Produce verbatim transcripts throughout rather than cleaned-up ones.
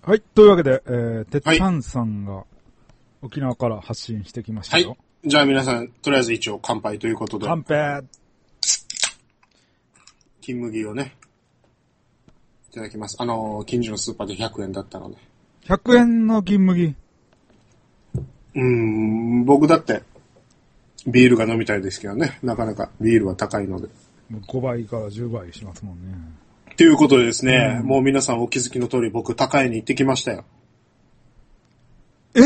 はい。というわけで、えー、てっちゃんさんが沖縄から発信してきましたよ。 はい。じゃあ皆さん、とりあえず一応乾杯ということで。 乾杯。 金麦をね、いただきます。あのー、近所のスーパーでひゃくえんだったので。 ひゃくえんの金麦。 うーん、僕だって、ビールが飲みたいですけどね。なかなかビールは高いので。 ごばいからじゅうばいしますもんね。 ということでですね、 うん、 もう皆さんお気づきの通り僕、高いに行ってきましたよ。 え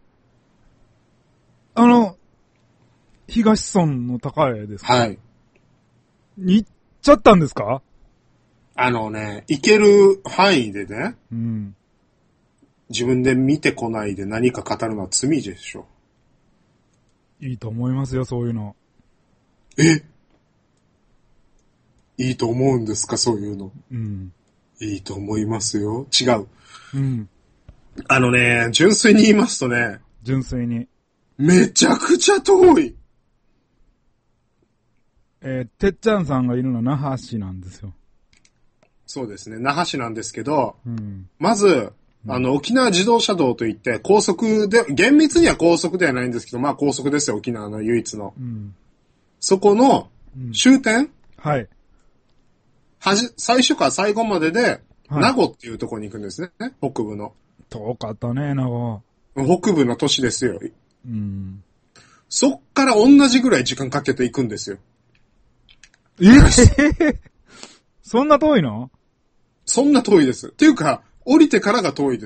あの、東村の高江ですか？ はい。 に行っちゃったんですか？ あのね、行ける範囲でね、 うん。 自分で見てこないで何か語るのは罪でしょ。 いいと思いますよ、そういうの。 えいいと思うんですか、そういうの。 うん。 いいと思いますよ。違う。 うん。 あのね、純粋に言いますとね、 純粋に。 めちゃくちゃ遠い。 えー、てっちゃんさんがいるのは那覇市なんですよ。 そうですね、那覇市なんですけど、 うん。 まず、あの、沖縄自動車道といって、高速で、厳密には高速ではないんですけど、まあ高速ですよ、沖縄の唯一の。 うん。 そこの終点、 うん、はい。 はじ、最初から最後までで、 はい、 名護っていうところに行くんですね、北部の。 遠かったね、名護。 北部の都市ですよ。 うん。 そっから同じぐらい時間かけて行くんですよ。 えそんな遠いの？ そんな遠いです。っていうか、降りてからが遠いです。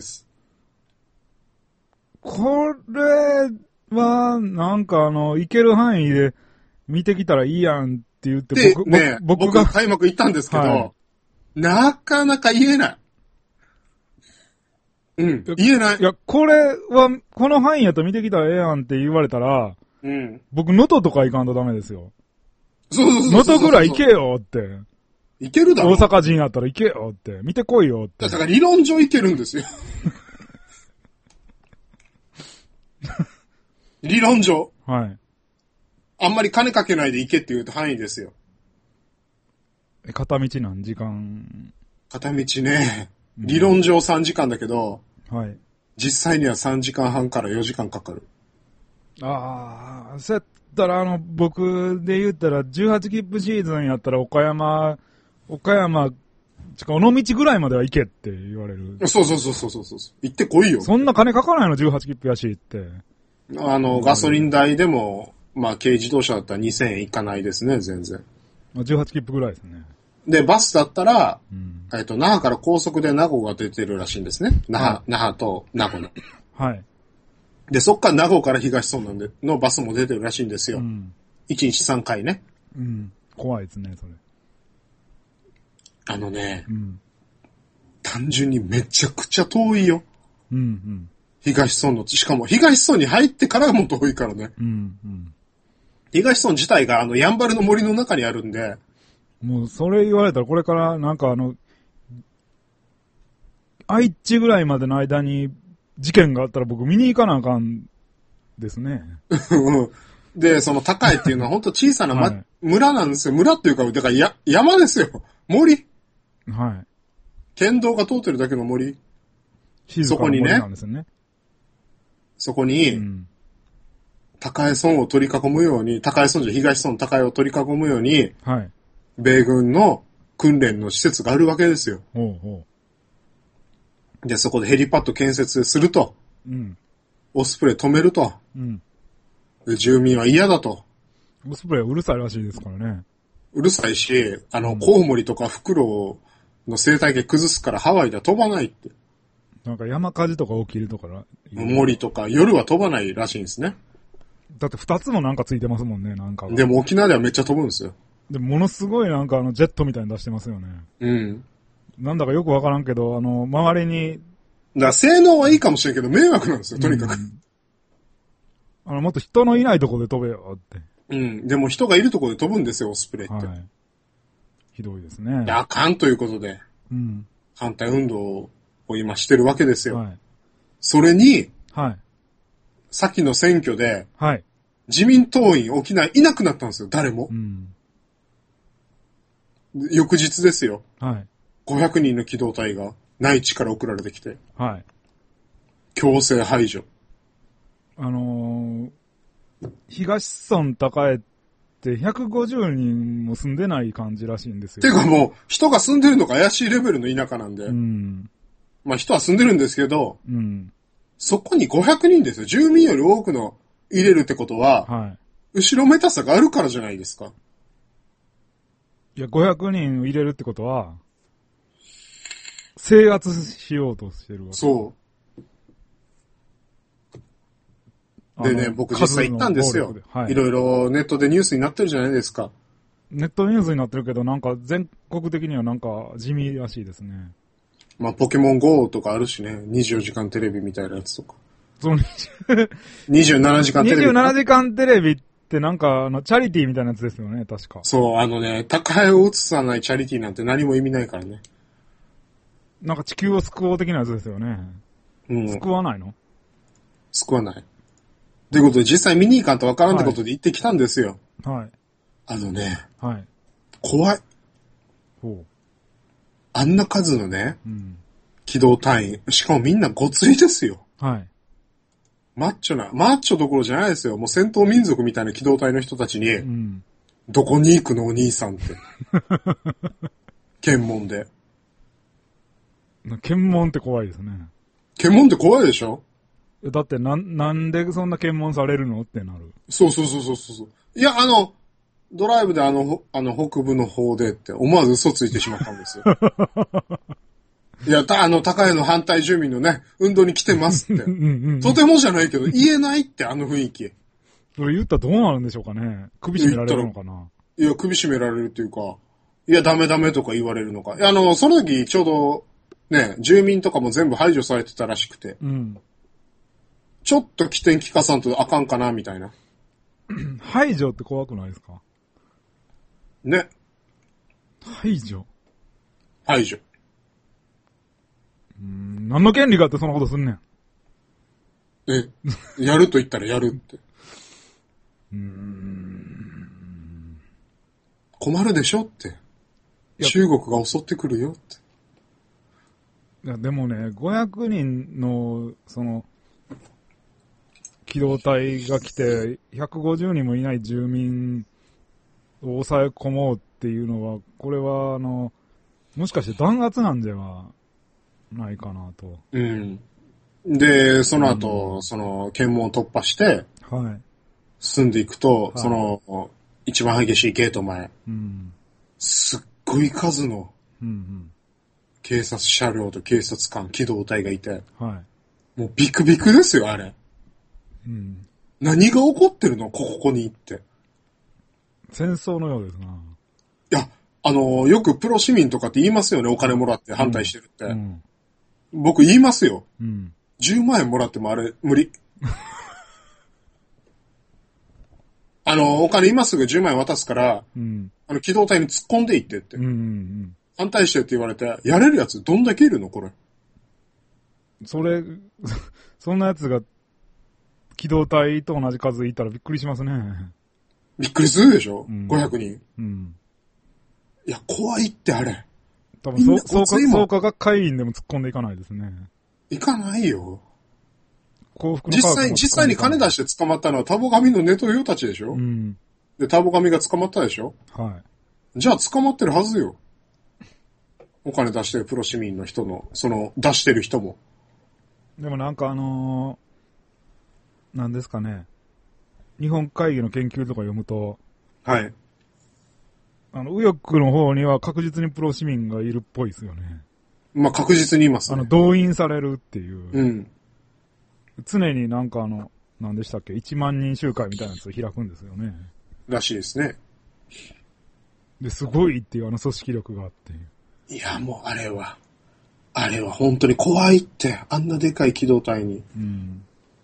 これは、なんかあの、行ける範囲で見てきたらいいやんって言って、僕、 ね、 僕が。 僕開幕行ったんですけど、 はい、 なかなか言えない。うん、言えない。 いや、これは、この範囲やと見てきたらええやんって言われたら、 うん。 僕、能登とか行かんとダメですよ。 そうそうそうそう。 能登ぐらい行けよって。 行けるだろ。 大阪人やったら行けよって。見てこいよって。 だから理論上行けるんですよ。理論上。 はい。 あんまり金かけないで行けって言うと範囲ですよ。 片道何時間？ 片道ね、理論上さんじかんだけど、 うん、はい。 実際にはさんじかんはんからよじかんかかる。 ああ、そうやったら、あの、僕で言ったら、じゅうはち切符シーズンやったら、岡山、岡山、ちか、尾道ぐらいまでは行けって言われる。 そうそうそうそうそうそう。行ってこいよ。 そんな金かからないの、じゅうはち切符やしって。 あの、ガソリン代でも、まあ、軽自動車だったらにせんえんいかないですね、全然。 じゅうはち切符ぐらいですね。 で、バスだったら、 うん、 えっと、那覇から高速で名護が出てるらしいんですね。那覇、はい、那覇と名護の。 はい。 で、そっから名護から東村なんで、のバスも出てるらしいんですよ。うん、いちにちさんかいね。 うん。怖いですね、それ。 あのね、 うん、 単純にめちゃくちゃ遠いよ。 うん、うん。 東村の、しかも東村に入ってからも遠いからね。 うん、うん。 東村自体があの、やんばるの森の中にあるんで。 もう、それ言われたら、これからなんかあの、愛知ぐらいまでの間に事件があったら僕見に行かなあかんですね。 で、その高いっていうのは本当小さな、まはい、村なんですよ。村っていうか、だからや山ですよ。森。 はい。 県道が通ってるだけの森。 静かな森なんですよね。 そこに、うん、高江村を取り囲むように、高江村じゃ東村高江を取り囲むように、 はい。 米軍の訓練の施設があるわけですよ。 ほうほう。で、そこでヘリパッド建設すると。うん。オスプレイ止めると。うん。で、住民は嫌だと。 オスプレイはうるさいらしいですからね。 うるさいし、あの、うん、コウモリとかフクロウの生態系崩すからハワイでは飛ばないって。 なんか山火事とか起きるとか。 森とか夜は飛ばないらしいんですね。 だって二つもなんかついてますもんね、なんか。 でも沖縄ではめっちゃ飛ぶんですよ。 でも、ものすごいなんかあの、ジェットみたいに出してますよね。 うん。 なんだかよくわからんけど、あの、周りに。 だから性能はいいかもしれんけど、迷惑なんですよ、とにかく。うん、 あの、もっと人のいないところで飛べよって。 うん。でも人がいるところで飛ぶんですよ、オスプレイって。はい。 ひどいですね。 いや、あかんということで。うん。反対運動を今してるわけですよ。はい。それに、はい。先の選挙で、はい。自民党員沖縄いなくなったんですよ、誰も。うん。翌日ですよ。はい。ごひゃくにんの機動隊が内地から送られてきて。 はい。 強制排除。 あのー、東村高江ってひゃくごじゅうにんも住んでない感じらしいんですよ。 てかもう、人が住んでるのか怪しいレベルの田舎なんで。 うん。 まあ人は住んでるんですけど、 うん。 そこにごひゃくにんですよ。住民より多くの入れるってことは、はい。後ろめたさがあるからじゃないですか。 いや、ごひゃくにん入れるってことは、制圧しようとしてるわけ。 そう。でね、僕実際行ったんですよ。はい。いろいろネットでニュースになってるじゃないですか。 ネットニュースになってるけど、なんか全国的にはなんか地味らしいですね。 まあ、ポケモン ゴー とかあるしね。にじゅうよじかんテレビみたいなやつとか。 そのにじゅうななじかんテレビ。 にじゅうななじかんテレビってなんか、あの、チャリティーみたいなやつですよね、確か。 そう、あのね、宅配を移さないチャリティーなんて何も意味ないからね。 なんか地球を救おう的なやつですよね。うん。救わないの？ 救わない。ということで、実際見に行かんとわからんってことで行ってきたんですよ。 はい。 あのね。 はい。 怖い。 ほう。 あんな数のね、うん、機動隊員。しかもみんなごついですよ。 はい。 マッチョな、マッチョどころじゃないですよ。もう戦闘民族みたいな機動隊の人たちに、うん、どこに行くのお兄さんって。検問で。 検問って怖いですね。 検問って怖いでしょ？ だってな、なんでそんな検問されるのってなる。 そうそうそうそうそう。いや、あの、ドライブであの、あの、北部の方でって思わず嘘ついてしまったんですよ。いや、た、あの、高江の反対住民のね、運動に来てますって。うんうんうん、とてもじゃないけど、言えないって、あの雰囲気。 それ言ったらどうなるんでしょうかね。首絞められるのかな。 いや、首絞められるっていうか、いや、ダメダメとか言われるのか。いや、あの、その時、ちょうど、ね、住民とかも全部排除されてたらしくて。うん。ちょっと起点聞かさんとあかんかな、みたいな。 排除って怖くないですか？ ね。 排除排除。 うーん、何の権利があってそんなことすんねん。 え、やると言ったらやるって。 うーん。 困るでしょって。中国が襲ってくるよって。 いや、でもね、ごひゃくにんの、その、機動隊が来て、ひゃくごじゅうにんもいない住民を抑え込もうっていうのは、これは、あの、もしかして弾圧なんではないかなと。 うん。で、その後、うん、その、検問を突破して、 はい。 進んでいくと、はい、その、一番激しいゲート前、うん、すっごい数の、うんうん、警察車両と警察官、機動隊がいて、はい、もうビクビクですよ、あれ。うん、何が起こってるのここにって。 戦争のようですな。いや、あの、よくプロ市民とかって言いますよね、お金もらって反対してるって。うんうん、僕言いますよ、うん。じゅうまんえんもらってもあれ、無理。あの、お金今すぐじゅうまんえん渡すから、うん、あの、機動隊に突っ込んでいってって。うんうんうん、反対してって言われて、やれるやつどんだけいるのこれ。 それ、そんなやつが、機動隊と同じ数いたらびっくりしますね。 びっくりするでしょ、うん、ごひゃくにん。うん。いや、怖いってあれ。 多分、そう、そうか、そうかが会員でも突っ込んでいかないですね。 いかないよ。 幸福の実際、実際に金出して捕まったのはタボ神のネトウヨたちでしょ、うん、で、タボ神が捕まったでしょ、はい。じゃあ捕まってるはずよ。お金出してるプロ市民の人の、その、出してる人も。 でもなんかあのー、なんですかね。日本会議の研究とか読むと、 はい。 あの、右翼の方には確実にプロ市民がいるっぽいですよね。 まあ、確実にいますね。 あの、動員されるっていう。 うん。 常になんかあの、何でしたっけ、いちまんにん集会みたいなやつを開くんですよね。 らしいですね。 で、すごいっていうあの組織力があって。 いや、もうあれは、あれは本当に怖いって、あんなでかい機動隊に。うん。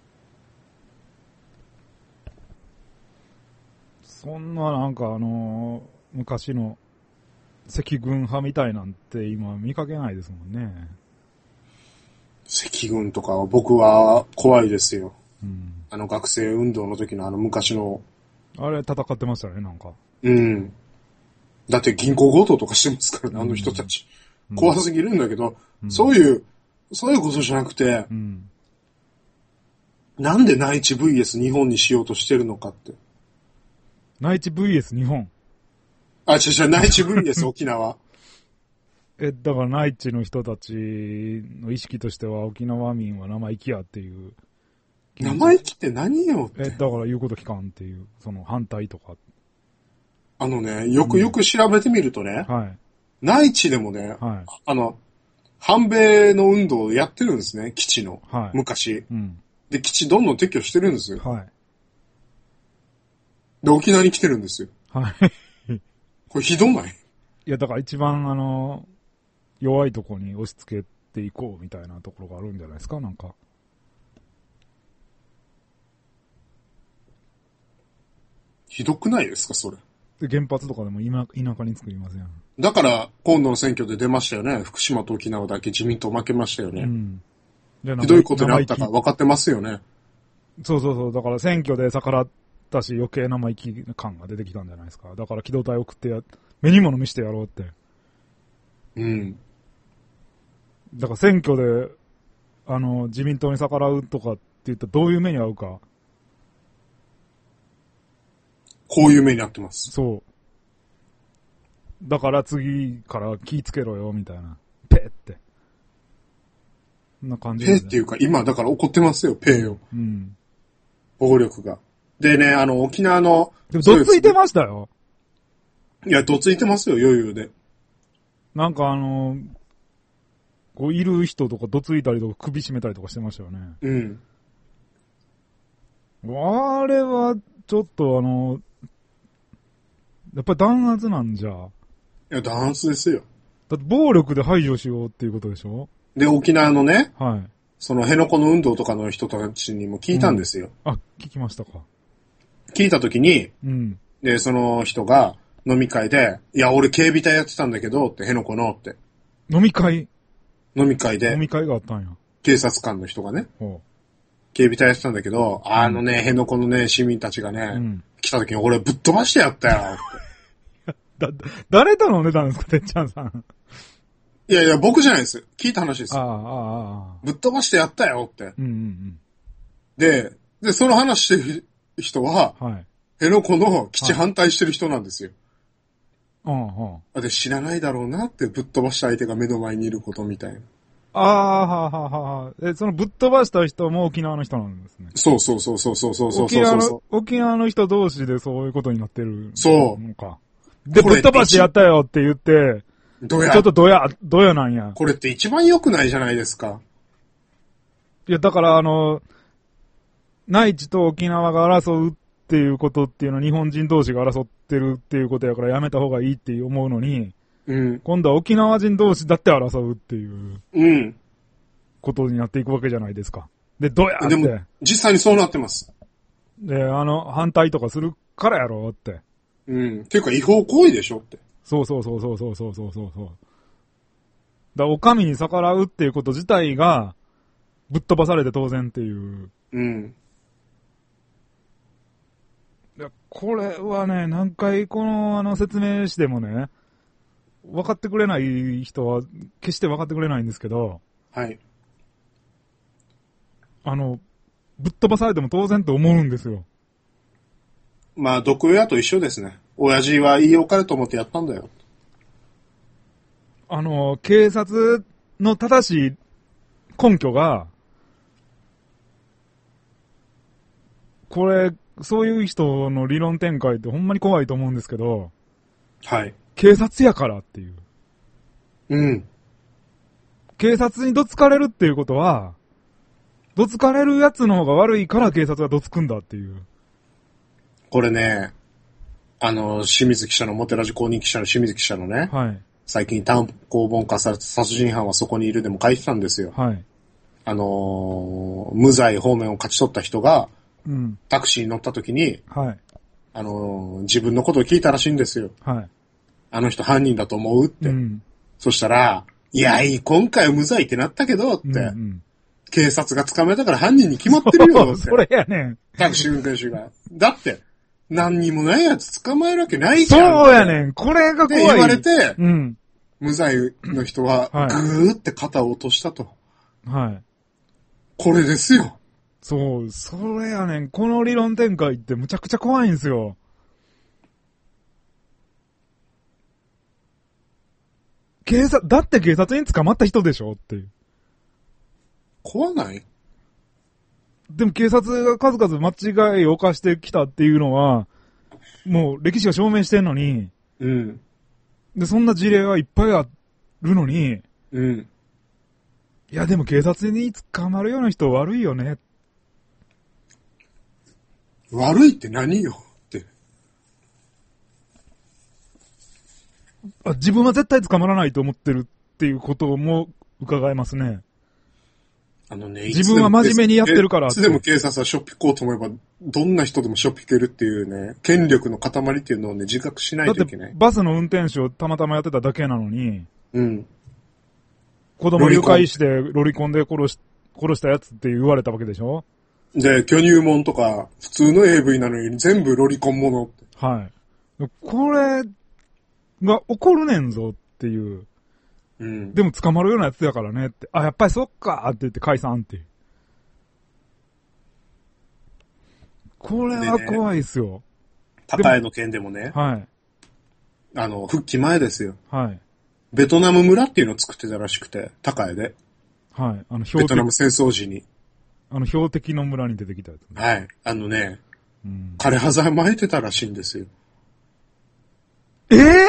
そんななんかあのー、昔の赤軍派みたいなんて今見かけないですもんね。 赤軍とかは僕は怖いですよ。うん、あの学生運動の時のあの昔の。 あれ戦ってましたね、なんか。 うん。だって銀行強盗とかしてますからね、あの人たち。 怖すぎるんだけど、うん、そういう、そういうことじゃなくて、うん、なんで内地 ブイエス 日本にしようとしてるのかって。 内地 ブイエス 日本あ、違う違う、内地 ブイエス 沖縄。 え、だから内地の人たちの意識としては沖縄民は生意気やっていう。 生意気って何よって。 え、だから言うこと聞かんっていう、その反対とか。 あのね、よくよく調べてみるとね、うん、はい、内地でもね、はい、あの、反米の運動をやってるんですね、基地の。はい、昔、うん。で、基地どんどん撤去してるんですよ。はい。で、沖縄に来てるんですよ。はい。これひどない？ いや、だから一番あの、弱いところに押し付けていこうみたいなところがあるんじゃないですか、なんか。 ひどくないですか、それ。 で、原発とかでも今、田舎に作りません。 だから、今度の選挙で出ましたよね。福島と沖縄だけ自民党負けましたよね。うん。ひどいことになったか分かってますよね。 そうそうそう。だから選挙で逆らったし余計生意気感が出てきたんじゃないですか。だから機動隊送ってや、目に物見してやろうって。うん。だから選挙で、あの、自民党に逆らうとかって言ったらどういう目に遭うか。 こういう目に遭ってます。 そう。だから次から気ぃつけろよ、みたいな。ペーって。そんな感じ、 ね。ペーっていうか、今だから怒ってますよ、ペーよ。うん。暴力が。でね、あの、沖縄の。 でも、どついてましたよ。 いや、どついてますよ、余裕で。 なんかあの、こう、いる人とかどついたりとか首絞めたりとかしてましたよね。うん。あれは、ちょっとあの、やっぱり弾圧なんじゃ。いや、弾圧ですよ。 だって暴力で排除しようっていうことでしょ？ で、沖縄のね、はい。その辺野古の運動とかの人たちにも聞いたんですよ。 うん、あ、聞きましたか。 聞いたときに、うん。で、その人が飲み会で、いや、俺警備隊やってたんだけど、って辺野古のって。 飲み会飲み会で。 飲み会があったんや。 警察官の人がね。警備隊やってたんだけど、あのね、辺野古のね、市民たちがね、うん、来た時に俺ぶっ飛ばしてやったよって。 だ、誰と飲んでたんですか、てっちゃんさん。 いやいや、僕じゃないです。聞いた話ですよ。 ああ、ああ、 ぶっ飛ばしてやったよって。うんうんうん、で、で、その話してる人は、はい、辺野古の基地反対してる人なんですよ。はい、で、知らないだろうなって、ぶっ飛ばした相手が目の前にいることみたいな。 ああ、はあ、はあ、はあ。え、そのぶっ飛ばした人も沖縄の人なんですね。 そうそうそうそうそうそうそうそう。 沖縄の、沖縄の人同士でそういうことになってる。 そう。 のか。で、ぶっ飛ばしてやったよって言って、どや。ちょっとどや、どやなんや。 これって一番良くないじゃないですか。 いや、だからあの、内地と沖縄が争うっていうことっていうのは日本人同士が争ってるっていうことやからやめた方がいいって思うのに、うん、今度は沖縄人同士だって争うっていう、うん、ことになっていくわけじゃないですか。で、どうやって。でも、 実際にそうなってます。 で、あの、反対とかするからやろって。 うん。っていうか違法行為でしょって。 そうそうそうそうそうそうそうそう。だから、お上に逆らうっていうこと自体が、ぶっ飛ばされて当然っていう。うん。いや、これはね、何回この、あの、説明してもね、分かってくれない人は、決して分かってくれないんですけど、はい。あの、ぶっ飛ばされても当然と思うんですよ。 まあ、毒親と一緒ですね。親父は言い置かれと思ってやったんだよ。 あの、警察の正しい根拠が、これ、そういう人の理論展開ってほんまに怖いと思うんですけど、はい。警察やからっていう。うん。警察にどつかれるっていうことは、どつかれるやつの方が悪いから警察がどつくんだっていう。 これね、あの、清水記者の、モテラジ公認記者の清水記者のね、はい。最近単行本化された殺人犯はそこにいるでも書いてたんですよ。はい。あのー、無罪方面を勝ち取った人が、うん。タクシーに乗った時に、はい。あのー、自分のことを聞いたらしいんですよ。はい。あの人犯人だと思うって。うん。そしたら、いや、今回は無罪ってなったけどって。うんうん、警察が捕まえたから犯人に決まってるよって。 それやねん。 タクシー運転手が。だって、何にもないやつ捕まえるわけないじゃん。 そうやねん。これが怖い。って言われて、うん。 無罪の人は、ぐーって肩を落としたと。 はい。 これですよ。 そう、それやねん。この理論展開ってむちゃくちゃ怖いんですよ。警察、だって警察に捕まった人でしょっていう。 怖ない？ でも警察が数々間違いを犯してきたっていうのは、もう歴史が証明してんのに、 うん。 で、そんな事例がいっぱいあるのに、 うん。 いやでも警察に捕まるような人悪いよね。 悪いって何よって。 あ、自分は絶対捕まらないと思ってるっていうことも伺えますね。 あのね、 自分は真面目にやってるからって。 いつでも警察はしょっぴこうと思えば、どんな人でもしょっぴけるっていうね、権力の塊っていうのをね、自覚しないといけない。 だってバスの運転手をたまたまやってただけなのに、 うん。 子供誘拐してロリコンで殺し、殺したやつって言われたわけでしょ？ で、巨乳もんとか、普通の エーブイ なのに全部ロリコンものって。 はい。これが起こるねんぞっていう。 うん。 でも捕まるようなやつやからねって。あ、やっぱりそっかって言って解散っていう。これは怖いっすよ。ね、 高江の件でもね。 はい。 あの、復帰前ですよ。 はい。 ベトナム村っていうのを作ってたらしくて、高江で。 はい。あの、 ベトナム戦争時に。 あの、標的の村に出てきたやつ、 ね。はい。あのね、 うん、 枯葉剤撒いてたらしいんですよ。 ええ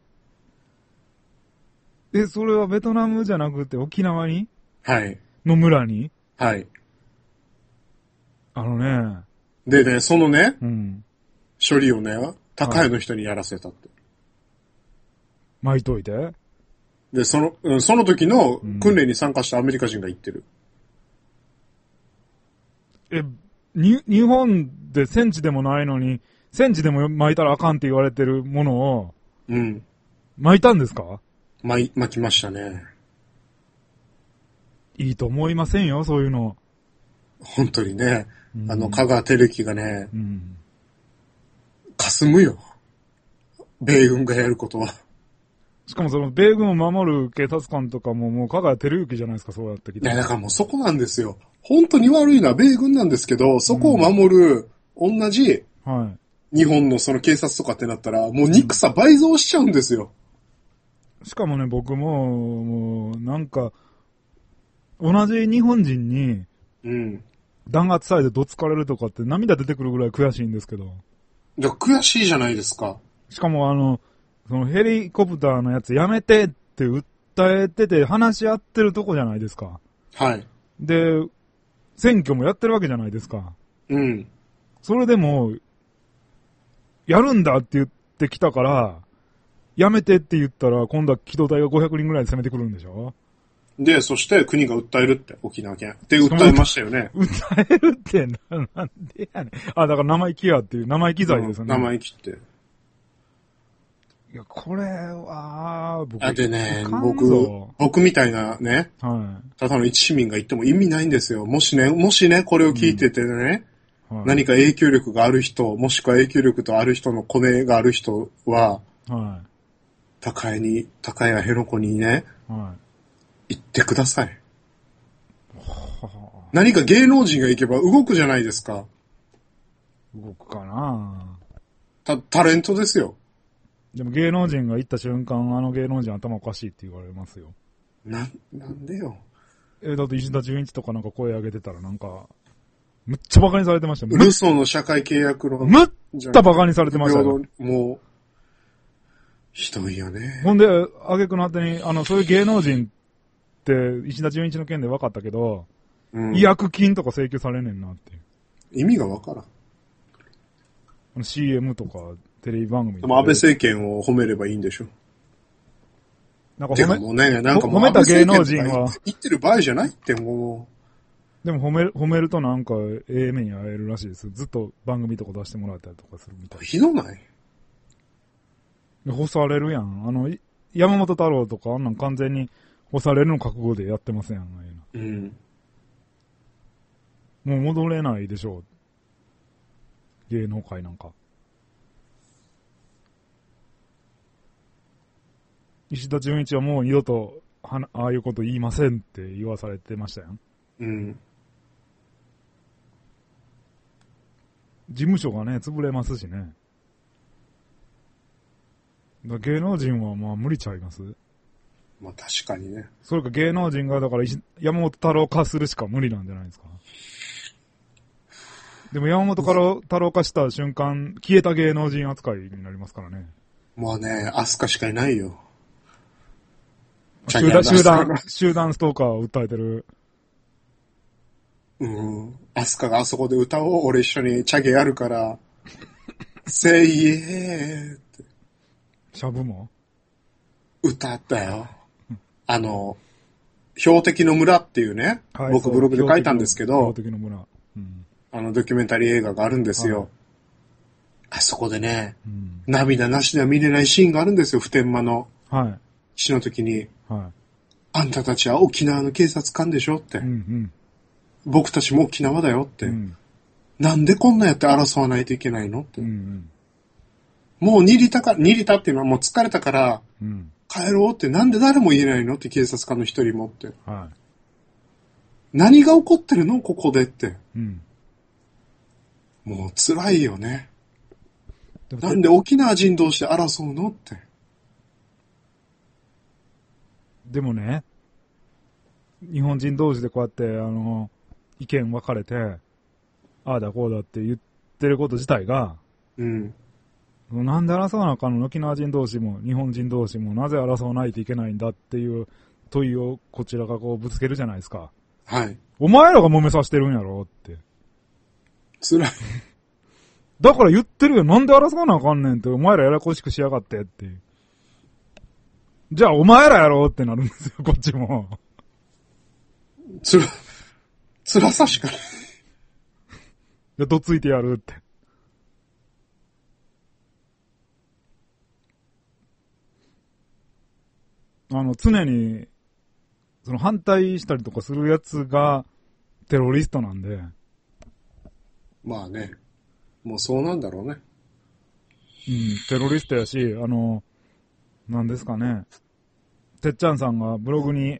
ー、え、それはベトナムじゃなくて沖縄に？ はい。 の村に？ はい。 あのね。 でね、そのね、 うん、 処理をね、高江の人にやらせたって。 巻いといて。 で、その、うん、その時の訓練に参加したアメリカ人が言ってる。 え、に、日本で戦地でもないのに、戦地でも巻いたらあかんって言われてるものを、 うん。 巻いたんですか？ 巻、巻きましたね。 いいと思いませんよ、そういうの。 本当にね、うん、あの、香川照之がね、 うん、 霞むよ。米軍がやることは。 しかもその、米軍を守る警察官とかももう香川照之じゃないですか、そうやってきて。 いや、だからもうそこなんですよ。本当に悪いのは米軍なんですけど、そこを守る、同じ、はい。日本のその警察とかってなったら、もう憎さ倍増しちゃうんですよ。 しかもね、僕も、もう、なんか、同じ日本人に、うん。弾圧されてどつかれるとかって涙出てくるぐらい悔しいんですけど。 いや、悔しいじゃないですか。 しかもあの、そのヘリコプターのやつやめてって訴えてて話し合ってるとこじゃないですか。 はい。 で、選挙もやってるわけじゃないですか。 うん。 それでも、やるんだって言ってきたから、やめてって言ったら、今度は機動隊がごひゃくにんぐらいで攻めてくるんでしょ？ で、そして国が訴えるって、沖縄県。って訴えましたよね。 訴えるってな、なんでやねん。あ、だから生意気やっていう、生意気罪ですよね。 生意気って。 いや、これは、僕、 あ、でね、僕、僕みたいなね、はい、ただの一市民が言っても意味ないんですよ。もしね、もしね、これを聞いててね、うんはい、何か影響力がある人、もしくは影響力とある人のコネがある人は、はい、高江に、高江や辺野古にね、はい、行ってください。はあ、何か芸能人が行けば動くじゃないですか。 動くかな？ た、タレントですよ。 でも芸能人が行った瞬間、あの芸能人頭おかしいって言われますよ。 な、なんでよ。 え、だって石田純一とかなんか声上げてたらなんか、むっちゃバカにされてましたよ。 嘘の社会契約論。 むったバカにされてましたよ。 もう、ひどいよね。 ほんで、あげくの果てに、あの、そういう芸能人って、石田純一の件で分かったけど、うん、違約金とか請求されねんなっていう。 意味が分からん。 あの シーエム とか、テレビ番組でも安倍政権を褒めればいいんでしょ。 なんか褒め、 もうね、なんかもう褒めた芸能人は。 言ってる場合じゃないってもう。でも褒める、褒めるとなんか、ええ目に会えるらしいです。ずっと番組とか出してもらったりとかするみたいな。 ひどない？ 干されるやん。あの、山本太郎とかあんなん完全に干されるの覚悟でやってますやん。ああいうの。うん。もう戻れないでしょう。芸能界なんか。 石田純一はもう二度と、はああいうこと言いませんって言わされてましたよ。 うん。 事務所がね、潰れますしね。だ芸能人はまあ無理ちゃいます？ まあ確かにね。 それか芸能人がだから山本太郎化するしか無理なんじゃないですか。でも山本太郎化した瞬間、消えた芸能人扱いになりますからね。 もうね、アスカしかいないよ。 集団、集団、集団ストーカーを訴えてる。 うん。アスカがあそこで歌おう、俺一緒にチャゲやるから、せいえーって。 シャブも歌ったよ。あの、標的の村っていうね、はい、僕ブログで書いたんですけど、 標的の村。うん、 あのドキュメンタリー映画があるんですよ。はい、あそこでね、 うん、 涙なしでは見れないシーンがあるんですよ、普天間の。 はい。 死の時に、 はい。 あんたたちは沖縄の警察官でしょって。 うんうん、 僕たちも沖縄だよって、 うん。 なんでこんなやって争わないといけないのって。 うんうん、 もうにリタか、にリタっていうのはもう疲れたから、 うん、 帰ろうってなんで誰も言えないのって警察官の一人もって。 はい。 何が起こってるのここでって。 うん。 もう辛いよね。なんで沖縄人同士で争うのって。 でもね、日本人同士でこうやって、あの、意見分かれて、ああだこうだって言ってること自体が、 うん。 なんで争わなあかんの？沖縄人同士も日本人同士もなぜ争わないといけないんだっていう問いをこちらがこうぶつけるじゃないですか。 はい。 お前らが揉めさせてるんやろって。 辛い。 だから言ってるよ。なんで争わなあかんねんって。お前らややこしくしやがってって。じゃあお前らやろうってなるんですよ、こっちも。 つら、辛さしかない。 で、どついてやるって。あの、常に、その反対したりとかするやつがテロリストなんで。 まあね。もうそうなんだろうね。 うん、テロリストやし、あの、なんですかね。てっちゃんさんがブログに、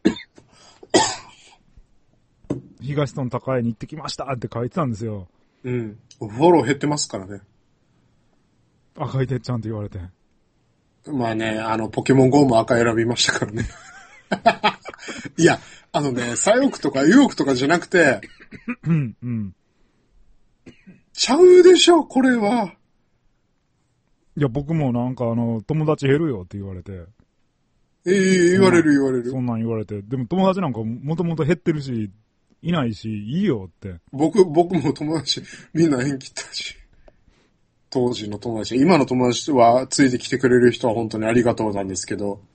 東村高江に行ってきましたって書いてたんですよ。 うん。フォロー減ってますからね。 赤いてっちゃんって言われて。 まあね、あの、ポケモン ゴー も赤選びましたからね。いや、あのね、左翼とか右翼とかじゃなくて、 うん、うん。 ちゃうでしょ、これは。 いや、僕もなんかあの、友達減るよって言われて。 ええ、言われる言われる。 そんなん言われて。でも友達なんかもともと減ってるし、いないし、いいよって。 僕、僕も友達、みんな縁切ったし。当時の友達。今の友達はついてきてくれる人は本当にありがとうなんですけど。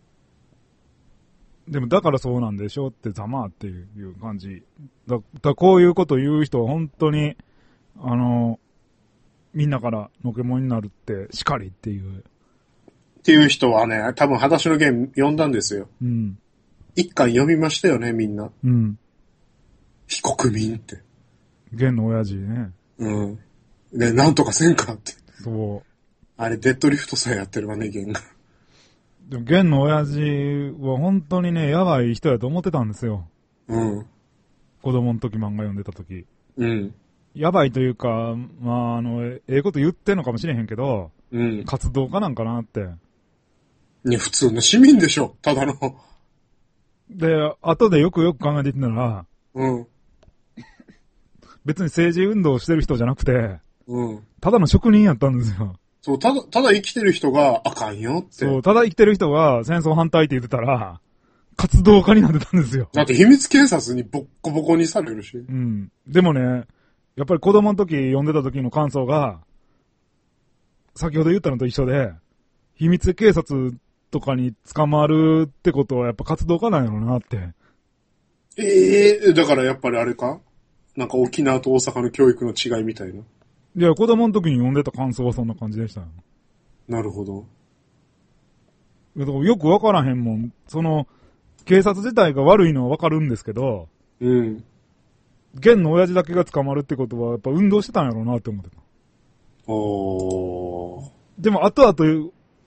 でもだからそうなんでしょってざまあっていう感じ。だ、だこういうこと言う人は本当に、あの、みんなからのけもんになるってしかりっていう。 っていう人はね、多分裸足のゲーム読んだんですよ。 うん。 一巻読みましたよね、みんな。 うん。 非国民って。 ゲンの親父ね。 うん。で、なんとかせんかって。 そう。 あれ、デッドリフトさえやってるわね、ゲンが。 でも、ゲンの親父は本当にね、やばい人やと思ってたんですよ。 うん。 子供の時漫画読んでた時。 うん。 やばいというか、まあ、あの、ええこと言ってんのかもしれへんけど、 うん。 活動家なんかなって。 ね、普通の市民でしょ、ただの。 で、後でよくよく考えていったら、 うん。 別に政治運動をしてる人じゃなくて、 うん。 ただの職人やったんですよ。 そう、ただ、ただ生きてる人があかんよって。 そう、ただ生きてる人が戦争反対って言ってたら、活動家になってたんですよ。 だって秘密警察にボッコボコにされるし。 うん。でもね、やっぱり子供の時読んでた時の感想が、先ほど言ったのと一緒で、秘密警察とかに捕まるってことはやっぱ活動家なんやろなって。 ええー、だからやっぱりあれかなんか沖縄と大阪の教育の違いみたいな。 いや、子供の時に読んでた感想はそんな感じでしたよ。 なるほど。 よくわからへんもん。その、警察自体が悪いのはわかるんですけど、 うん。 現の親父だけが捕まるってことはやっぱ運動してたんやろうなって思ってた。 おー。 でも後々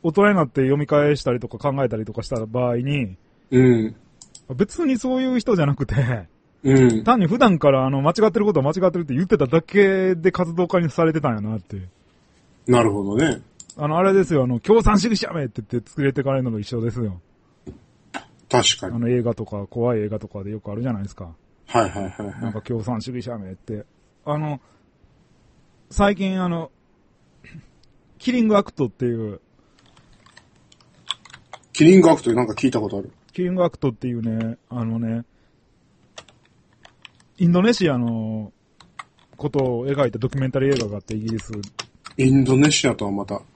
大人になって読み返したりとか考えたりとかした場合に、 うん。 別にそういう人じゃなくて、 うん。 単に普段からあの間違ってることは間違ってるって言ってただけで活動家にされてたんやなって。 なるほどね。 あの、あれですよ、あの、共産主義者めって言って作れてかれるのと一緒ですよ。 確かに。 あの映画とか、怖い映画とかでよくあるじゃないですか。 はいはいはい、はい。 なんか共産主義者めって。あの、最近あの、キリングアクトっていう。 キリングアクトでなんか聞いたことある。 キリングアクトっていうね、あのね、インドネシアのことを描いたドキュメンタリー映画があって、イギリス。 インドネシアとはまた。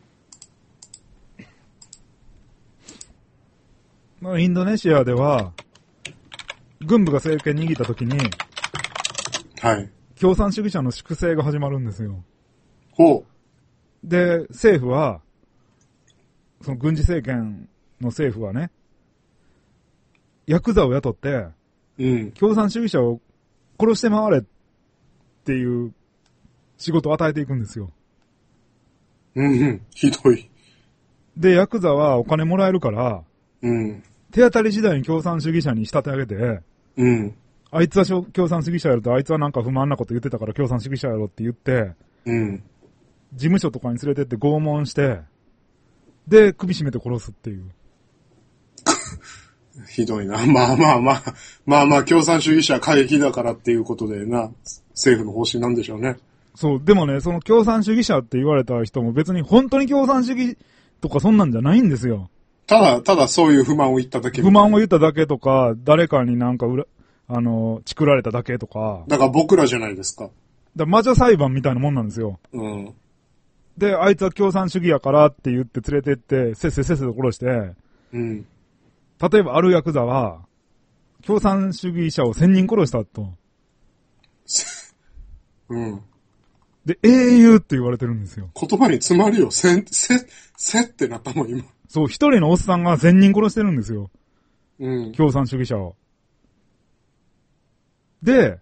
まあ、インドネシアでは、軍部が政権握った時に、 はい。 共産主義者の粛清が始まるんですよ。 ほう。 で、政府は、その軍事政権の政府はね、ヤクザを雇って、 うん。 共産主義者を殺して回れっていう仕事を与えていくんですよ。 うんうん。ひどい。 で、ヤクザはお金もらえるから、 うん。 手当たり次第に共産主義者に仕立て上げて、 うん。 あいつは共産主義者やろと、あいつはなんか不満なこと言ってたから共産主義者やろって言って、 うん。 事務所とかに連れてって拷問して、で、首絞めて殺すっていう。 ひどいな。まあまあまあ、まあまあ共産主義者過激だからっていうことでな、政府の方針なんでしょうね。 そう、でもね、その共産主義者って言われた人も別に本当に共産主義とかそんなんじゃないんですよ。 ただ、ただそういう不満を言っただけ。 不満を言っただけとか、誰かになんか裏、あの、チクられただけとか。 だから僕らじゃないですか。だから魔女裁判みたいなもんなんですよ。 うん。 で、あいつは共産主義やからって言って連れてって、せっせせっせと殺して、 うん。 例えばあるヤクザは、共産主義者を千人殺したと。 うん。 で、英雄って言われてるんですよ。 言葉に詰まるよ。せ、せ、せってなったもん今。 そう、一人のおっさんが千人殺してるんですよ。 うん。 共産主義者を。で、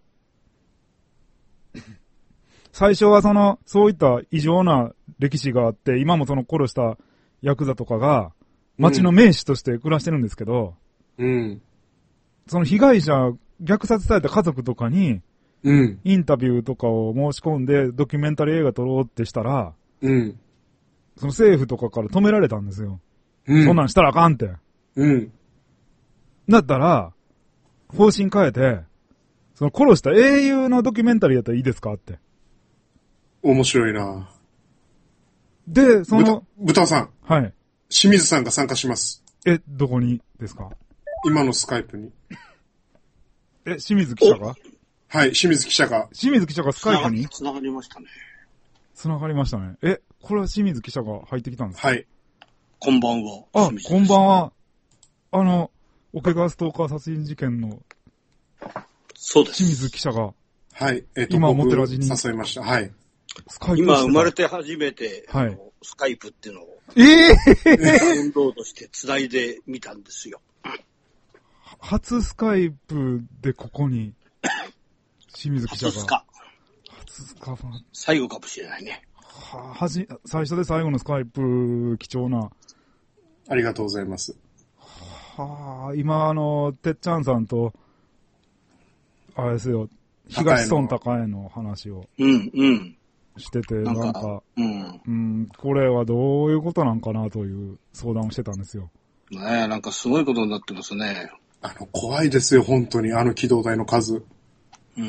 最初はその、そういった異常な歴史があって、今もその殺したヤクザとかが、町の名士として暮らしてるんですけど、 うん。 その被害者、虐殺された家族とかに、 うん。 インタビューとかを申し込んで、ドキュメンタリー映画撮ろうってしたら、 うん。 その政府とかから止められたんですよ。 うん。 そんなんしたらあかんって。 うん。 だったら、方針変えて、その殺した英雄のドキュメンタリーやったらいいですかって。 面白いな。 で、その、 豚さん。 はい。 清水さんが参加します。 え、どこにですか？ 今のスカイプに。 え、清水記者が？ はい、清水記者が。 清水記者がスカイプに？ つながりましたね。 つながりましたね。え、これは清水記者が入ってきたんですか？ はい。 こんばんは。 あ、こんばんは。あの、桶川ストーカー殺人事件の、 そうです。 清水記者が。 はい。えっと、 今、モテラジに。 誘いました。はい。 スカイプ今、生まれて初めて、 はい。 スカイプっていうのを、 ええー、 ダウンロードして繋いでみたんですよ。 初スカイプでここに、清水記者が。 初スカ。 初スカファン。 最後かもしれないね。 は、はじ、最初で最後のスカイプ、貴重な。 ありがとうございます。 はあ、今あの、てっちゃんさんと、あれですよ、東村高江の話を。 うん、うん。 してて、なんか、なんかうん、 うん。これはどういうことなんかなという相談をしてたんですよ。 ねえ、なんかすごいことになってますね。 あの、怖いですよ、本当に、あの機動隊の数。 うん。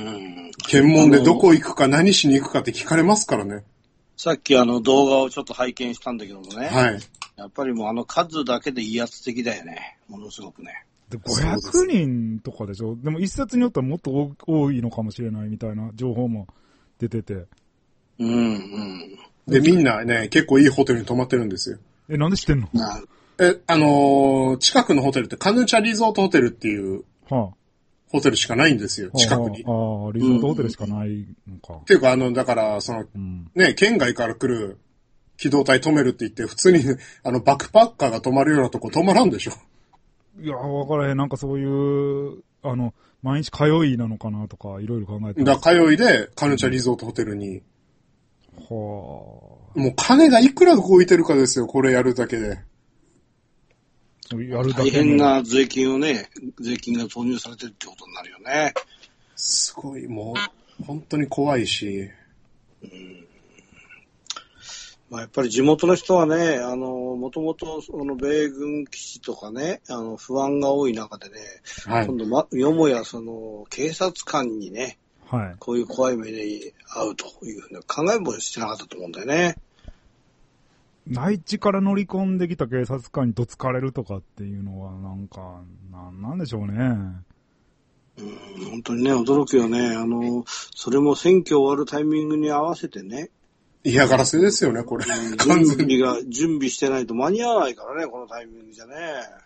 検問でどこ行くか何しに行くかって聞かれますからね。 さっきあの動画をちょっと拝見したんだけどもね。 はい。 やっぱりもうあの数だけで威圧的だよね。ものすごくね。 で、ごひゃくにんとかでしょ？ で, でも一説によってはもっと多いのかもしれないみたいな情報も出てて。 うんうん。 で、みんなね、結構いいホテルに泊まってるんですよ。 え、なんで知ってんの？ え、あのー、近くのホテルってカヌーチャリゾートホテルっていう、はあ、ホテルしかないんですよ、近くに。 ああ、ああリゾートホテルしかないのか。 うん、っていうか、あの、だから、その、うん、ね、県外から来る機動隊止めるって言って、普通に、あの、バックパッカーが泊まるようなとこ泊まらんでしょ。 いや、わからへん。なんかそういう、あの、毎日通いなのかなとか、いろいろ考えて。 だから通いで、カヌチャリゾートホテルに。 はあ。 もう金がいくら動いてるかですよ、これやるだけで。 やるだけ大変な税金をね、税金が投入されてるってことになるよね。 すごい、もう、本当に怖いし。 うん、まあ、やっぱり地元の人はね、あの、もともと、その、米軍基地とかね、あの、不安が多い中でね、はい、今度、ま、よもや、その、警察官にね、はい、こういう怖い目に遭うというふうに考えもしてなかったと思うんだよね。 内地から乗り込んできた警察官にどつかれるとかっていうのは、なんか、な、なんでしょうね。 うん、本当にね、驚くよね。あの、それも選挙終わるタイミングに合わせてね。 嫌がらせですよね、これ。 うん、完全に。準備が、準備してないと間に合わないからね、このタイミングじゃね。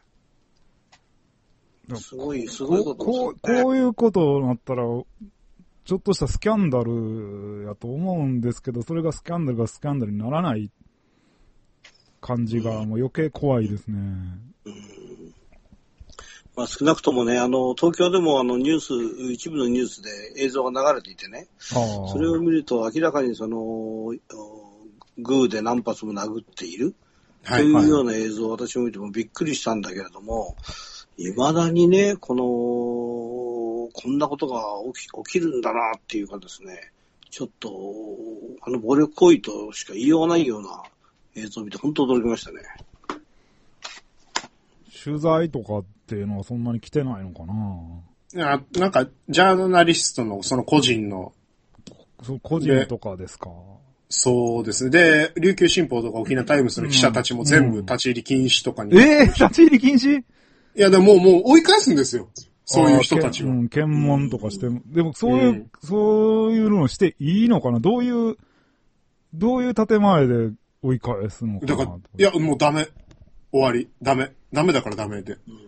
すごい、すごいことですよね。 こう、こういうことになったら、ちょっとしたスキャンダルやと思うんですけど、それがスキャンダルがスキャンダルにならない感じがもう余計怖いですね。うん、 まあ、少なくともね、あの、東京でもあのニュース、一部のニュースで映像が流れていてね、それを見ると明らかにその、グーで何発も殴っている、はい、というような映像を私も見てもびっくりしたんだけれども、未だにね、この、こんなことが起き、起きるんだなっていうかですね、ちょっと、あの暴力行為としか言いようがないような映像を見て本当驚きましたね。 取材とかっていうのはそんなに来てないのかな。 いや、なんか、ジャーナリストのその個人の。 そう、個人とかですか。 そうですね。で、琉球新報とか沖縄タイムズの記者たちも全部立ち入り禁止とかに。 うんうん、えー、立ち入り禁止？ いや、でももう追い返すんですよ。そういう人たちは。 うん、検問とかしても。でも、そういう、うん、そういうのをしていいのかな？どういう、どういう建前で追い返すのかな？ だから、いや、もうダメ。終わり。ダメ。ダメだからダメで。うんうん、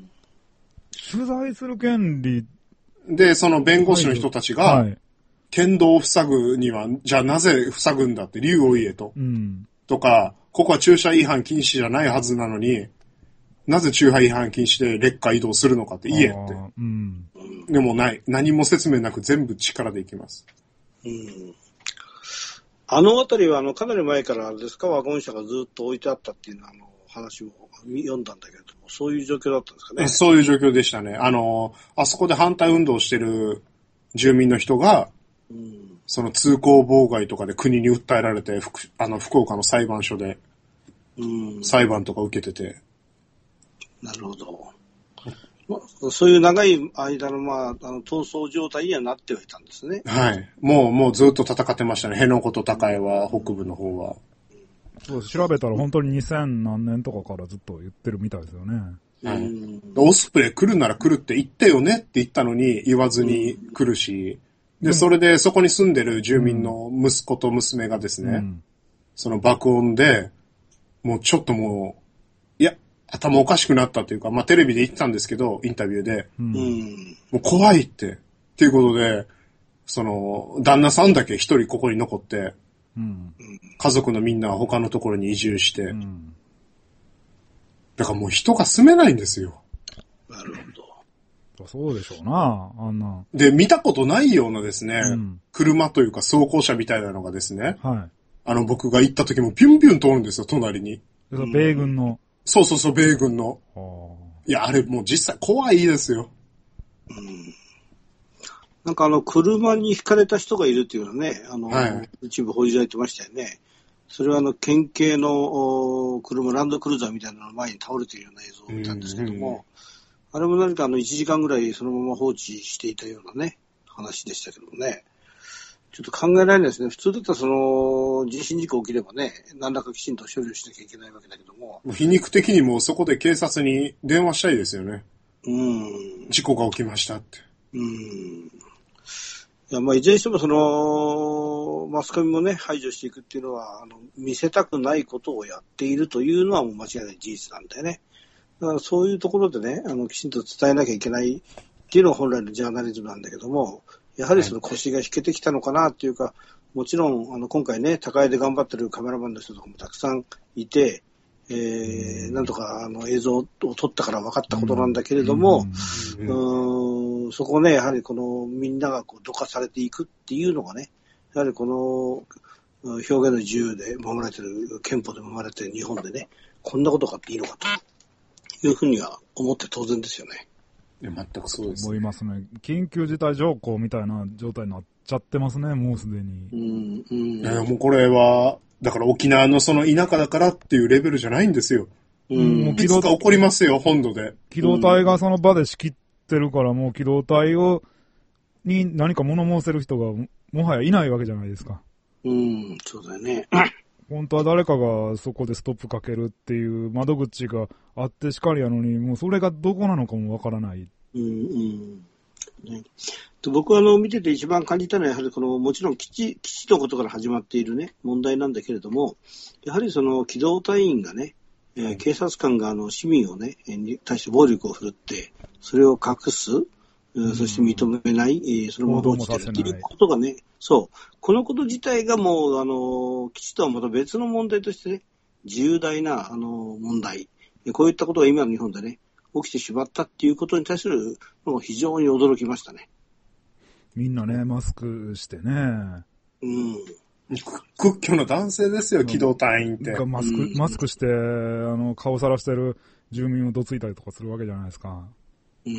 取材する権利。 で、その弁護士の人たちが、はい、県道を塞ぐには、じゃあなぜ塞ぐんだって理由を言えと。うん、とか、ここは駐車違反禁止じゃないはずなのに、なぜ駐車違反禁止で劣化移動するのかって言えって。うん、でもない。何も説明なく全部力でいきます。 うん、あのあたりはあのかなり前からあれですか、ワゴン車がずっと置いてあったっていうのはあの話を読んだんだけれども、そういう状況だったんですかね。 そういう状況でしたね。あの、あそこで反対運動をしてる住民の人が、うん、その通行妨害とかで国に訴えられて、福あの福岡の裁判所で裁判とか受けてて。 なるほど。まあ、そういう長い間の、まあ、あの逃走状態にはなってはいたんですね。 はい。もう、もうずっと戦ってましたね。辺野古と高江は、北部の方は。 そうです。調べたら本当ににせん何年とかからずっと言ってるみたいですよね。 はい。オスプレイ来るなら来るって言ってよねって言ったのに言わずに来るし、で、それでそこに住んでる住民の息子と娘がですね、うん、その爆音で、もうちょっともう、いや、頭おかしくなったというか、まあテレビで言ってたんですけど、インタビューで、うん、もう怖いって、っていうことで、その、旦那さんだけ一人ここに残って、うん、家族のみんなは他のところに移住して、うん、だからもう人が住めないんですよ。 なるほど。そうでしょうな、あんな。 で、見たことないようなですね、うん、車というか走行車みたいなのがですね、はい、あの僕が行った時もピュンピュン通るんですよ、隣に。 米軍の。 そうそうそう、米軍の。いや、あれもう実際怖いですよ。 うん、なんかあの、車に轢かれた人がいるっていうのはね、あの、はい、一部報じられてましたよね。それはあの、県警の車、ランドクルーザーみたいなのの前に倒れているような映像を見たんですけども、うんうん、あれも何かあの、いちじかんぐらいそのまま放置していたようなね、話でしたけどもね。ちょっと考えられないですね。普通だったらその、人身事故起きればね、何らかきちんと処理をしなきゃいけないわけだけども。 もう皮肉的にもそこで警察に電話したいですよね。うん。事故が起きましたって。うん。 いや、まあ、いずれにしてもその、マスコミもね、排除していくっていうのは、あの、見せたくないことをやっているというのはもう間違いない事実なんだよね。だからそういうところでね、あの、きちんと伝えなきゃいけないっていうのが本来のジャーナリズムなんだけども、やはりその腰が引けてきたのかなっていうか、はい、もちろん、あの、今回ね、高江で頑張ってるカメラマンの人とかもたくさんいて、えー、なんとかあの映像を撮ったから分かったことなんだけれども、うん、うーん、そこをね、やはりこのみんながこうどかされていくっていうのがね、やはりこの表現の自由で守られてる、憲法で守られてる日本でね、こんなことがあっていいのかというふうには思って当然ですよね。 いや、全くそうです、ね。 思いますね。緊急事態条項みたいな状態になっちゃってますね、もうすでに。 うんうん、いやもうこれは、だから沖縄のその田舎だからっていうレベルじゃないんですよ。うん、もういつか起こりますよ、本土で。 機動隊がその場で仕切ってるから、もう機動隊を、に何か物申せる人がもはやいないわけじゃないですか。 うん、そうだよね。 本当は誰かがそこでストップかけるっていう窓口があってしかりやのに、もうそれがどこなのかもわからない。 うんうんね、で僕はあの見てて一番感じたのは、やはりこのもちろん基地、基地のことから始まっているね、問題なんだけれども、やはりその機動隊員がね、えー、警察官があの市民をね、に対して暴力を振るって、それを隠す、うん、そして認めない、えー、そのまま放置してるっていうことがね、そう、このこと自体がもう、あの、基地とはまた別の問題としてね、重大な、あの、問題。こういったことが今の日本でね、起きてしまったっていうことに対するのを非常に驚きましたね。 みんなね、マスクしてね。 うん。 屈強な男性ですよ、機動隊員って。 マスク、うん、マスクして、あの、顔さらしてる住民をどついたりとかするわけじゃないですか。 うん。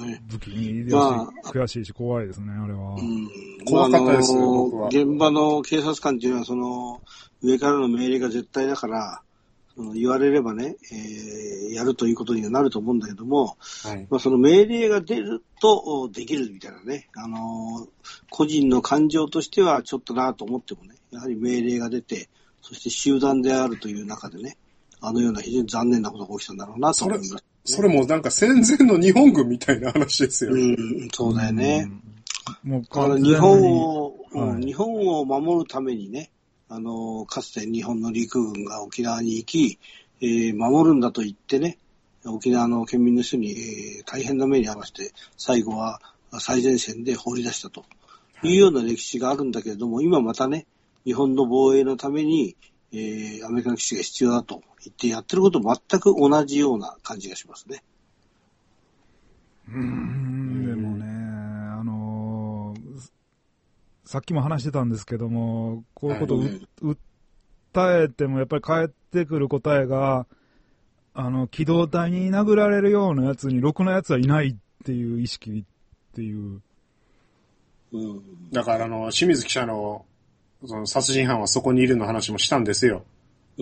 ね、 不気味で、まあ、悔しいし怖いですね、あれは。 うん、 怖かったですよ、僕は。 現場の警察官っていうのは、その、上からの命令が絶対だから、言われればね、えー、やるということにはなると思うんだけども、はい、まあ、その命令が出るとできるみたいなね、あのー、個人の感情としてはちょっとなと思ってもね、やはり命令が出て、そして集団であるという中でね、あのような非常に残念なことが起きたんだろうなと思います、ね。 それ、それもなんか戦前の日本軍みたいな話ですよね。 うん、そうだよね。 うん、もうだから日本を、はい、日本を守るためにね、あの、かつて日本の陸軍が沖縄に行き、えー、守るんだと言ってね、沖縄の県民の人に、えー、大変な目に遭わせて、最後は最前線で放り出したというような歴史があるんだけれども、はい、今またね、日本の防衛のために、えー、アメリカの基地が必要だと言ってやってること全く同じような感じがしますね。 うーん、でもね、あのー、さっきも話してたんですけども、こういうことを、はい、訴えてもやっぱり返ってくる答えが、あの、機動隊に殴られるようなやつにろくなやつはいないっていう意識っていう。 うん、だからあの、清水記者の、その殺人犯はそこにいるの話もしたんですよ。うん、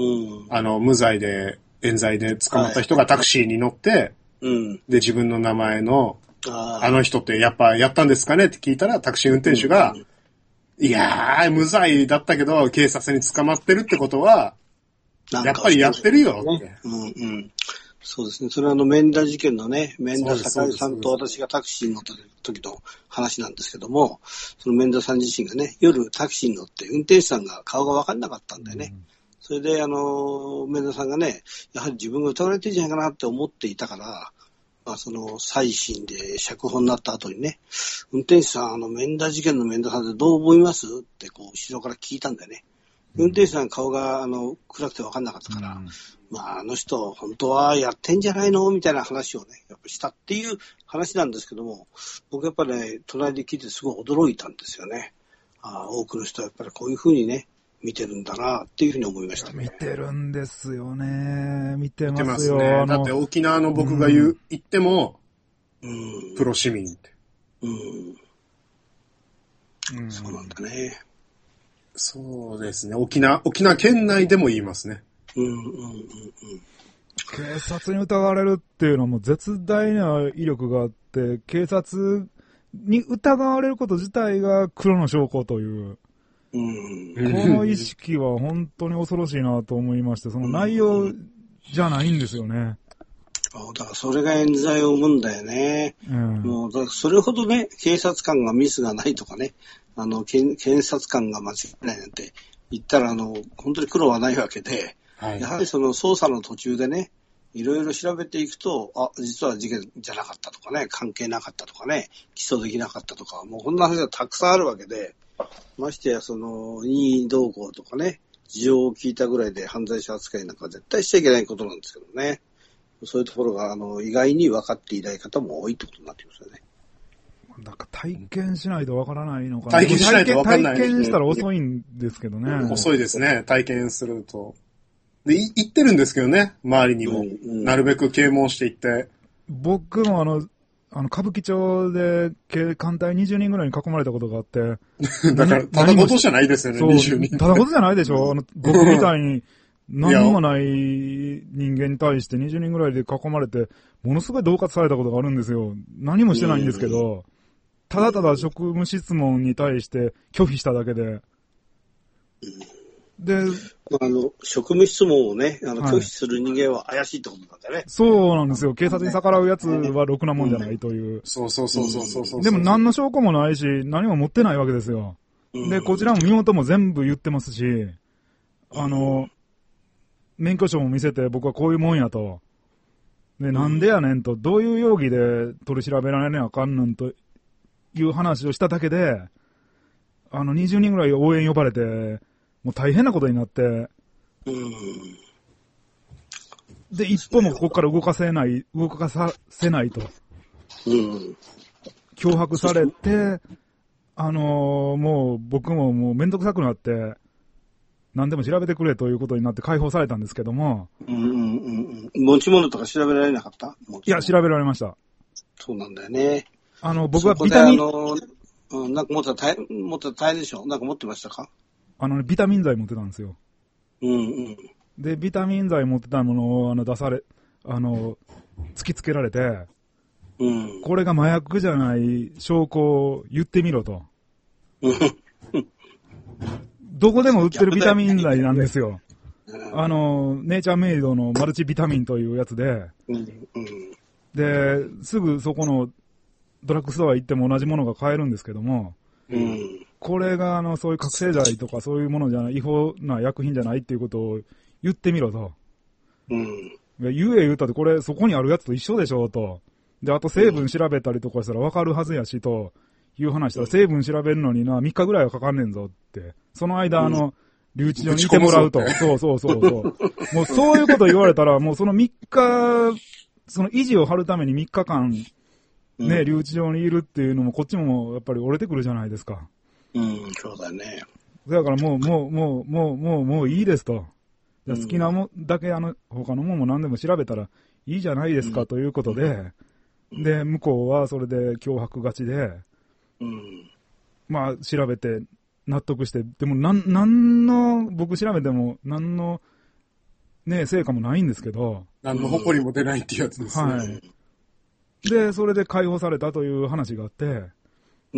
あの、無罪で、冤罪で捕まった人がタクシーに乗って、はいうん、で、自分の名前の、あ, あの人ってやっぱやったんですかねって聞いたら、タクシー運転手が、うんいやー、無罪だったけど、警察に捕まってるってことは、やっぱりやってるよって。 うんうん。そうですね。それはあの、免田事件のね、免田坂井さんと私がタクシーに乗った時の話なんですけども、その免田さん自身がね、夜タクシーに乗って運転手さんが顔が分かんなかったんだよね。うん、それであの、免田さんがね、やはり自分が疑われてるんじゃないかなって思っていたから、まあ、その、再審で釈放になった後にね、運転手さん、あの、免田事件の免田さんってどう思いますって、こう、後ろから聞いたんだよね。運転手さん顔が、あの、暗くて分かんなかったから、うん、まあ、あの人、本当はやってんじゃないのみたいな話をね、やっぱしたっていう話なんですけども、僕やっぱりね、隣で聞いてすごい驚いたんですよね。あ多くの人はやっぱりこういうふうにね、見てるんだなっていうふうに思いましたね。 見てるんですよね。見てますよ。見てますね。だって沖縄の僕が言う、うん、言っても、うん、プロ市民って、うんうん。そうなんだね。 そうですね。沖縄、沖縄県内でも言いますね。うんうんうんうん。 警察に疑われるっていうのはもう絶大な威力があって、警察に疑われること自体が黒の証拠という。うん、この意識は本当に恐ろしいなと思いまして、その内容じゃないんですよね。 だからそれが冤罪を生むんだよね。うん、もうだからそれほどね、警察官がミスがないとかね、あの、検察官が間違いないなんて言ったら、あの、本当に苦労はないわけで、はい、やはりその捜査の途中でね、いろいろ調べていくと、あ、実は事件じゃなかったとかね、関係なかったとかね、起訴できなかったとか、もうこんな話がたくさんあるわけで、ましてやその任意同行とかね、事情を聞いたぐらいで犯罪者扱いなんか絶対しちゃいけないことなんですけどね。そういうところがあの意外に分かっていない方も多いってことになってきますよね。 なんか体験しないと分からないのかな。 体験しないと分からない。 体験したら遅いんですけどね。 遅いですね、体験すると。 で、言ってるんですけどね、周りにも。うんうん、なるべく啓蒙していって。 僕もあの、あの、歌舞伎町で警官隊にじゅうにんぐらいに囲まれたことがあって。 だから、ただことじゃないですよね、にじゅうにん。 ただことじゃないでしょあの、僕みたいに、何もない人間に対してにじゅうにんぐらいで囲まれて、ものすごい恫喝されたことがあるんですよ。何もしてないんですけど、ただただ職務質問に対して拒否しただけで。で、 あの、職務質問をね、あの、拒否する人間は怪しいってことなんだね。 そうなんですよ。警察に逆らうやつはろくなもんじゃないという。 そうそうそうそうそう。 でも何の証拠もないし、何も持ってないわけですよ。で、こちらも身元も全部言ってますし、あの、免許証も見せて僕はこういうもんやと。で、なんでやねんと、どういう容疑で取り調べられねあかんのんという話をしただけで、あの、にじゅうにんぐらい応援呼ばれて、もう大変なことになって、うん、で、一歩もここから動かせない、動かさせないと。うん、脅迫されて、あのー、もう僕ももうめんどくさくなって、何でも調べてくれということになって解放されたんですけども。 うんうんうん、持ち物とか調べられなかった？ いや、調べられました。 そうなんだよね。 あの、僕はビタミン、 あの、うん、なんか持ったら大変、持ったら大変でしょ？なんか持ってましたか？ あの、ビタミン剤持ってたんですよ。 うんうん。 で、ビタミン剤持ってたものを、あの、出され、あの、突きつけられて、うん。これが麻薬じゃない証拠を言ってみろと。どこでも売ってるビタミン剤なんですよ。あの、ネイチャーメイドのマルチビタミンというやつで、うんうん、で、すぐそこのドラッグストア行っても同じものが買えるんですけども、うん、これがあの、そういう覚醒剤とかそういうものじゃない、違法な薬品じゃないっていうことを言ってみろと。うん、言え言ったってこれそこにあるやつと一緒でしょと。で、あと成分調べたりとかしたらわかるはずやしという話したら、成分調べるのにな、みっかぐらいはかかんねんぞって。その間あの、留置所にいてもらうと。そうそうそうそう。もうそういうこと言われたら、もうそのみっか、その維持を張るためにみっかかん、ね、うん、留置場にいるっていうのも、こっちもやっぱり折れてくるじゃないですか。 うん、そうだね。 だからもう、もう、もう、もう、もう、もういいですと。好きなもんだけ、あの、他のもんも何でも調べたらいいじゃないですかということで、うん、で、向こうはそれで脅迫勝ちで、うん、まあ、調べて、納得して、でも、なん、なんの、僕調べても、なんの、ね、成果もないんですけど。 なんの誇りも出ないっていうやつですね。はい。 で、それで解放されたという話があって、うん。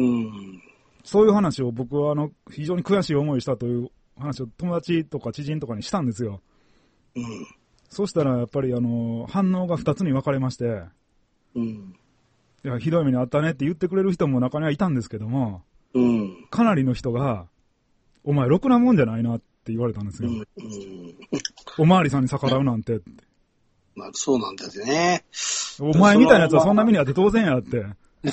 そういう話を僕は、あの、非常に悔しい思いしたという話を友達とか知人とかにしたんですよ。うん。そしたら、やっぱり、あの、反応が二つに分かれまして、うん。いや、ひどい目にあったねって言ってくれる人も中にはいたんですけども、うん、かなりの人が、お前ろくなもんじゃないなって言われたんですよ。うんうん、おまわりさんに逆らうなんて。 まあ、そうなんだよね。 お前みたいなやつはそんな目にあって当然やって。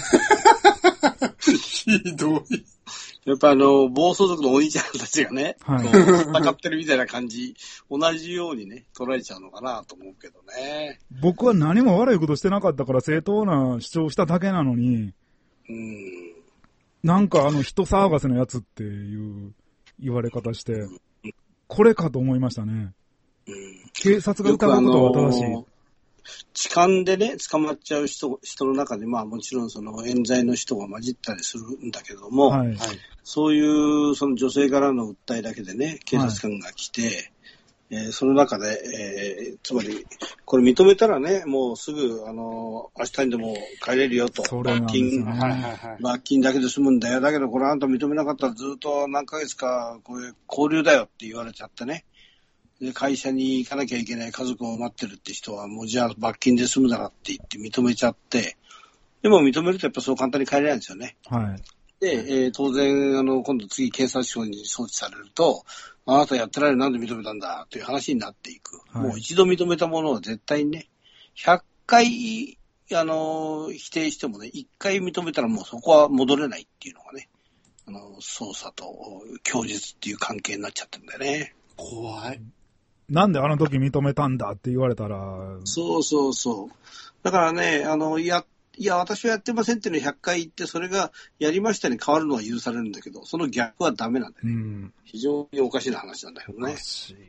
ひどい。 やっぱあの、暴走族のお兄ちゃんたちがね、はい、戦ってるみたいな感じ、同じようにね、捉えちゃうのかなと思うけどね。 僕は何も悪いことしてなかったから正当な主張しただけなのに、うんなんかあの人騒がせのやつっていう言われ方して、これかと思いましたね。うん、警察が疑うことは正しい。 痴漢でね、捕まっちゃう人、人の中で、まあもちろんその冤罪の人が混じったりするんだけども、はい、そういうその女性からの訴えだけでね、警察官が来て、はいえー、その中で、えー、つまり、これ認めたらね、もうすぐ、あの、明日にでも帰れるよと。罰金、罰金だけで済むんだよ。だけど、これあんた認めなかったらずっと何ヶ月か、これ、交流だよって言われちゃってね。で、会社に行かなきゃいけない家族を待ってるって人は、もうじゃあ罰金で済むだろって言って認めちゃって、でも認めるとやっぱそう簡単に帰れないんですよね。はい。で、えー、当然、あの、今度次警察庁に送致されると、あなたやってないのなんで認めたんだという話になっていく。はい、もう一度認めたものは絶対にね、ひゃっかい、あの、否定してもね、いっかい認めたらもうそこは戻れないっていうのがね、あの、捜査と供述っていう関係になっちゃってるんだよね。 怖い。 なんであの時認めたんだって言われたら。 そうそうそう。だからね、あの、や、いや、私はやってませんっていうのをひゃっかい言って、それがやりましたに変わるのは許されるんだけど、その逆はダメなんだよね。うん、非常におかしな話なんだけどね。 おかしいで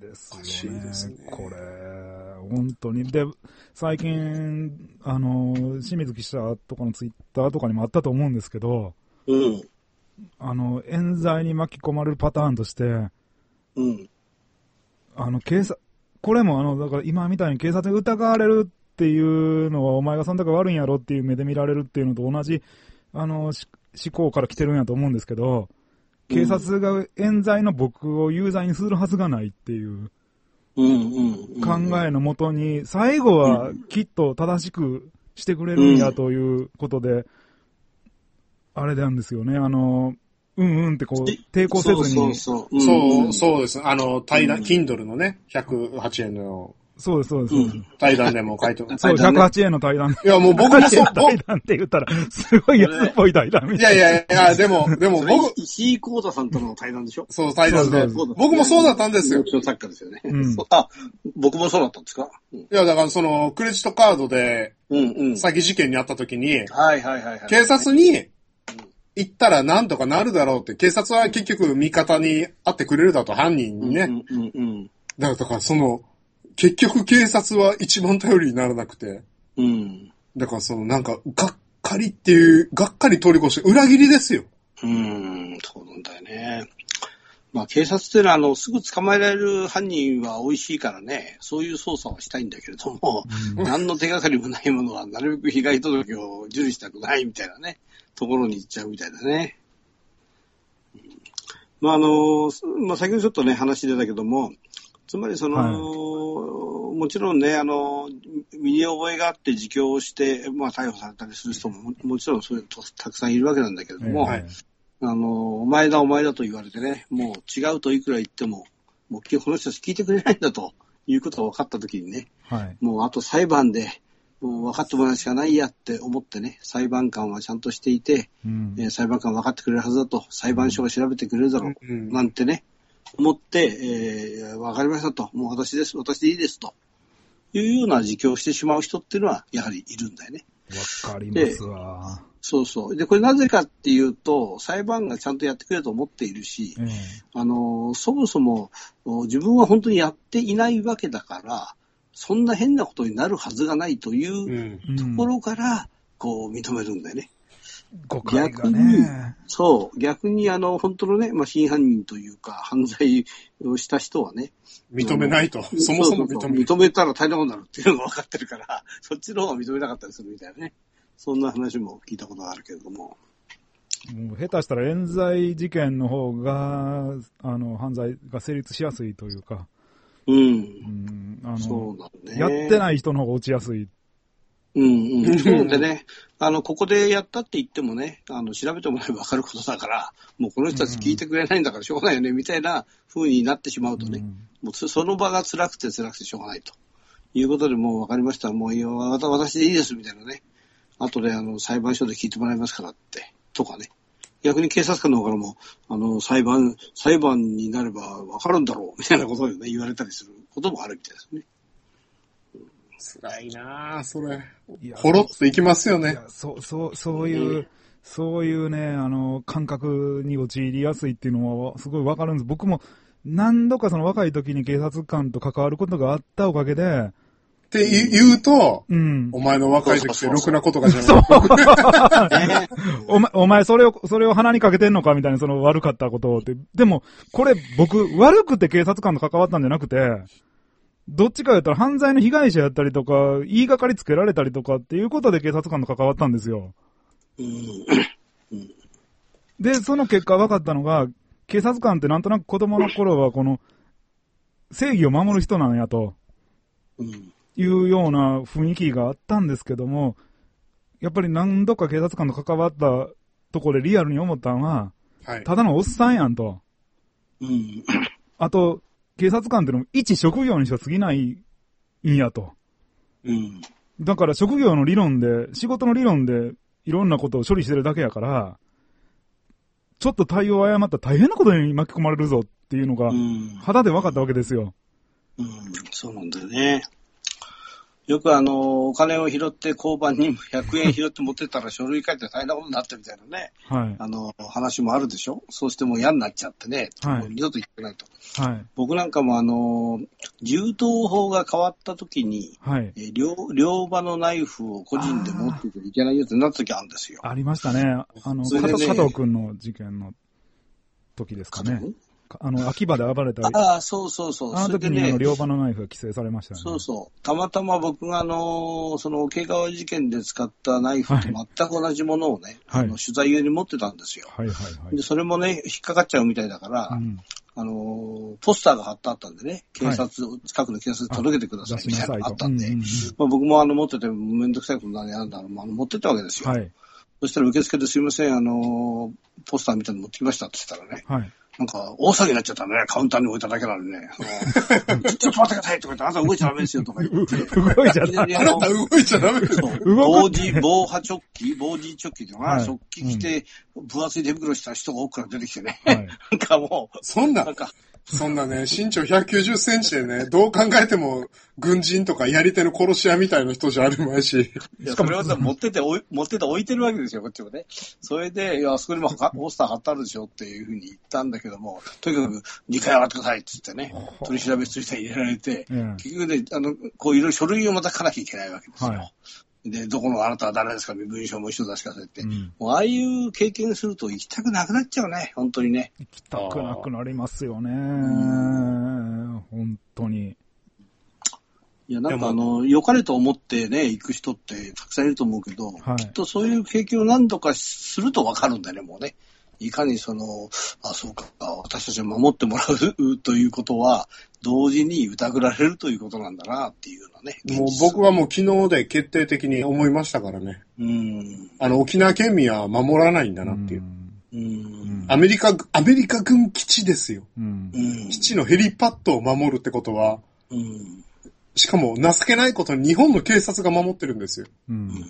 ですよね。 おかしいですね。 これ、本当に。で、最近、あの、清水記者とかのツイッターとかにもあったと思うんですけど、 うん。 あの、冤罪に巻き込まれるパターンとして、 うん。 あの、警察、これもあの、だから今みたいに警察に疑われるっていうのはお前がそんだけ悪いんやろっていう目で見られるっていうのと同じ、あの、思考から来てるんやと思うんですけど、警察が冤罪の僕を有罪にするはずがないっていう考えのもとに、最後はきっと正しくしてくれるんやということで、あれなんですよね、あの、うんうんってこう、抵抗せずに。 そうそうそう。そう、そうです。あの、対談、Kindle のね、ひゃくはちえんの。 そうです、そうです。うん、 対談でも書いてます。 そう、ひゃくはちえんの対談。 いや、もう僕もそう。 対談って言ったら、すごい安っぽい対談みたいな。 いやいやいや、でも、でも僕。 石井光太さんとの対談でしょ？ そう、対談で。僕もそうだったんですよ。 作家ですよね。うん、あ、僕もそうだったんですか？ いや、だからその、クレジットカードで、うんうん。詐欺事件にあった時に、 はいはいはいはい。 警察に、行ったらなんとかなるだろうって、警察は結局味方に会ってくれるだと、犯人にね。うんうんうん、だから、その、結局警察は一番頼りにならなくて。うん。だからそのなんか、がっかりっていう、がっかり通り越して、裏切りですよ。 うん、そうなんだよね。まあ警察っていうのは、あの、すぐ捕まえられる犯人は美味しいからね、そういう捜査はしたいんだけれども、うん、何の手がかりもないものは、なるべく被害届を受理したくないみたいなね。ところに行っちゃうみたいだね。うん、まああの、まあ先ほどちょっとね話出たけども、つまりその、はい、もちろんね、あの、身に覚えがあって自供をして、まあ逮捕されたりする人も も, もちろんそういうのたくさんいるわけなんだけれども、はい、あの、お前だお前だと言われてね、もう違うといくら言っても、もうこの人たち聞いてくれないんだということが分かったときにね、はい、もうあと裁判で、もう分かってもらうしかないやって思ってね、裁判官はちゃんとしていて、うんえー、裁判官は分かってくれるはずだと、裁判所が調べてくれるだろう、うん、なんてね、思って、えー、分かりましたと、もう私です、私でいいですというような自供をしてしまう人っていうのはやはりいるんだよね。 わかりますわ。 そうそう。で、これなぜかっていうと、裁判がちゃんとやってくれると思っているし、うん、あの、そもそも自分は本当にやっていないわけだから、そんな変なことになるはずがないというところから、こう認めるんだよね。 誤解がね。 逆に、そう、逆にあの、本当のね、まあ、真犯人というか、犯罪をした人はね。 認めないと。そもそも認めない。 そうそうそう認めたら大変なことになるっていうのが分かってるから、そっちの方が認めなかったりするみたいなね。そんな話も聞いたことがあるけれども。 もう下手したら冤罪事件の方が、あの、犯罪が成立しやすいというか。 うん。うん、あのそうだね。やってない人の方が落ちやすい。 うんうん。そうでね、あの、ここでやったって言ってもね、あの、調べてもらえば分かることだから、もうこの人たち聞いてくれないんだからしょうがないよね、みたいな風になってしまうとね、うん、もうその場が辛くて辛くてしょうがないということで、もう分かりました、もういいよ、私でいいですみたいなね、後であの、裁判所で聞いてもらいますからって、とかね。逆に警察官の方からも、あの、裁判、裁判になれば分かるんだろう、みたいなことをね、言われたりすることもあるみたいですね。 辛いなぁ、それ。ほろっといきますよね。いや、 そう、そう、そういう、うん、そういうね、あの、感覚に陥りやすいっていうのはすごいわかるんです。僕も何度かその若い時に警察官と関わることがあったおかげで、 って言うと、うん、お前の若い時ってろくなことがじゃない。 お前、お前それを、それを鼻にかけてんのかみたいな、その悪かったことをって。でも、これ僕、悪くて警察官と関わったんじゃなくて、どっちか言ったら犯罪の被害者やったりとか、言いがかりつけられたりとかっていうことで警察官と関わったんですよ。で、その結果分かったのが、警察官ってなんとなく子供の頃はこの、正義を守る人なんやと。いうような雰囲気があったんですけども、やっぱり何度か警察官と関わったところでリアルに思ったのは、はい、ただのおっさんやんと。うん、あと、警察官ってのも一職業にしか過ぎないんやと。うん、だから職業の理論で、仕事の理論でいろんなことを処理してるだけやから、ちょっと対応を誤ったら大変なことに巻き込まれるぞっていうのが、肌で分かったわけですよ。 うん、そうなんだよね。 よくあの、お金を拾って交番にひゃくえん拾って持ってったら書類書いて大変なことになってみたいなね。はい。あの、話もあるでしょ。そうしてもう嫌になっちゃってね。はい。もう二度と行ってないと。はい。僕なんかもあの、銃刀法が変わった時に、はい。え両、両刃のナイフを個人で持っていけばいけないよってなった時あるんですよ。 ありましたね。あの、ね、加藤、加藤君の事件の時ですかね。あの、秋葉で暴れた。 ああ、そうそうそう。 あの時に、ね、あの、両刃のナイフが規制されましたよね。 そうそう。たまたま僕があの、その、桶川事件で使ったナイフと全く同じものをね、はい、あの取材用に持ってたんですよ。はいはいはい。で、それもね、引っかかっちゃうみたいだから、うん、あの、ポスターが貼ってあったんでね、警察、はい、近くの警察に届けてくださいみたいなのがあったんで、うんうんうん、まあ、僕もあの、持っててめんどくさいことなんやんだろう、まあ、持ってったわけですよ。はい。そしたら受付ですいません、あの、ポスターみたいなの持ってきましたって言ったらね、はい。なんか、大騒ぎになっちゃったね。カウンターに置いただけなのにね。ちょっと待ってくださいとか言って、あなた動いちゃダメですよとか言って。 動いちゃダメ。 あなた動いちゃダメですよ。 防塵、防波チョッキ防塵チョッキっていうのかな、チョッキ着て、分厚い手袋した人が奥から出てきてね。はい、なんかもう。 そんな、なんかそんなね、身長ひゃくきゅうじゅっセンチでね、どう考えても、軍人とかやり手の殺し屋みたいな人じゃあるまいし。 いや、それはさ、持ってて、持ってて置いてるわけですよ、こっちもね。それで、いや、あそこにもポスター貼ってあるでしょっていうふうに言ったんだけども、とにかくにかい上がってくださいって言ってね、取り調べ室に入れられて、うん、結局ね、あの、こういろいろ書類をまた書かなきゃいけないわけですよ。はい、で、どこのあなたは誰ですか、身分証も一緒出してくださいって、うん。もうああいう経験すると行きたくなくなっちゃうね、本当にね。 行きたくなくなりますよね。本当に。 いや、なんかあの、良かれと思ってね、行く人ってたくさんいると思うけど、はい、きっとそういう経験を何度かすると分かるんだよね、もうね。いかにその、あ、そうか、私たちを守ってもらうということは、同時に疑られるということなんだな、っていうのね。 もう僕はもう昨日で決定的に思いましたからね。うん。あの、沖縄県民は守らないんだなっていう。うん。アメリカ、アメリカ軍基地ですよ。うん。基地のヘリパッドを守るってことは、うん。しかも、情けないことに日本の警察が守ってるんですよ。うん。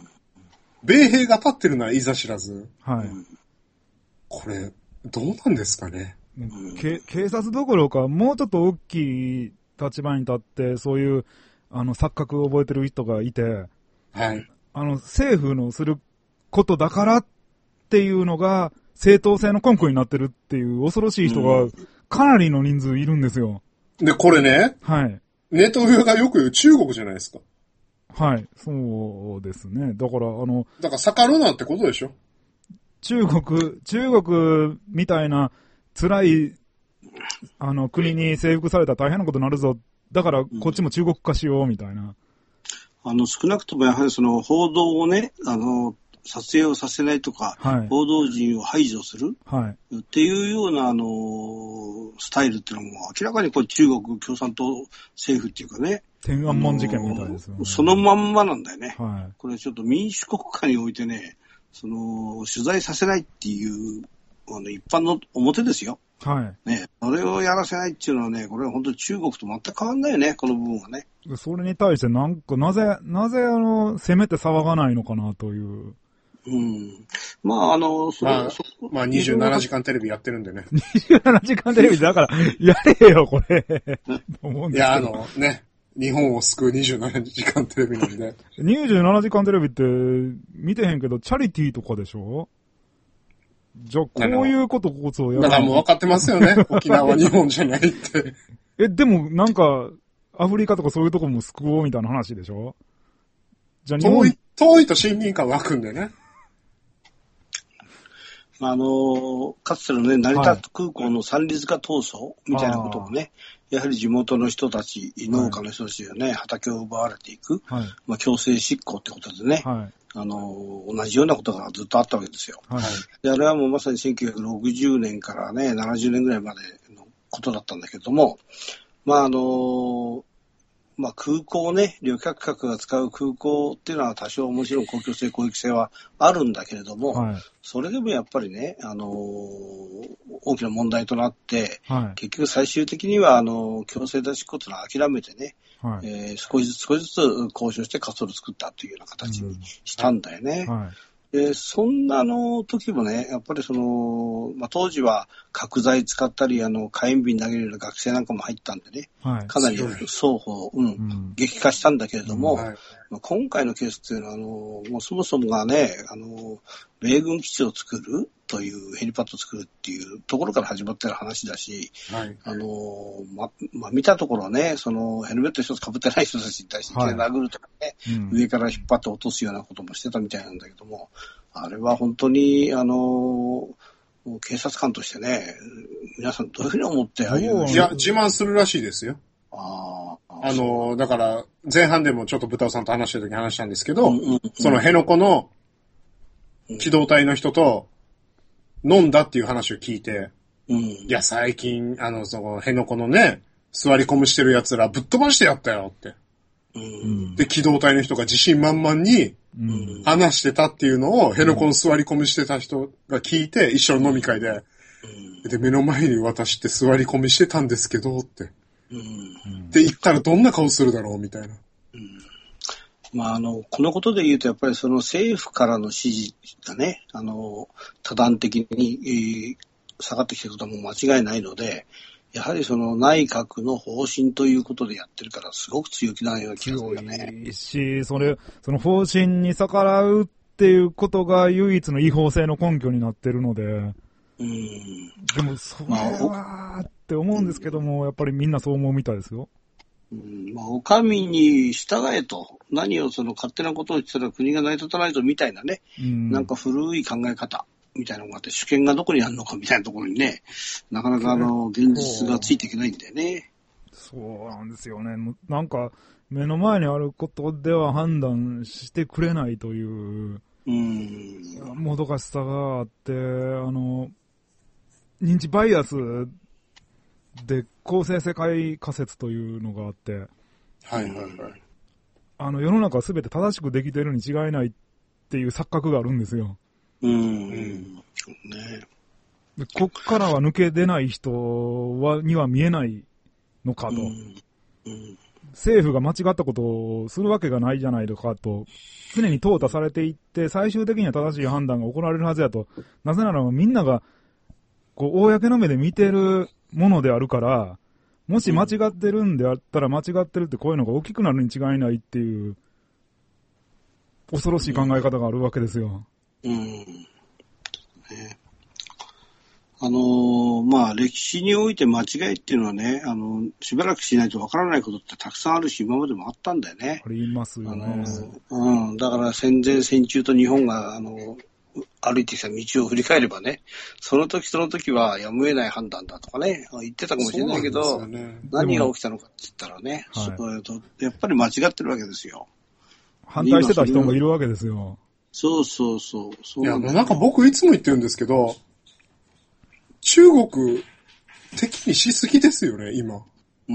米兵が立ってるのはいざ知らず。はい。これ、どうなんですかね。 け警察どころか、もうちょっと大きい立場に立って、そういう、あの、錯覚を覚えてる人がいて、はい。あの、政府のすることだからっていうのが、正当性の根拠になってるっていう恐ろしい人が、かなりの人数いるんですよ。 で、これね。はい。ネット上がよく言う中国じゃないですか。 はい。そうですね。だから、あの。 だから逆らうなってことでしょ。 中国、中国みたいな辛い、あの、国に征服されたら大変なことになるぞ。だから、こっちも中国化しよう、みたいな。 あの、少なくともやはりその、報道をね、あの、撮影をさせないとか、はい、報道陣を排除する、はい、っていうような、あの、スタイルっていうのも明らかにこれ中国共産党政府っていうかね。 天安門事件みたいですよね。 そのまんまなんだよね。はい、これちょっと民主国家においてね、その、取材させないっていう、あの、一般の表ですよ。はい。ね、それをやらせないっていうのはね、これは本当に中国と全く変わんないよね、この部分はね。 それに対してなんか、なぜ、なぜあの、せめて騒がないのかなという。 うん。まあ、あの、そまあ、そまあ、にじゅうななじかんテレビやってるんでね。 にじゅうななじかんテレビだから、やれよ、これ。 いや、あの、ね。日本を救うにじゅうななじかんテレビなんで。 にじゅうななじかんテレビって見てへんけど、チャリティーとかでしょ？じゃあ、こういうことこそやる。 だからもう分かってますよね。沖縄は日本じゃないって。 え、でもなんか、アフリカとかそういうとこも救おうみたいな話でしょ？じゃあ日本遠い、遠いと親近感湧くんでね。 あの、かつてのね、成田空港の三里塚闘争みたいなこともね、はい、やはり地元の人たち、農家の人たちがね、はい、畑を奪われていく、はい、まあ強制執行ってことでね、はい、あの、同じようなことがずっとあったわけですよ。はい、で、あれはもうまさにせんきゅうひゃくろくじゅうねんからね、ななじゅうねんぐらいまでのことだったんだけども、まああの、まあ空港ね、旅客客が使う空港っていうのは多少もちろん公共性、公益性はあるんだけれども、はい、それでもやっぱりね、あのー、大きな問題となって、はい、結局最終的にはあの、強制出しっこっていうのは諦めてね、はい、えー、少しずつ少しずつ交渉して滑走路を作ったというような形にしたんだよね。うんはいで、そんなの時もね、やっぱりその、まあ、当時は角材使ったり、あの、火炎瓶投げるような学生なんかも入ったんでね、 はい、かなり双方、うん、うん、激化したんだけれども、うんはい、今回のケースっていうのは、あの、もうそもそもがね、あの、米軍基地を作るというヘリパッドを作るっていうところから始まってる話だし、はい、あの、ま、まあ、見たところね、そのヘルメット一つ被ってない人たちに対していきなり殴るとかね、はいうん、上から引っ張って落とすようなこともしてたみたいなんだけども、あれは本当に、あの、警察官としてね、皆さんどういうふうに思ってああいう。 いや、自慢するらしいですよ。ああの、だから、前半でもちょっとブタオさんと話した時に話したんですけど、うんうんうん、その辺野古の機動隊の人と飲んだっていう話を聞いて、うん、いや、最近、あの、その辺野古のね、座り込むしてる奴らぶっ飛ばしてやったよって。うん、で、機動隊の人が自信満々に話してたっていうのを、辺野古の座り込みしてた人が聞いて、一緒の飲み会で、うん、で、目の前に私って座り込みしてたんですけどって。うん、で、言ったらどんな顔するだろうみたいな。うん、 まあ、あの、このことで言うと、やっぱりその政府からの指示がね、あの、多段的に、えー、下がってきてることはもう間違いないので、やはりその内閣の方針ということでやってるから、すごく強気なような気がするよね。 強いし、それ、その方針に逆らうっていうことが唯一の違法性の根拠になってるので、うん、でも、それはって思うんですけども、やっぱりみんなそう思うみたいですよ。 うん、まあ、お上に従えと、何をその勝手なことを言ってたら国が成り立たないとみたいなね、うん、なんか古い考え方みたいなのがあって、主権がどこにあるのかみたいなところにね、なかなかあの、現実がついていけないんだよね。 そうなんですよね。なんか、目の前にあることでは判断してくれないという、うん、もどかしさがあって、あの、認知バイアスで公正世界仮説というのがあって、はいはいはい。あの世の中はすべて正しくできているに違いないっていう錯覚があるんですよ。うん。ね、でこっからは抜け出ない人はには見えないのかと、うんうん。政府が間違ったことをするわけがないじゃないのかと、常に淘汰されていって、最終的には正しい判断が行われるはずやと。なぜならみんながこう、公の目で見てるものであるから、もし間違ってるんであったら間違ってるってこういうのが大きくなるに違いないっていう、恐ろしい考え方があるわけですよ。うん。うんね、 あのー、まあ、歴史において間違いっていうのはね、あの、しばらくしないとわからないことってたくさんあるし、今までもあったんだよね。 ありますよね。 あのー、うん。だから戦前戦中と日本が、あの、歩いてきた道を振り返ればね、その時その時はやむを得ない判断だとかね、言ってたかもしれないけど、ね、何が起きたのかって言ったらね、はい、そとやっぱり間違ってるわけですよ。 反対してた人もいるわけですよ。 そうそうそう。そういや、なんか僕いつも言ってるんですけど、中国敵にしすぎですよね、今。うん。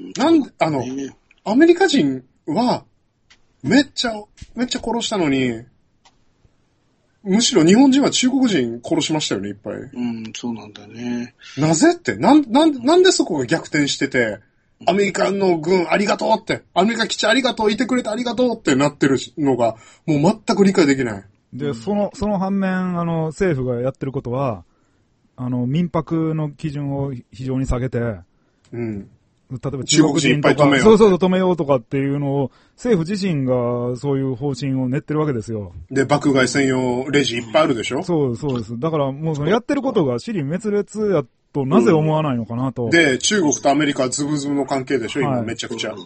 なんで、あの、ね、アメリカ人はめっちゃ、めっちゃ殺したのに、むしろ日本人は中国人殺しましたよね、いっぱい。うん、そうなんだよね。 なぜって、なん、なん、なんでそこが逆転してて、アメリカの軍ありがとうって、アメリカ基地ありがとう、いてくれてありがとうってなってるのが、もう全く理解できない。 で、その、その反面、あの、政府がやってることは、あの、民泊の基準を非常に下げて、うん。例えば中国人とか、そうそう止めようとかっていうのを、政府自身がそういう方針を練ってるわけですよ。 で、爆買い専用レジいっぱいあるでしょ？ そうそうです。だからもうそのやってることが支離滅裂やとなぜ思わないのかなと。うん、 で、中国とアメリカはズブズブの関係でしょ、今、はい、めちゃくちゃ。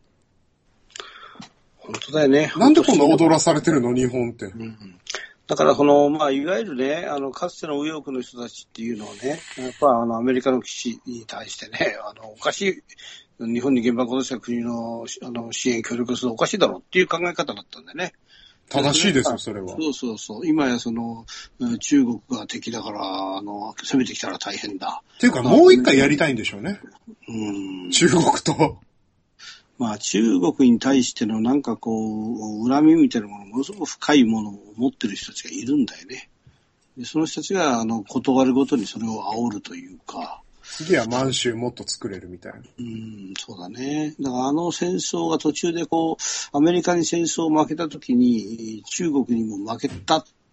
本当だよね。 なんでこんな踊らされてるの、日本って。うんだから、その、まあ、いわゆるね、あの、かつての右翼の人たちっていうのをね、やっぱ、あの、アメリカの基地に対してね、あの、おかしい、日本に原爆を落とした国の、あの、支援協力するおかしいだろうっていう考え方だったんでね。 正しいですよ、それは。 そうそうそう。今やその、中国が敵だから、あの、攻めてきたら大変だ。 っていうか、もう一回やりたいんでしょうね。うん。中国と。 まあ中国に対してのなんかこう、恨みみたいなもの、ものすごく深いものを持ってる人たちがいるんだよね。でその人たちが、あの、断るごとにそれを煽るというか。 次は満州もっと作れるみたいな。 うん、そうだね。だからあの戦争が途中でこう、アメリカに戦争を負けた時に、中国にも負けた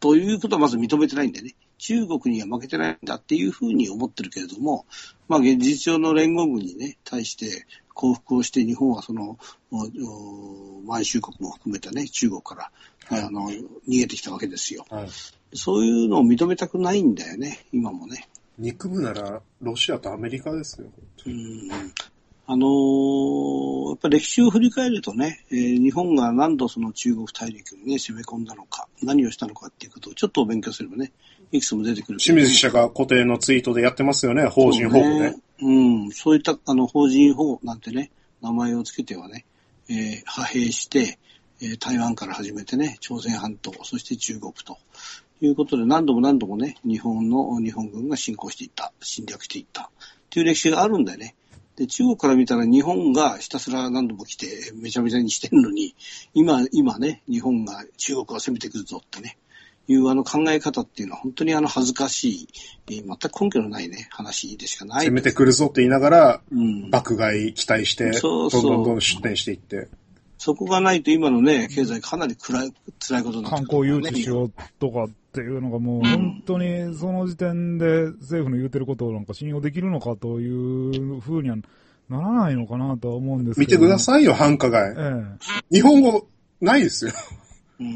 ということはまず認めてないんでね。中国には負けてないんだっていうふうに思ってるけれども、まあ現実上の連合軍にね、対して降伏をして日本はその、満州国も含めたね、中国から、はい、あの、逃げてきたわけですよ、はい。そういうのを認めたくないんだよね、今もね。 憎むならロシアとアメリカですよ。 うんあのー、やっぱり歴史を振り返るとね、えー、日本が何度その中国大陸にね、攻め込んだのか、何をしたのかっていうことをちょっと勉強すればね、いくつも出てくる。 清水記者が固定のツイートでやってますよね、邦人保護で。 ね、うん、そういったあの邦人保護なんてね、名前をつけてはね、えー、派兵して、えー、台湾から始めてね、朝鮮半島、そして中国ということで何度も何度もね、日本の、日本軍が侵攻していった、侵略していったという歴史があるんだよね。で、中国から見たら日本がひたすら何度も来てめちゃめちゃにしてるのに、今、今ね、日本が中国が攻めてくるぞってね、いうあの考え方っていうのは本当にあの恥ずかしい、全く根拠のないね、話でしかない。 攻めてくるぞって言いながら、うん、爆買い期待して、そうそうどんどんどん出店していって。 そこがないと今のね、経済かなり暗い、辛いことになってくる、ね。観光誘致しようとかっていうのがもう、本当にその時点で政府の言ってることをなんか信用できるのかというふうにはならないのかなとは思うんですけど、ね。 見てくださいよ、繁華街。ええ、日本語ないですよ。うん、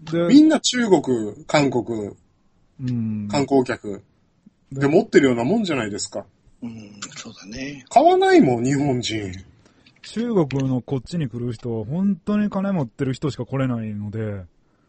でみんな中国、韓国、うん、観光客で持ってるようなもんじゃないですか。 うん、そうだね。 買わないもん、日本人。 中国のこっちに来る人は本当に金持ってる人しか来れないので。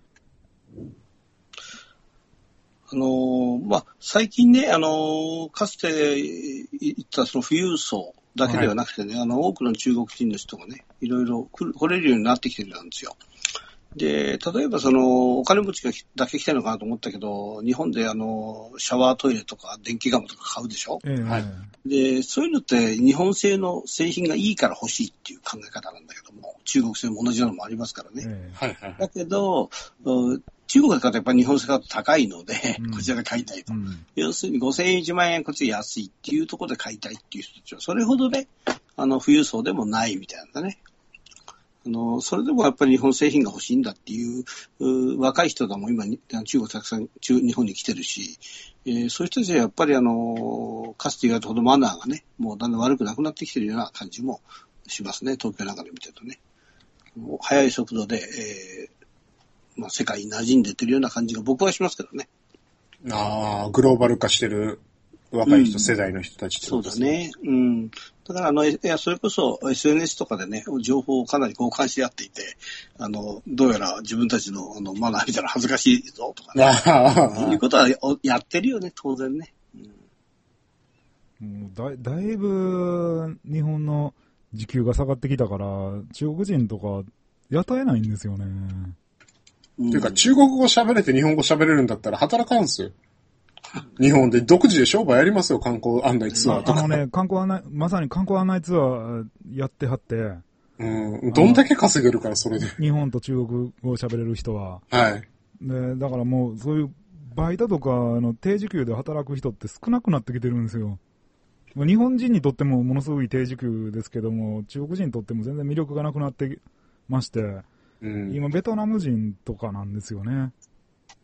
あのー、まあ、最近ね、あのー、かつて言ったその富裕層だけではなくてね、はい、あの、多くの中国人の人がね、いろいろ来る、来れるようになってきてるんですよ。で、例えばその、お金持ちがだけ来てるのかなと思ったけど、日本であの、シャワートイレとか電気ガムとか買うでしょ、えー、はい。で、そういうのって日本製の製品がいいから欲しいっていう考え方なんだけども、中国製も同じようなのもありますからね。えー、はいはい。だけど、中国で買うとやっぱり日本製だと高いので、うん、こちらで買いたいと、うん。要するにごせんえんいちまんえんこっちで安いっていうところで買いたいっていう人たちは、それほどね、あの、富裕層でもないみたいなんだね。あの、それでもやっぱり日本製品が欲しいんだっていう、う若い人だもん今、中国たくさん中日本に来てるし、えー、そういう人たちはやっぱりあの、かつて言われたほどマナーがね、もうだんだん悪くなくなってきてるような感じもしますね、東京なんかで見てるとね。もう速い速度で、えー、まあ世界に馴染んでてるような感じが僕はしますけどね。 ああ、グローバル化してる若い人、うん、世代の人たちってことですね。 そうだね。うん。だからあの、いや、それこそ エスエヌエス とかでね、情報をかなり交換し合っていて、あの、どうやら自分たちのあのマナー見たら恥ずかしいぞとかね。いうことはやってるよね、当然ね。 うん、だ, だいぶ日本の時給が下がってきたから、中国人とか雇えないんですよね。 うん、っていうか、中国語喋れて日本語喋れるんだったら働かんすよ。日本で独自で商売やりますよ、観光案内ツアーとか。 あのね、観光案内、まさに観光案内ツアーやってはって、 うん、どんだけ稼げるから、それで。 日本と中国語を喋れる人は。 はい。 で、だからもう、そういうバイトとかの低時給で働く人って少なくなってきてるんですよ。日本人にとってもものすごい低時給ですけども、中国人にとっても全然魅力がなくなってまして、うん、今ベトナム人とかなんですよね。うん。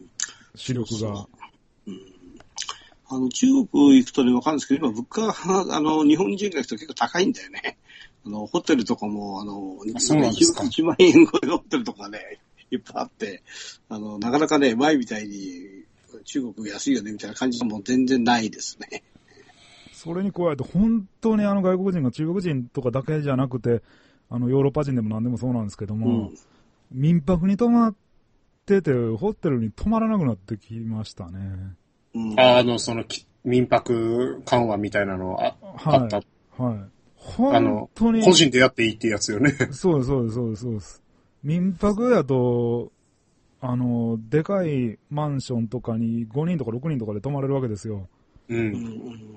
視力が。そうそううん、あの中国行くとね、わかるんですけど、今物価が、あの、日本人が行くと結構高いんだよね。あの、ホテルとかも、あの、 あそうなんですか。 いちまんえん超えのホテルとかね、いっぱいあって、あの、なかなかね、前みたいに中国安いよねみたいな感じはもう全然ないですね。 それに加えて、本当にあの外国人が中国人とかだけじゃなくて、あの、ヨーロッパ人でも何でもそうなんですけども、うん、民泊に泊まって、てて、ホテルに泊まらなくなってきましたね。 うん、あ, あの、その、民泊緩和みたいなの あ,、はい、あった。 はい。 本当に。あの、個人でやっていいってやつよね。 そうです、そうです、そうです、そうです。民泊やと、あの、でかいマンションとかにごにんとかろくにんとかで泊まれるわけですよ。うん。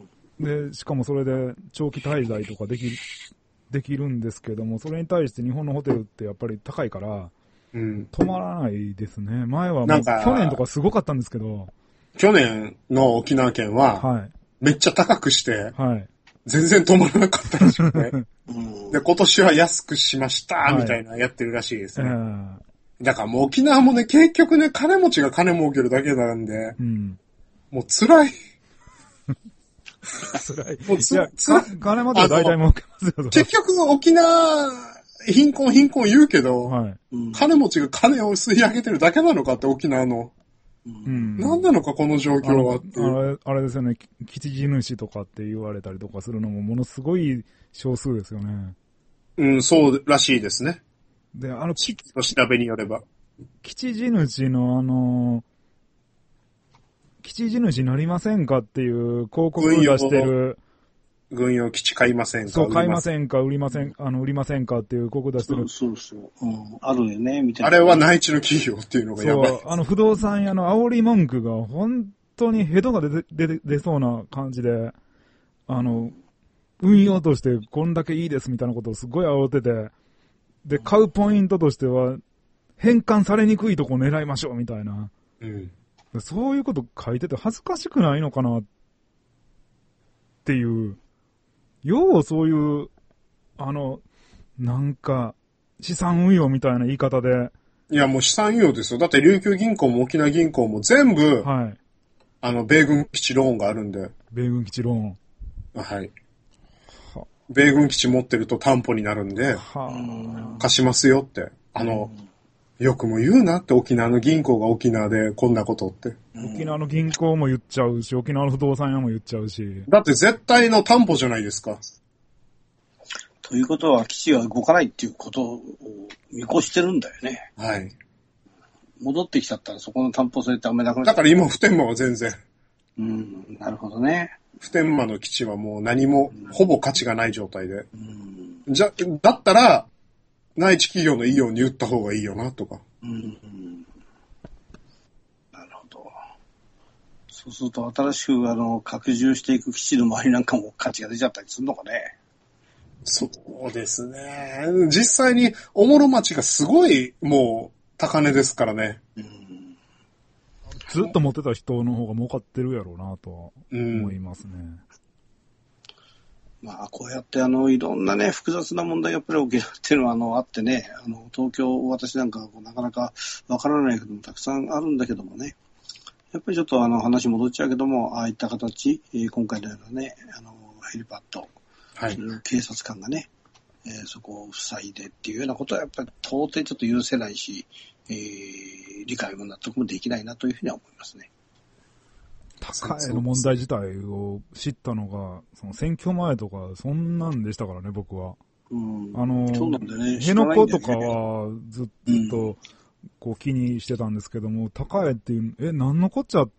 で、しかもそれで長期滞在とかできる、できるんですけども、それに対して日本のホテルってやっぱり高いから、うん、止まらないですね。前はもう去年とかすごかったんですけど。 去年の沖縄県は、はい、めっちゃ高くして、はい、全然止まらなかったらしくて、で、今年は安くしました、みたいなやってるらしいですね。はい、えだからもう沖縄もね、結局ね、金持ちが金儲けるだけなんで、うん、もう辛い。 辛い。もうついや、金持ちは大体儲けますよ。 結局沖縄、貧困貧困言うけど、はい、金持ちが金を吸い上げてるだけなのかって沖縄の。うん、何なのかこの状況はっていう。 あれ、あれですよね、基地地主とかって言われたりとかするのもものすごい少数ですよね。 うん、そうらしいですね。 で、あの、 地域の調べによれば。 基地地主のあの、基地地主になりませんかっていう広告を出してる。 軍用基地買いませんかそう、買いませんか売りません、あの、売りませんかっていう広告出してる。 そうそうそう。うん。あるよね、みたいな。 あれは内地の企業っていうのがやばい。 そう、あの不動産屋の煽り文句が本当にヘドが出て、出て、出そうな感じで、あの、運用としてこんだけいいですみたいなことをすごい煽ってて、で、買うポイントとしては、変換されにくいとこ狙いましょうみたいな。うん。そういうこと書いてて恥ずかしくないのかなっていう。ようそういう、あの、なんか、資産運用みたいな言い方で。 いや、もう資産運用ですよ。だって琉球銀行も沖縄銀行も全部、はい。あの、米軍基地ローンがあるんで。 米軍基地ローン。 はい。は米軍基地持ってると担保になるんで、は貸しますよって。あの、よくも言うなって沖縄の銀行が沖縄でこんなことって。 沖縄の銀行も言っちゃうし、沖縄の不動産屋も言っちゃうし。 だって絶対の担保じゃないですか。 ということは基地は動かないっていうことを見越してるんだよね。はい。戻ってきちゃったらそこの担保されてあんまりなくなっちゃう。 だから今普天間は全然。 うん、なるほどね。 普天間の基地はもう何も、ほぼ価値がない状態で。うん、じゃ、だったら、内地企業のいいように言った方がいいよな、とか。うんうん、 なるほど。そうすると新しくあの拡充していく基地の周りなんかも価値が出ちゃったりするのかね。 そうですね。実際に、おもろ町がすごい、もう、高値ですからね。うん、 ずっと持ってた人の方が儲かってるやろうな、と思いますね。うんまあ、こうやってあのいろんなね複雑な問題がやっぱり起きるっていうのはあのあってね、あの東京私なんかなかなかわからないこともたくさんあるんだけどもね、やっぱりちょっとあの話戻っちゃうけども、ああいった形、えー、今回のようなねあのヘリパッド、はい、警察官がね、えー、そこを塞いでっていうようなことはやっぱり到底ちょっと許せないし、えー、理解も納得もできないなというふうには思いますね。 高江の問題自体を知ったのが、その選挙前とか、そんなんでしたからね、僕は。うん、あの、そうなんだね。辺野古とかはずっとこう気にしてたんですけども、うん、高江っていう、え、なんのこっちゃって、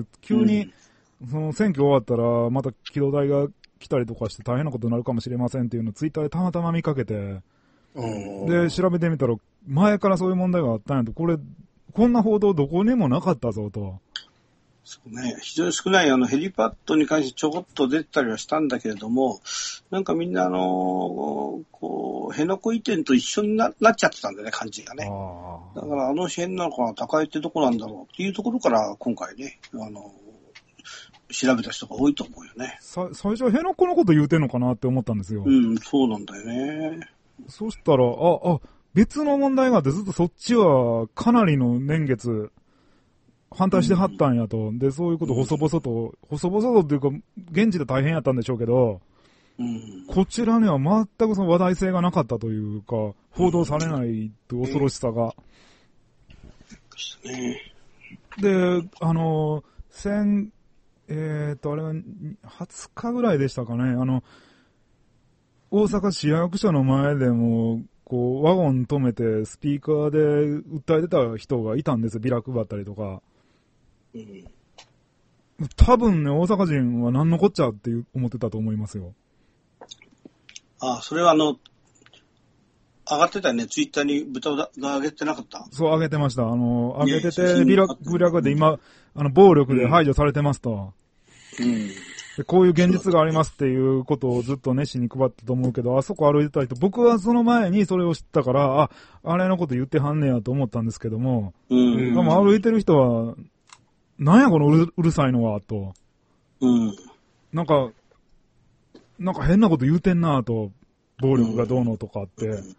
急に、その選挙終わったら、また機動隊が来たりとかして大変なことになるかもしれませんっていうのをツイッターでたまたま見かけて、で、調べてみたら、前からそういう問題があったんやと、これ、こんな報道どこにもなかったぞと。 そうね、非常に少ないあのヘリパッドに関してちょこっと出てたりはしたんだけれども、なんかみんなあのこう辺野古移転と一緒に な, なっちゃってたんだよね、感じがね。だからあの辺なのか高いってどこなんだろうっていうところから今回ね、あの調べた人が多いと思うよね。 さ最初は辺野古のこと言うてんのかなって思ったんですよ。 うん、そうなんだよね。 そしたらああ別の問題があってずっとそっちはかなりの年月。反対してはったんやと。で、そういうこと細々と、細々とっていうか、現地で大変やったんでしょうけど、うん、こちらには全くその話題性がなかったというか、報道されないという恐ろしさが。うん、で、あの、先、えーっと、あれははつかぐらいでしたかね、あの、大阪市役所の前でも、こう、ワゴン止めてスピーカーで訴えてた人がいたんですよ、ビラ配ったりとか。うん、多分ね、大阪人は何のこっちゃって思ってたと思いますよ。 ああ、それはあの、上がってたよね、ツイッターに豚が上げてなかった？ そう、上げてました。あの、上げてて、ビラ、ビラで今、あの、暴力で排除されてますと。うん。でこういう現実がありますっていうことをずっと熱心に配ったと思うけど、あそこ歩いてた人、僕はその前にそれを知ったから、あ、あれのこと言ってはんねやと思ったんですけども、うん。でも歩いてる人は、なんやこのうる、うるさいのは、と。うん。なんか、なんか変なこと言うてんなと、暴力がどうのとかって。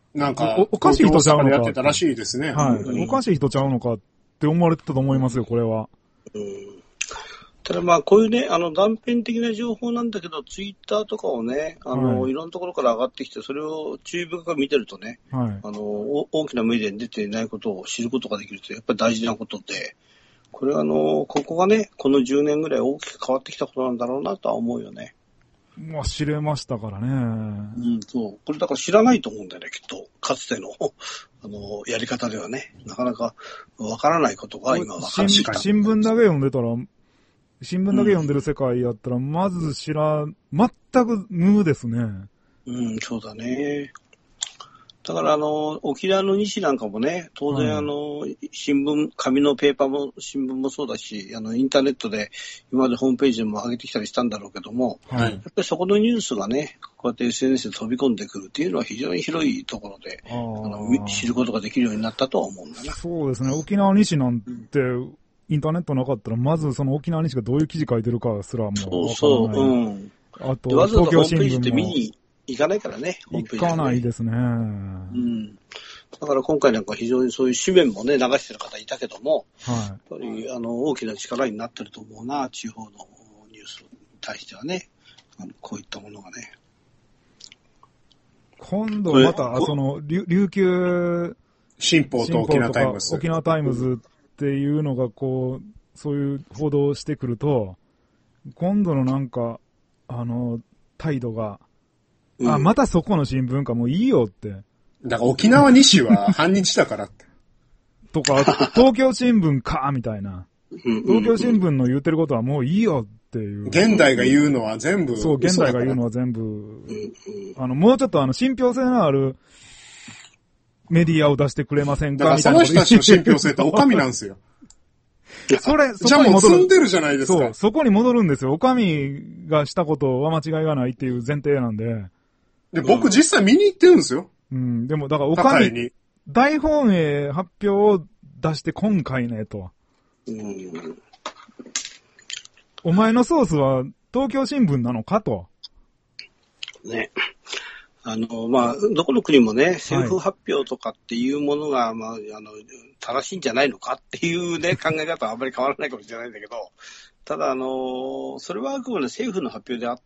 なんか、 お, おかしい人ちゃうのか。 やってたらしいですね。 はい、うん。おかしい人ちゃうのかって思われてたと思いますよ、これは。 うん。ただまあ、こういうね、あの、断片的な情報なんだけど、ツイッターとかをね、あの、はい、いろんなところから上がってきて、それを注意深く見てるとね、はい、あの、大きなメディアに出ていないことを知ることができると、やっぱり大事なことで、これはあの、ここがね、このじゅうねんぐらい大きく変わってきたことなんだろうなとは思うよね。 まあ、知れましたからね。 うん、そう。これだから知らないと思うんだよね、きっと。かつての、あの、やり方ではね、なかなかわからないことが今わかる。 新聞だけ読んでたら、新聞だけ読んでる世界やったら、まず知ら、全く無ですね。 うん、そうだね。だからあの、沖縄の西なんかもね、当然あの、はい、新聞、紙のペーパーも、新聞もそうだし、あの、インターネットで今までホームページでも上げてきたりしたんだろうけども、はい、やっぱりそこのニュースがね、こうやって エスエヌエス で飛び込んでくるっていうのは非常に広いところで、あの知ることができるようになったとは思うんだな。 そうですね、沖縄西なんて、うんインターネットなかったら、まずその沖縄西がどういう記事書いてるかすらもう分からない。 そうそう、うん。あと、わざわざホームページって見に行かないからね、ホームページ、ね。 行かないですね。うん。 だから今回なんか非常にそういう紙面もね、流してる方いたけども、はい。やっぱり、あの、大きな力になってると思うな、地方のニュースに対してはね。あのこういったものがね。 今度また、その、琉球新報と沖縄タイムズ。 沖縄タイムズっていうのがこう、そういう報道をしてくると、今度のなんか、あの、態度が、うん、あ、またそこの新聞か、もういいよって。 だから沖縄西は反日だからって。 とか、東京新聞か、みたいな。東京新聞の言ってることはもういいよっていう。 現代が言うのは全部。 そう、現代が言うのは全部。あの、もうちょっとあの、信憑性のある、メディアを出してくれませんかみたいな。 だからその人たちの信憑性ってお上なんですよ。 それ、そじゃあもう積んでるじゃないですか。 そう、そこに戻るんですよ。お上がしたことは間違いがないっていう前提なんで。 で、僕実際見に行ってるんですよ。 うん、でもだからお上に、大本営発表を出して今回ね、と。うん、お前のソースは東京新聞なのかと。 ね。あの、まあ、どこの国もね、政府発表とかっていうものが、はい、まあ、あの、正しいんじゃないのかっていうね、考え方はあんまり変わらないかもしれないんだけど、ただ、あの、それはあくまで政府の発表であって、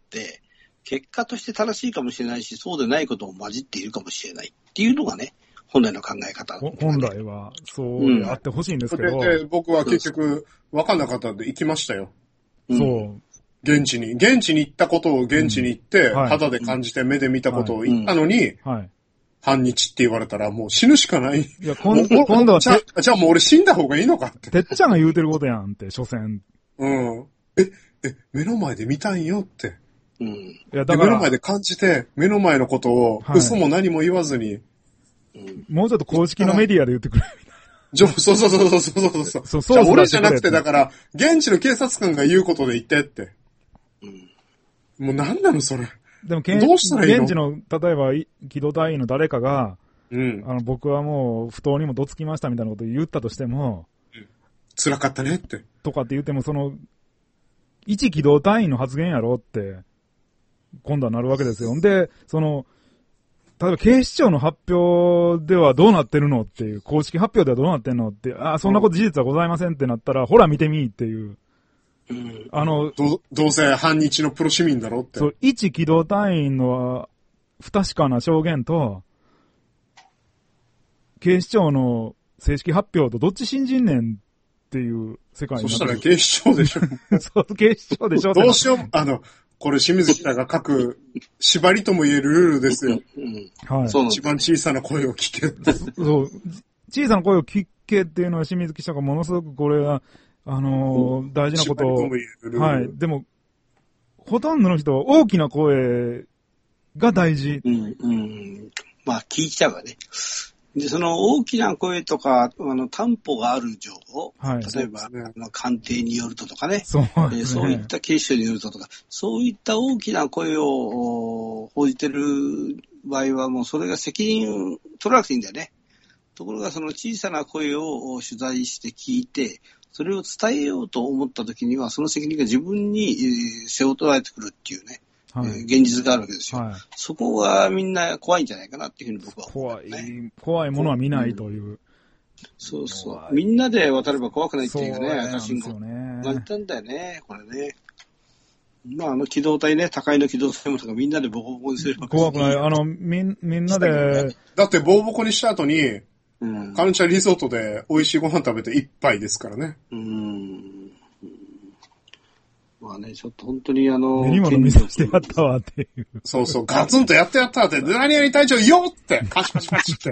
結果として正しいかもしれないし、そうでないことも混じっているかもしれないっていうのがね、本来の考え方、ね。 本来は、そうあってほしいんですけど。 うん、で僕は結局、分かんなかったんで行きましたよ。 そう。うん現地に、現地に行ったことを現地に行って、うんはい、肌で感じて目で見たことを言ったのに、はい、反日って言われたらもう死ぬしかない。いや、今度、今度はじゃあ、じゃあもう俺死んだ方がいいのかって。 てっちゃんが言うてることやんって、所詮。 うん。え、え、目の前で見たんよって。 うん。 いや、だから目の前で感じて、目の前のことを嘘も何も言わずに。はい、 もうちょっと公式のメディアで言ってくれ。 そうそうそうそうそうそうそう。そうそう俺じゃなくて、だから、現地の警察官が言うことで言ってって。うん、もう何なのそれ。 でも、どうしたらいいの？現地の、例えば、機動隊員の誰かが、うん、あの、僕はもう、不当にもどつきましたみたいなことを言ったとしても、 うん、辛かったねって。 とかって言っても、その、一機動隊員の発言やろって、今度はなるわけですよ。で、その、例えば警視庁の発表ではどうなってるのっていう、公式発表ではどうなってんのって、あ、そんなこと事実はございませんってなったら、ほら見てみーっていう。 うん、 あのど、どうせ反日のプロ市民だろって。 そう、一機動隊員の不確かな証言と、警視庁の正式発表とどっち信じんねんっていう世界になってる。 そしたら警視庁でしょ。 そう、警視庁でしょ。 どうしよう、あの、これ清水北が書く縛りとも言えるルールですよ。 はい。 そう一番小さな声を聞けって。 そう。小さな声を聞けっていうのは清水記者がものすごくこれは、あのー、大事なことを。はい。でも、ほとんどの人は大きな声が大事。 うん、うん。まあ、聞いちゃうわね。で、その大きな声とか、あの、担保がある情報。はい。例えば、ね、あの官邸によるととかね。 そうですね。 えー、そういった警視庁によるととか、そういった大きな声を報じてる場合は、もうそれが責任取らなくていいんだよね。ところが、その小さな声を取材して聞いて、それを伝えようと思ったときには、その責任が自分に、えー、背負われてくるっていうね。 はい、現実があるわけですよ、はい。そこがみんな怖いんじゃないかなっていうふうに僕は思う、ね。 怖い、怖いものは見ないという。うん、 そうそう。みんなで渡れば怖くないっていうかね、赤信号。なったんだよね、これね。まあ、あの機動隊ね、高いの機動隊もとかみんなでボコボコにするわけ怖くない。あの、みん、みんなで。 だってボコボコにした後に、うん、カルチャーリゾートで美味しいご飯食べて一杯ですからね。うーん。 まあね、ちょっと本当にあの、 目に物見させてやったわっていう。 そうそう、ガツンとやってやったって、何々隊長よって、カチカチカチって。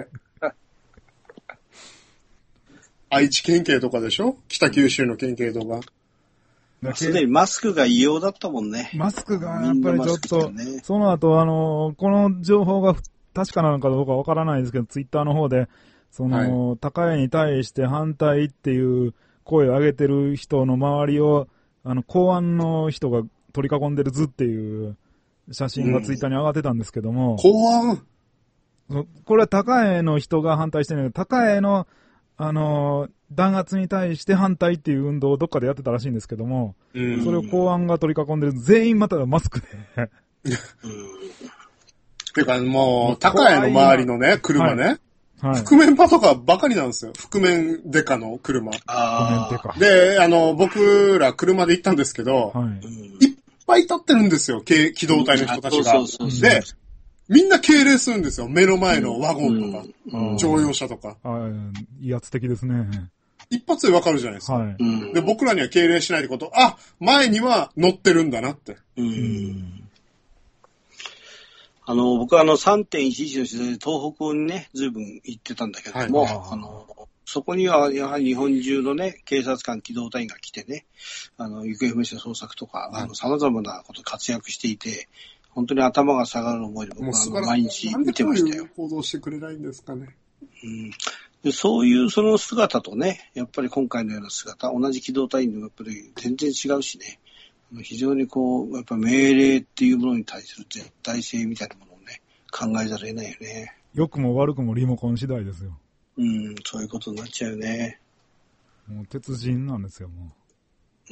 愛知県警とかでしょ？北九州の県警とか。 すでにマスクが異様だったもんね。 マスクがやっぱりちょっと、ね、その後あの、この情報が確かなのかどうかわからないですけど、ツイッターの方で、その、はい、高江に対して反対っていう声を上げてる人の周りを、あの、公安の人が取り囲んでる図っていう写真がツイッターに上がってたんですけども。 うん、公安これは高江の人が反対してるんだけど、高江の、あの、弾圧に対して反対っていう運動をどっかでやってたらしいんですけども、うん、それを公安が取り囲んでる、全員またマスクで。うん、 てかもう、高江の周りのね、車ね。はいはい、覆面パトカーばかりなんですよ。覆面デカの車。 あ覆面デカ。 で、あの、僕ら車で行ったんですけど、はい、いっぱい立ってるんですよ、機動隊の人たちが。で、みんな敬礼するんですよ。目の前のワゴンとか、うんうん、乗用車とか。 あ威圧的ですね。 一発でわかるじゃないですか、はい。で、僕らには敬礼しないってこと、あ、前には乗ってるんだなって。うんあの、僕はあの さんてんいちいち の取材で東北にね、随分行ってたんだけども、はい、あの、そこにはやはり日本中のね、警察官機動隊員が来てね、あの、行方不明者捜索とか、はい、あの、様々なこと活躍していて、本当に頭が下がる思いで僕は毎日見てましたよ。 なんでこういう行動してくれないんですかね。 うんでそういうその姿とね、やっぱり今回のような姿、同じ機動隊員でもやっぱり全然違うしね、非常にこう、やっぱ命令っていうものに対する絶対性みたいなものをね、考えざるを得ないよね。 良くも悪くもリモコン次第ですよ。 うん、そういうことになっちゃうよね。 もう鉄人なんですよ、もう。うん、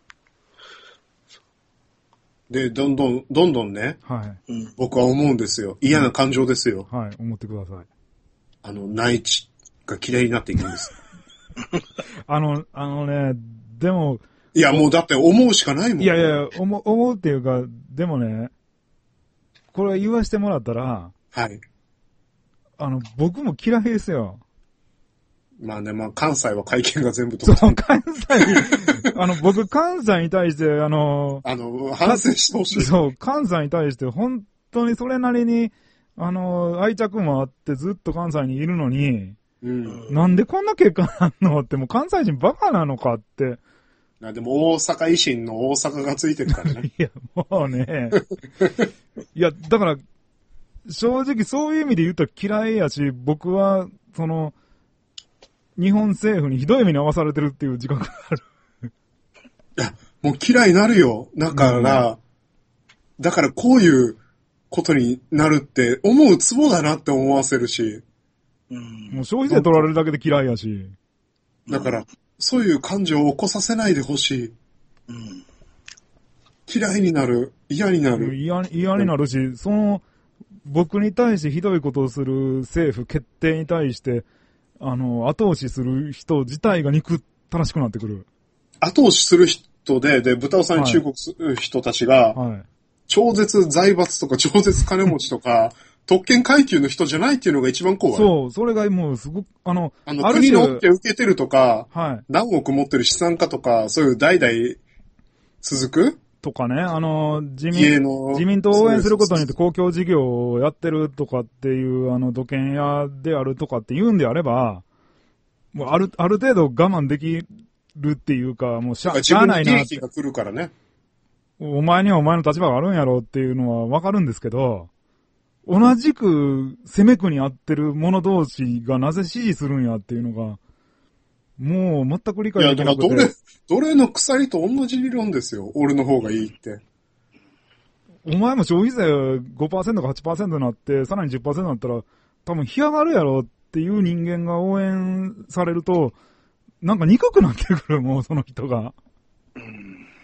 で、どんどん、どんどんね、はい、僕は思うんですよ。嫌な感情ですよ。 はい、思ってください。 あの、内地が嫌いになっていくんです。 あの、あのね、でも、 いや、もうだって思うしかないもん。 いやいや、思う、思うっていうか、でもね、これ言わしてもらったら、はい。あの、僕も嫌いですよ。 まあね、まあ関西は会見が全部とそう、関西に、あの、僕関西に対して、あの、 あの、反省してほしい。 そう、関西に対して本当にそれなりに、あの、愛着もあってずっと関西にいるのに、うん、なんでこんな結果なのって、もう関西人バカなのかって。 でも大阪維新の大阪がついてるからね。 いや、もうね。いや、だから、正直そういう意味で言うと嫌いやし、僕は、その、日本政府にひどい目に遭わされてるっていう自覚がある。 いや、もう嫌いになるよ。だから、うん、だからこういうことになるって思うツボだなって思わせるし。 うん、もう消費税取られるだけで嫌いやし。 だから、そういう感情を起こさせないでほしい。うん、嫌いになる。嫌になる。 嫌、嫌になるし、その、僕に対してひどいことをする政府決定に対して、あの、後押しする人自体が憎たらしくなってくる。 後押しする人で、で、豚尾さんに忠告する人たちが、はいはい、超絶財閥とか超絶金持ちとか、特権階級の人じゃないっていうのが一番怖い。 そう、それがもうすごく、あの、 あの、国の OK 受けてるとか、はい、何億持ってる資産家とか、そういう代々続くとかね、あの、自民、自民党を応援することによって公共事業をやってるとかっていう、あの、土建屋であるとかって言うんであれば、もうある、ある程度我慢できるっていうか、もうしゃ、しゃあないなって。 が来るからね。 お前にはお前の立場があるんやろっていうのはわかるんですけど、同じく攻め区に合ってる者同士がなぜ支持するんやっていうのが、もう全く理解できなくて。 いや、だからどれ、どれの鎖と同じ理論ですよ。俺の方がいいって。 お前も消費税 ごパーセント か はちパーセント になって、さらに じゅっパーセント になったら、多分干上がるやろっていう人間が応援されると、なんか憎くなってくる、もうその人が。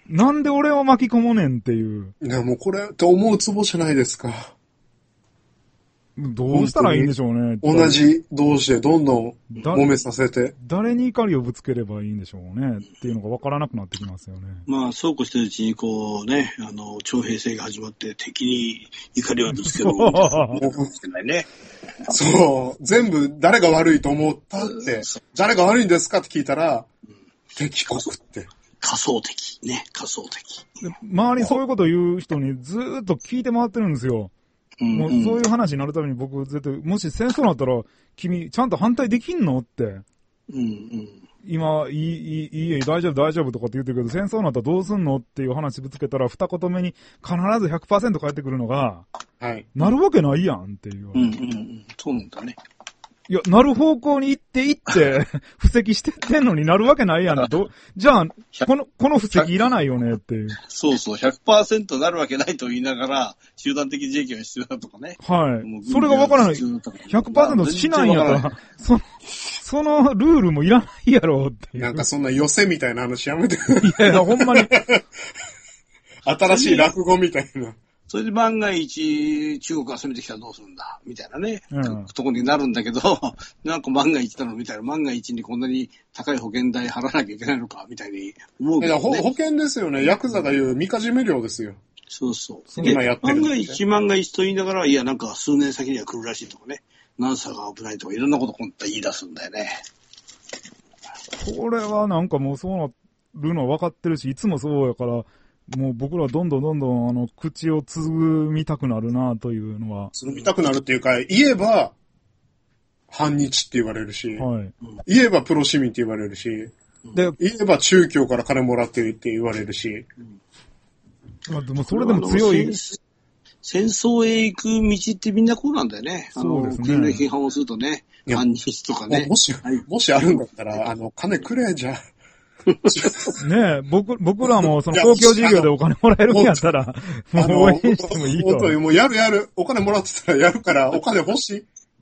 なんで俺を巻き込もねんっていう。 いや、もうこれって思うツボじゃないですか。 どうしたらいいんでしょうね。 同じ同士でどんどん揉めさせて。 誰に怒りをぶつければいいんでしょうね。っていうのが分からなくなってきますよね。 まあ、そうこうしてるうちに、こうね、あの、徴兵制が始まって敵に怒りをぶつけるみたいな。ないね。 そう。全部誰が悪いと思ったって、誰が悪いんですかって聞いたら、うん、敵国って。 仮想敵。ね、仮想敵。 周りにそういうことを言う人にずーっと聞いて回ってるんですよ。もうそういう話になるために僕絶対、もし戦争になったら、君ちゃんと反対できんのって。うんうん、今、いい、いい、いい、大丈夫、大丈夫とかって言ってるけど、戦争になったらどうすんのっていう話ぶつけたら、二言目に必ず ひゃくパーセント 返ってくるのが、はい。なるわけないやんっていう。 うんうんうん。そうなんだね。 いや、なる方向に行って行って、布石してってんのになるわけないやん。ど、じゃあ、この、この布石いらないよねっていう。 そうそう、ひゃくパーセント なるわけないと言いながら、集団的自衛権が必要だとかね。 はい。それがわからない。ひゃくパーセント しないんやったら、その、そのルールもいらないやろっていう。 なんかそんな寄せみたいな話やめてくれ。 いやいや、ほんまに。 新しい落語みたいな。 それで万が一、中国が攻めてきたらどうするんだみたいなね、うん、とこになるんだけど、なんか万が一なのみたいな、万が一にこんなに高い保険代払わなきゃいけないのかみたいに思うけど、ね。 いや、保険ですよね。ヤクザが言うみかじめ料ですよ。 そうそう。今やってる。万が一、万が一と言いながら、いや、なんか数年先には来るらしいとかね、何歳が危ないとか、いろんなこと今度言い出すんだよね。 これはなんかもうそうなるのは分かってるし、いつもそうやから、もう僕らどんどんどんどんあの口をつぐみたくなるなというのは。 つぐみたくなるっていうか、言えば反日って言われるし、はい、言えばプロ市民って言われるし、で言えば中共から金もらってるって言われるし。 まあ、でもそれでも強い。 戦争へ行く道ってみんなこうなんだよね。そうですね。国の批判をするとね、反日とかね。 もし、はい、もしあるんだったら、あの、金くれじゃ。 ねえ、僕、僕らもその公共事業でお金もらえるんやったら、もう応援してもいいと。 本当にもうやるやる。お金もらってたらやるから、お金欲しい。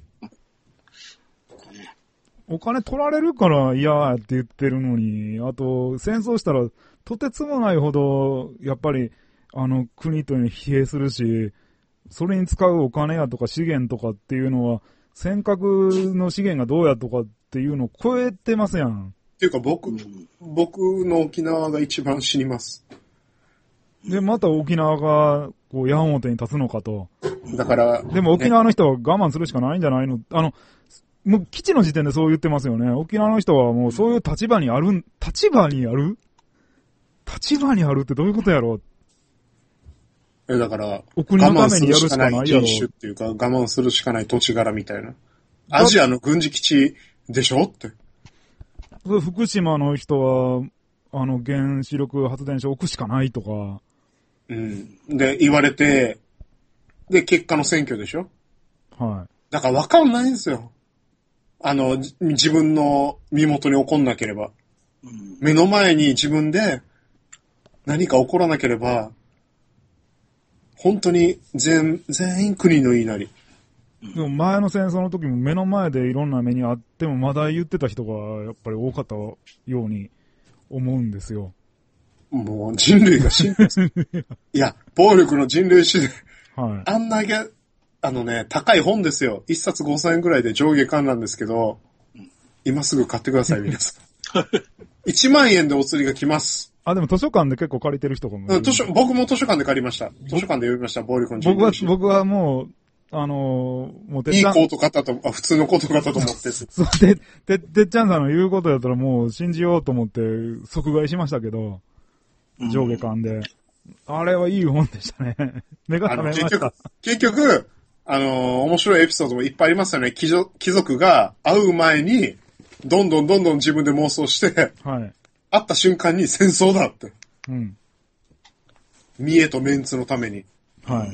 お金取られるから嫌やって言ってるのに、あと、戦争したら、とてつもないほど、やっぱり、あの、国というのに疲弊するし、それに使うお金やとか資源とかっていうのは、尖閣の資源がどうやとかっていうのを超えてますやん。 っていうか僕、僕の沖縄が一番死にます。 で、また沖縄が、こう、矢面に立つのかと。 だから。 でも沖縄の人は我慢するしかないんじゃないの？あの、もう基地の時点でそう言ってますよね。沖縄の人はもうそういう立場にある、立場にある？立場にあるってどういうことやろう？ え、だから、 お国のためにやるしかないやろ。 人種っていうか、我慢するしかない土地柄みたいな。アジアの軍事基地でしょって。 福島の人は、あの、原子力発電所置くしかないとか。 うん。で、言われて、で、結果の選挙でしょ？はい。だから分かんないんですよ。あの、自分の身元に起こんなければ。うん、目の前に自分で何か起こらなければ、本当に全、全員国の言いなり。 でも前の戦争の時も目の前でいろんな目にあってもまだ言ってた人がやっぱり多かったように思うんですよ。 もう人類が死んでいや、暴力の人類史で、はい、あんなげ、あのね、高い本ですよ。一冊ごせんえんぐらいで上下巻なんですけど、今すぐ買ってください、皆さん。いちまんえんでお釣りが来ます。 あ、でも図書館で結構借りてる人がもいる。図書、僕も図書館で借りました。図書館で読みました、暴力の人類史。 僕は、僕はもう、あのー、もうてっちゃん。 いいコート買ったと、あ、普通のコート買ったと思って。 そう、て、て、てっちゃんさんの言うことやったらもう信じようと思って即買いしましたけど、上下巻で。うん、あれはいい本でしたね。目が覚めました。 結局、結局、あのー、面白いエピソードもいっぱいありますよね。貴族、貴族が会う前に、どんどんどんどん自分で妄想して、はい。会った瞬間に戦争だって。うん。見栄とメンツのために。はい。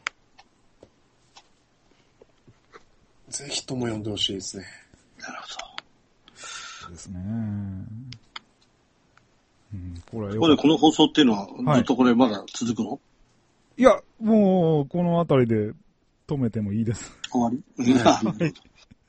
ぜひとも読んでほしいですね。 なるほど。 そうですね。うん、これここでこの放送っていうのは、ずっとこれまだ続くの？はい、 いや、もう、このあたりで止めてもいいです。 終わり？はい。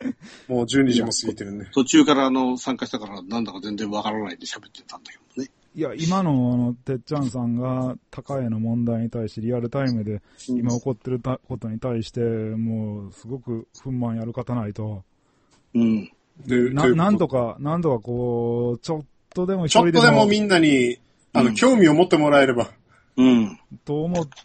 もうじゅうにじも過ぎてるんで。 途中からあの参加したからなんだか全然わからないで喋ってたんだけどね。 いや、今の、あの、てっちゃんさんが、高江の問題に対してリアルタイムで、今起こってることに対して、もう、すごく憤懣やる方ないと。 うん。 で、な、なんとか、なんとかこう、ちょっとでも一人でも。 ちょっとでもみんなに、あの、うん、興味を持ってもらえれば。 うん。 と思って、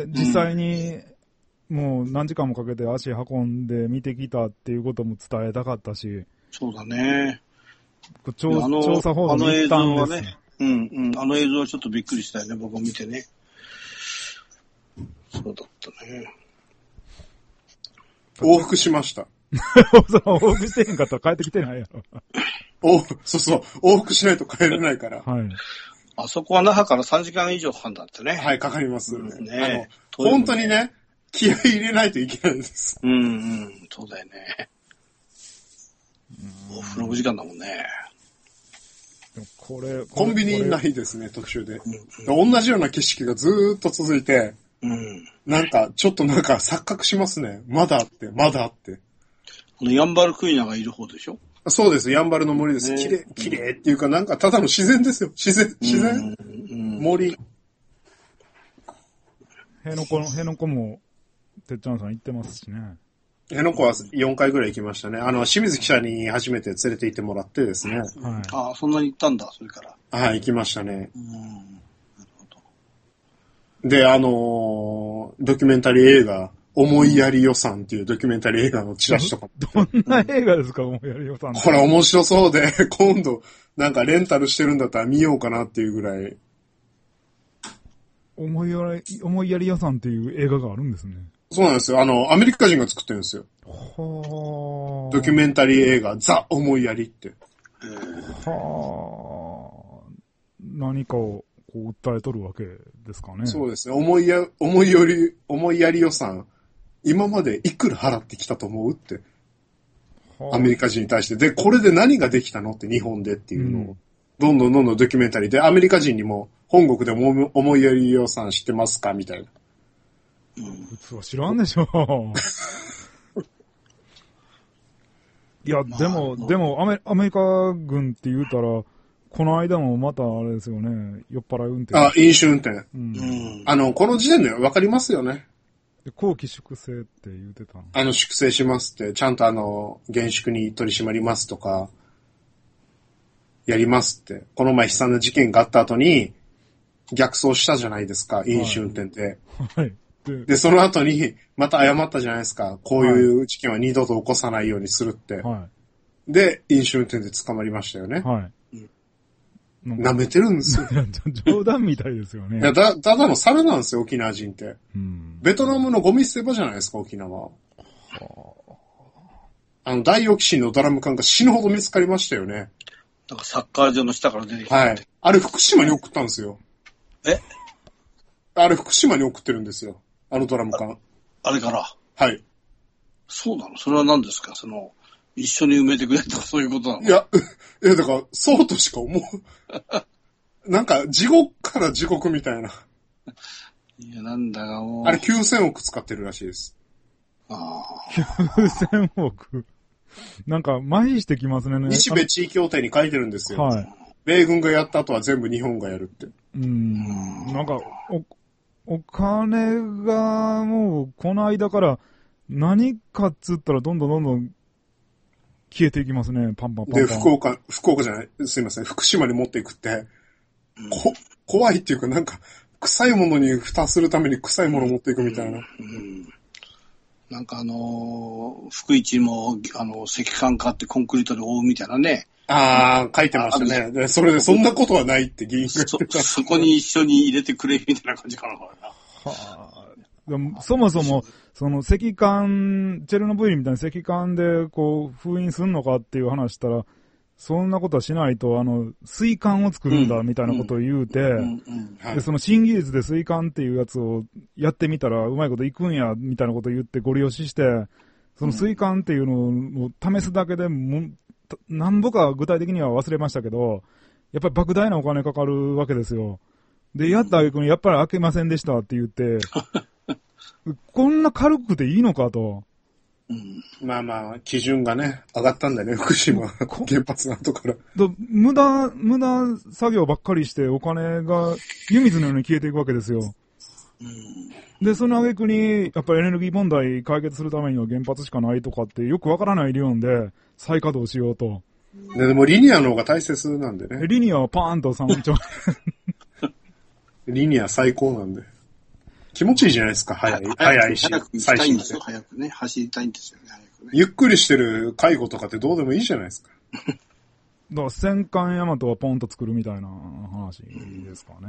実際に、もう何時間もかけて足運んで見てきたっていうことも伝えたかったし。 そうだね。 調, 調査報道に行ったんです。あの映像はね。 うんうん。あの映像はちょっとびっくりしたよね、僕も見てね。そうだったね。 往復しました。 往復してへんかったら帰ってきてないやろ。 お、そうそう。往復しないと帰れないから。 はい。 あそこは那覇からさんじかん以上かかるんだってね。 はい、かかります。 うん、ね。 あの、本当にね、気合い入れないといけないです。 うんうん、そうだよね。往復ろくじかんだもんね。 これ、 コンビニないですね、特集で、うんうん。同じような景色がずーっと続いて、 うん、 なんか、ちょっとなんか錯覚しますね。まだあって、まだあって。 あの、ヤンバルクイナがいる方でしょ？ そうです、ヤンバルの森です。きれい、きれいっていうか、なんかただの自然ですよ。自然、自然、うん、森。 辺野古の、辺野古も、てっちゃんさん行ってますしね。 辺野古はよんかいぐらい行きましたね。あの、清水記者に初めて連れて行ってもらってですね。はい。 ああ、そんなに行ったんだ、それから。 はい、行きましたね。 うん。なるほど。で、あのー、ドキュメンタリー映画、思いやり予算っていうドキュメンタリー映画のチラシとか。 どんな映画ですか、思いやり予算って。 これ面白そうで、今度、なんかレンタルしてるんだったら見ようかなっていうぐらい。 思いやり、思いやり予算っていう映画があるんですね。 そうなんですよ。あの、アメリカ人が作ってるんですよ。 はドキュメンタリー映画、ザ・思いやりって。 はあ。何かをこう訴えとるわけですかね。 そうですね。思いや、思いより、思いやり予算、今までいくら払ってきたと思うって。アメリカ人に対して。で、これで何ができたのって日本でっていうのを、うん、どんどんどんどんドキュメンタリーで、アメリカ人にも、本国でも思いやり予算知ってますかみたいな。 普通は知らんでしょ。いや、でも、でもアメ、アメリカ軍って言うたら、この間もまたあれですよね、酔っ払い運転。 あ、飲酒運転。 うん。 あの、この時点でわかりますよね。 後期粛清って言うてたの。 あの、粛清しますって、ちゃんとあの、厳粛に取り締まりますとか、やりますって。この前悲惨な事件があった後に、逆走したじゃないですか、飲酒運転って。 はい。 で, で、その後に、また謝ったじゃないですか。こういう事件は二度と起こさないようにするって。 はい、 で、飲酒運転で捕まりましたよね。 はい。 舐めてるんですよ。 冗談みたいですよね。 いや、だ、ただの猿なんですよ、沖縄人って。 うん、 ベトナムのゴミ捨て場じゃないですか、沖縄。はあ、あの、ダイオキシンのドラム缶が死ぬほど見つかりましたよね。 なんかサッカー場の下から出てきた。 はい。あれ福島に送ったんですよ。 えあれ福島に送ってるんですよ。あのドラム缶。 あれからはい。 そうなの？それは何ですか？その、一緒に埋めてくれとかそういうことなの？ いや、いやだから、そうとしか思う。なんか、地獄から地獄みたいな。 いや、なんだかもう。 あれきゅうせんおく使ってるらしいです。 ああ。きゅうせんおく。なんか、麻痺してきますね。 日米地位協定に書いてるんですよ。 はい。 米軍がやった後は全部日本がやるって。 うん。なんか、お、お金がもうこの間から何かっつったらどんどんどんどん消えていきますね。パンパンパンパン。 で、福岡、福岡じゃない、すいません。福島に持っていくって、こ、怖いっていうかなんか臭いものに蓋するために臭いものを持っていくみたいな。 うんうん、なんかあのー、福一もあの石棺買ってコンクリートで覆うみたいなね。 ああ、書いてましたね。で、それでそんなことはないって議員が言ってた。 そ、そこに一緒に入れてくれみたいな感じかな。はあ、でもそもそも、その石棺、チェルノブイリみたいな石棺でこう封印すんのかっていう話したら、そんなことはしないと、あの、水管を作るんだみたいなことを言うて、で、その新技術で水管っていうやつをやってみたらうまいこといくんや、みたいなことを言ってご利用しして、その水管っていうのを試すだけでも、なんぼか具体的には忘れましたけど、やっぱり莫大なお金かかるわけですよ。で、やった挙句にやっぱり開けませんでしたって言って、こんな軽くていいのかと。 うん、まあまあ、基準がね、上がったんだね、福島原発の後から。 無駄、無駄作業ばっかりしてお金が湯水のように消えていくわけですよ。うん、で、その挙句に、やっぱりエネルギー問題解決するためには原発しかないとかってよくわからない理論で再稼働しようと。 で, でもリニアの方が大切なんでね。 リニアはパーンとさんちょう。 リニア最高なんで。気持ちいいじゃないですか、早い。早いし。 早く行きたいんですよ、早くね。走りたいんですよね、早くね。 ゆっくりしてる介護とかってどうでもいいじゃないですか。 だから戦艦大和はポンと作るみたいな話ですかね。うん、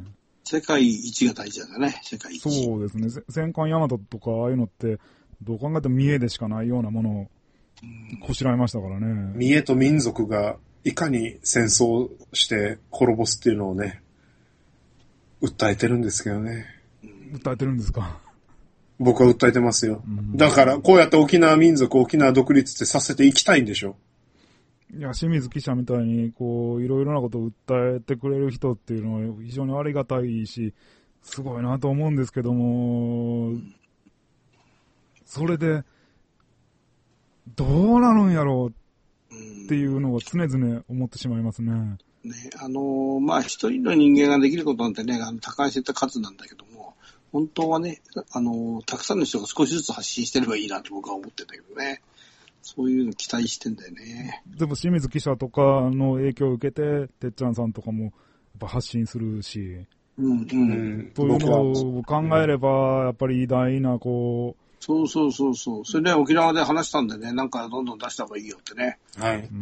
世界一が大事だね、世界一。 そうですね。戦艦大和とかああいうのって、どう考えても見栄でしかないようなものをこしらえましたからね。 見栄と民族がいかに戦争して滅ぼすっていうのをね、訴えてるんですけどね。 訴えてるんですか？ 僕は訴えてますよ。うん、だから、こうやって沖縄民族、沖縄独立ってさせていきたいんでしょ。 いや、清水記者みたいに、こう、いろいろなことを訴えてくれる人っていうのは非常にありがたいし、すごいなと思うんですけども、それで、どうなるんやろうっていうのは常々思ってしまいますね。 ね、あのー、まあ、一人の人間ができることなんてね、あの、高い設定数なんだけども、本当はね、あのー、たくさんの人が少しずつ発信してればいいなと僕は思ってんだけどね。そういうの期待してんだよね。 でも清水記者とかの影響を受けて、てっちゃんさんとかもやっぱ発信するし、 うんうん。 というのを考えれば、やっぱり偉大な、こう、 そうそうそうそう。それで沖縄で話したんでね、なんかどんどん出した方がいいよってね。 はい。 うん、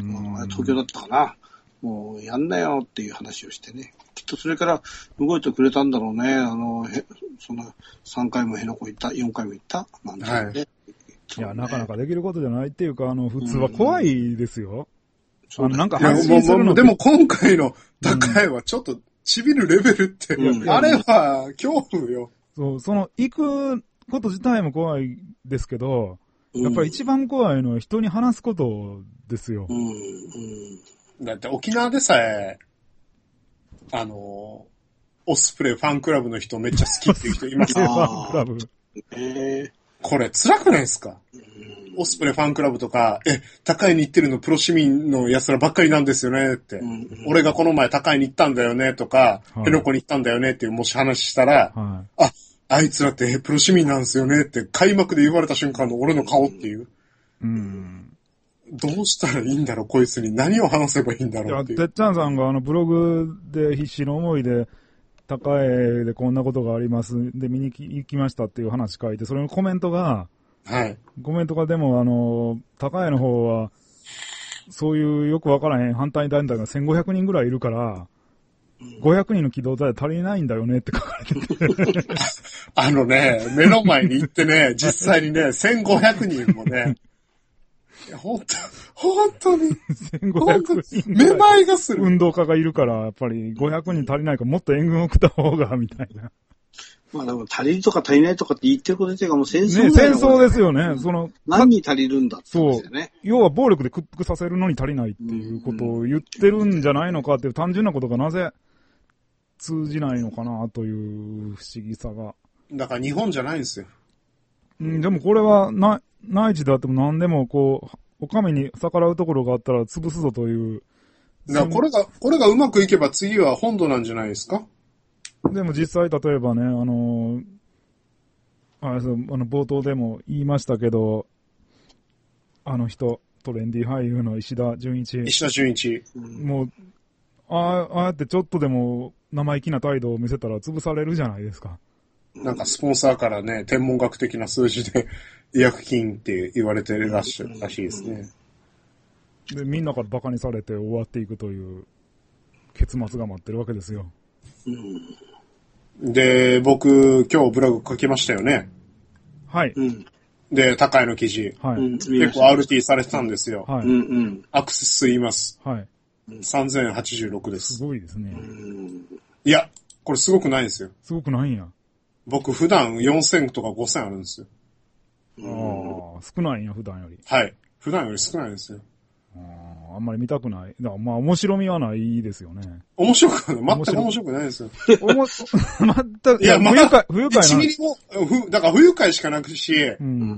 東京だったかな。もうやんなよっていう話をしてね。きっとそれから動いてくれたんだろうね。あの、へそのさんかいも辺野古行った、よんかいも行ったなんてね。はい。 いや、なかなかできることじゃないっていうか、あの、普通は怖いですよ。うん、あの、なんか発信するのでも今回の高いはちょっとちびるレベルって、うん、あれは恐怖よ。 そう、その、行くこと自体も怖いですけど、やっぱり一番怖いのは人に話すことですよ。 うんうんだって沖縄でさえ、あの、オスプレイファンクラブの人めっちゃ好きっていう人いますよ。 ファンクラブ。 えー、これ辛くないですか？オスプレイファンクラブとか、え、高いに行ってるのプロ市民の奴らばっかりなんですよねって。うんうん、俺がこの前高いに行ったんだよねとか、辺野古に行ったんだよねっていうもし話したら、はい、あ、あいつらってプロ市民なんですよねって開幕で言われた瞬間の俺の顔っていう。 うんうんどうしたらいいんだろう、こいつに。何を話せばいいんだろうっていう。 いや、てっちゃんさんがあのブログで必死の思いで、高江でこんなことがあります。で、見に行きましたっていう話書いて、それのコメントが、 はい。 コメントがでも、あの、高江の方は、そういうよくわからへん反対団体がせんごひゃくにんぐらいいるから、ごひゃくにんの機動隊足りないんだよねって書かれてて。 あのね、目の前に行ってね、実際にね、せんごひゃくにんもね、いや、ほんと、ほんとに。 せんごひゃくにん。 めまいがする。 運動家がいるから、やっぱりごひゃくにん足りないからもっと援軍を送った方が、みたいな。 まあでも足りるとか足りないとかって言ってること自体がもう戦争、 ね、戦争ですよね。その、 何に足りるんだってことですよね。 そう。要は暴力で屈服させるのに足りないっていうことを言ってるんじゃないのかっていう単純なことがなぜ通じないのかなという不思議さが。 だから日本じゃないんですよ。 うん、でもこれはな、内地であっても何でもこう、お上に逆らうところがあったら潰すぞという。 だこれが、これがうまくいけば次は本土なんじゃないですか？ でも実際例えばね、あの、あそうあの冒頭でも言いましたけど、あの人、トレンディ俳優の石田純一。 石田純一。 もう、ああ、ああやってちょっとでも生意気な態度を見せたら潰されるじゃないですか。 なんかスポンサーからね、天文学的な数字で違約金って言われてるらしいらしいですね。 で、みんなからバカにされて終わっていくという結末が待ってるわけですよ。 うん、で、僕、今日ブログ書きましたよね。 はい。 で、高いの記事。 はい。 結構 アールティー されてたんですよ。 はい。 アクセス数言います。 はい。 さんぜんはちじゅうろくです。 すごいですね。 いや、これすごくないんですよ。 すごくないんや。 僕普段よんせんとかごせんあるんですよ。 ああ、少ないんや、普段より。 はい。普段より少ないんですよ。 ああんまり見たくない。だからまあ面白みはないですよね。 面白くない。全く面白くないですよ。 おも、全く、いや、 まあ、 不愉快、不愉快な。 いちミリも、ふ、だから不愉快しかなくし、 うん、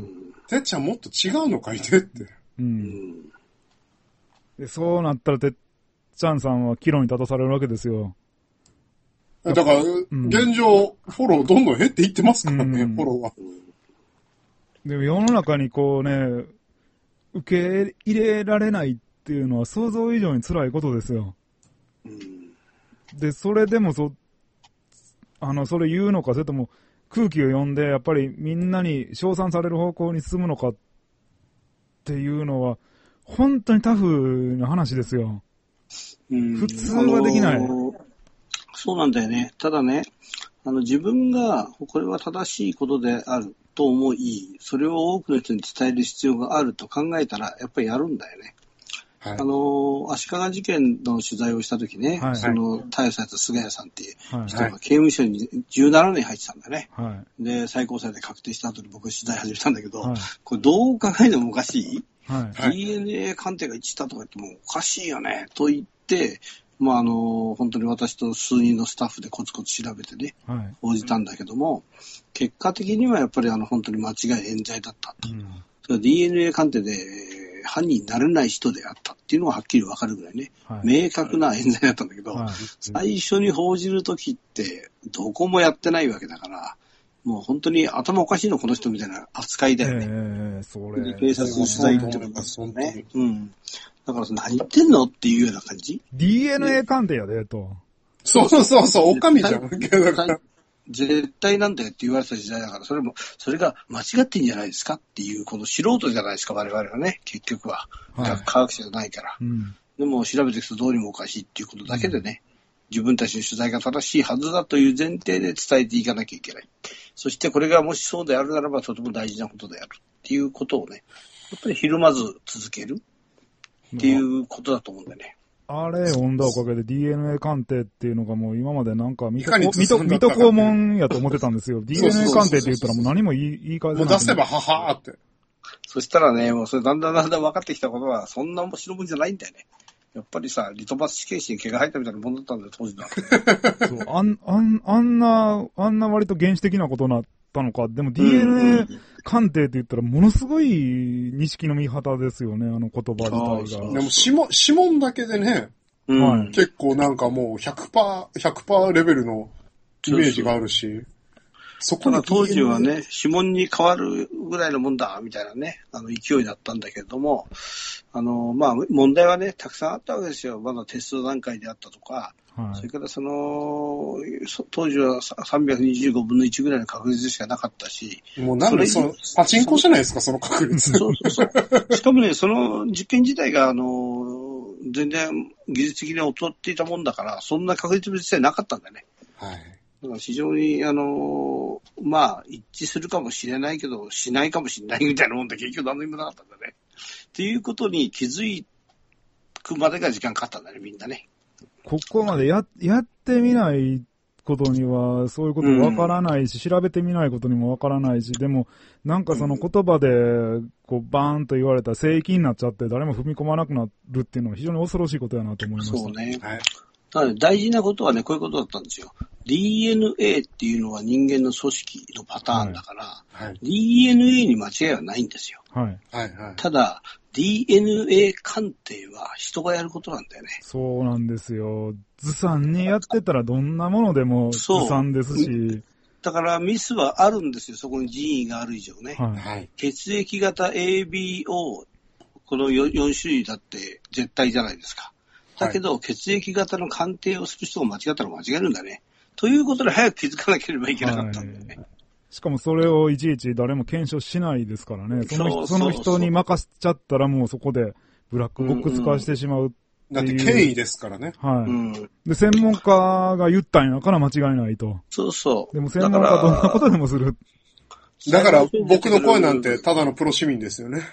てっちゃんもっと違うの書いてって。うん。 でそうなったらてっちゃんさんは岐路に立たされるわけですよ。 だから、うん、現状、フォローどんどん減っていってますからね、うん、フォローは。 でも世の中にこうね、受け入れられないっていうのは想像以上に辛いことですよ。うん、で、それでもそ、あの、それ言うのか、それとも空気を読んで、やっぱりみんなに称賛される方向に進むのかっていうのは、本当にタフな話ですよ。うん、普通はできない、あのー。 そうなんだよね。ただね、あの自分がこれは正しいことであると思い、それを多くの人に伝える必要があると考えたら、やっぱりやるんだよね。はい、あの、足利事件の取材をしたときね、はい、その、逮捕された菅谷さんっていう人が刑務所にじゅうななねん入ってたんだよね。はい、で、最高裁で確定した後に僕取材始めたんだけど、はい、これどう考えてもおかしい、はい、ディーエヌエー 鑑定が一致したとか言ってもおかしいよね、と言って、まあ、あの、本当に私と数人のスタッフでコツコツ調べてね、はい、応じたんだけども、結果的にはやっぱりあの、本当に間違い冤罪だったと。うん、それは ディーエヌエー 鑑定で、犯人になれない人であったっていうのがはっきりわかるぐらいね、はい、明確な冤罪だったんだけど、はい、最初に報じるときってどこもやってないわけだから、もう本当に頭おかしいのこの人みたいな扱いだよね。えー、それで警察の取材っていうのがね、うん。だから何言ってんのっていうような感じディーエヌエー 鑑定やで、と。 そうそうそうそう、おかみじゃん。 絶対なんだよって言われた時代だから、それも、それが間違ってんじゃないですかっていう、この素人じゃないですか、我々はね、結局は。はい、科学者じゃないから。うん、でも調べていくとどうにもおかしいっていうことだけでね、うん、自分たちの取材が正しいはずだという前提で伝えていかなきゃいけない。そしてこれがもしそうであるならばとても大事なことであるっていうことをね、やっぱりひるまず続けるっていうことだと思うんだよね。 あれ読んだおかげで ディーエヌエー 鑑定っていうのがもう今までなんか水戸黄門やと思ってたんですよ。ディーエヌエー 鑑定って言ったらもう何も言い、言い換えもう出せばははーって。 そしたらね、もうそれだんだんだんだん分かってきたことは、そんな面白いもんじゃないんだよね。やっぱりさ、リトマス試験紙に毛が生えたみたいなもんだったんだよ、当時だ。 そう、あん、あん、あんな、あんな割と原始的なことなったのか。でも ディーエヌエー 鑑定って言ったらものすごい錦の御旗ですよね、あの言葉自体が。 でも指紋、指紋だけでね、うん、結構なんかもう ひゃくパーセント、ひゃくパーセント レベルのイメージがあるし、 そこの当時はね、指紋に変わるぐらいのもんだ、みたいなね、あの勢いだったんだけれども、あの、まあ、問題はね、たくさんあったわけですよ。まだテスト段階であったとか、はい、それからその、当時はさんびゃくにじゅうごぶんのいちぐらいの確率しかなかったし。 もうなんでその、パチンコじゃないですか、その確率。そうそうそう。 しかもね、その実験自体が、あの、全然技術的に劣っていたもんだから、そんな確率自体なかったんだよね。はい。だから非常に、あの、まあ、一致するかもしれないけど、しないかもしれないみたいなもんで、結局何でもなかったんだね。っていうことに気づくまでが時間かかったんだね、みんなね。 ここまでや、やってみないことには、そういうことわからないし、うん、調べてみないことにもわからないし、でも、なんかその言葉で、こう、バーンと言われたら聖域になっちゃって、誰も踏み込まなくなるっていうのは非常に恐ろしいことやなと思いました。 そうね。はい。ただ大事なことはね、こういうことだったんですよ。ディーエヌエー っていうのは人間の組織のパターンだから、はいはい、ディーエヌエー に間違いはないんですよ。はい。はいはい。ただ、ディーエヌエー 鑑定は人がやることなんだよね。 そうなんですよ。ずさんにやってたらどんなものでもずさんですし。 だからミスはあるんですよ。そこに人為がある以上ね。はい。血液型 エービーオー、この 4, よん種類だって絶対じゃないですか。だけど、はい、血液型の鑑定をする人が間違ったら間違えるんだね。ということで早く気づかなければいけなかったんだよね。はい、 しかもそれをいちいち誰も検証しないですからね。その人、その人に任せちゃったらもうそこでブラックボックス化してしまうっていう。 だって権威ですからね。はい。 うん、で、専門家が言ったんやから間違いないと。 そうそう。 でも専門家どんなことでもする。 だから僕の声なんてただのプロ市民ですよね。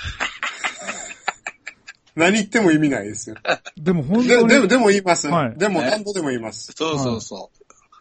何言っても意味ないですよ。 でも本当に。 で、でも、でも言います。はい。でも何度でも言います。 そうそうそう。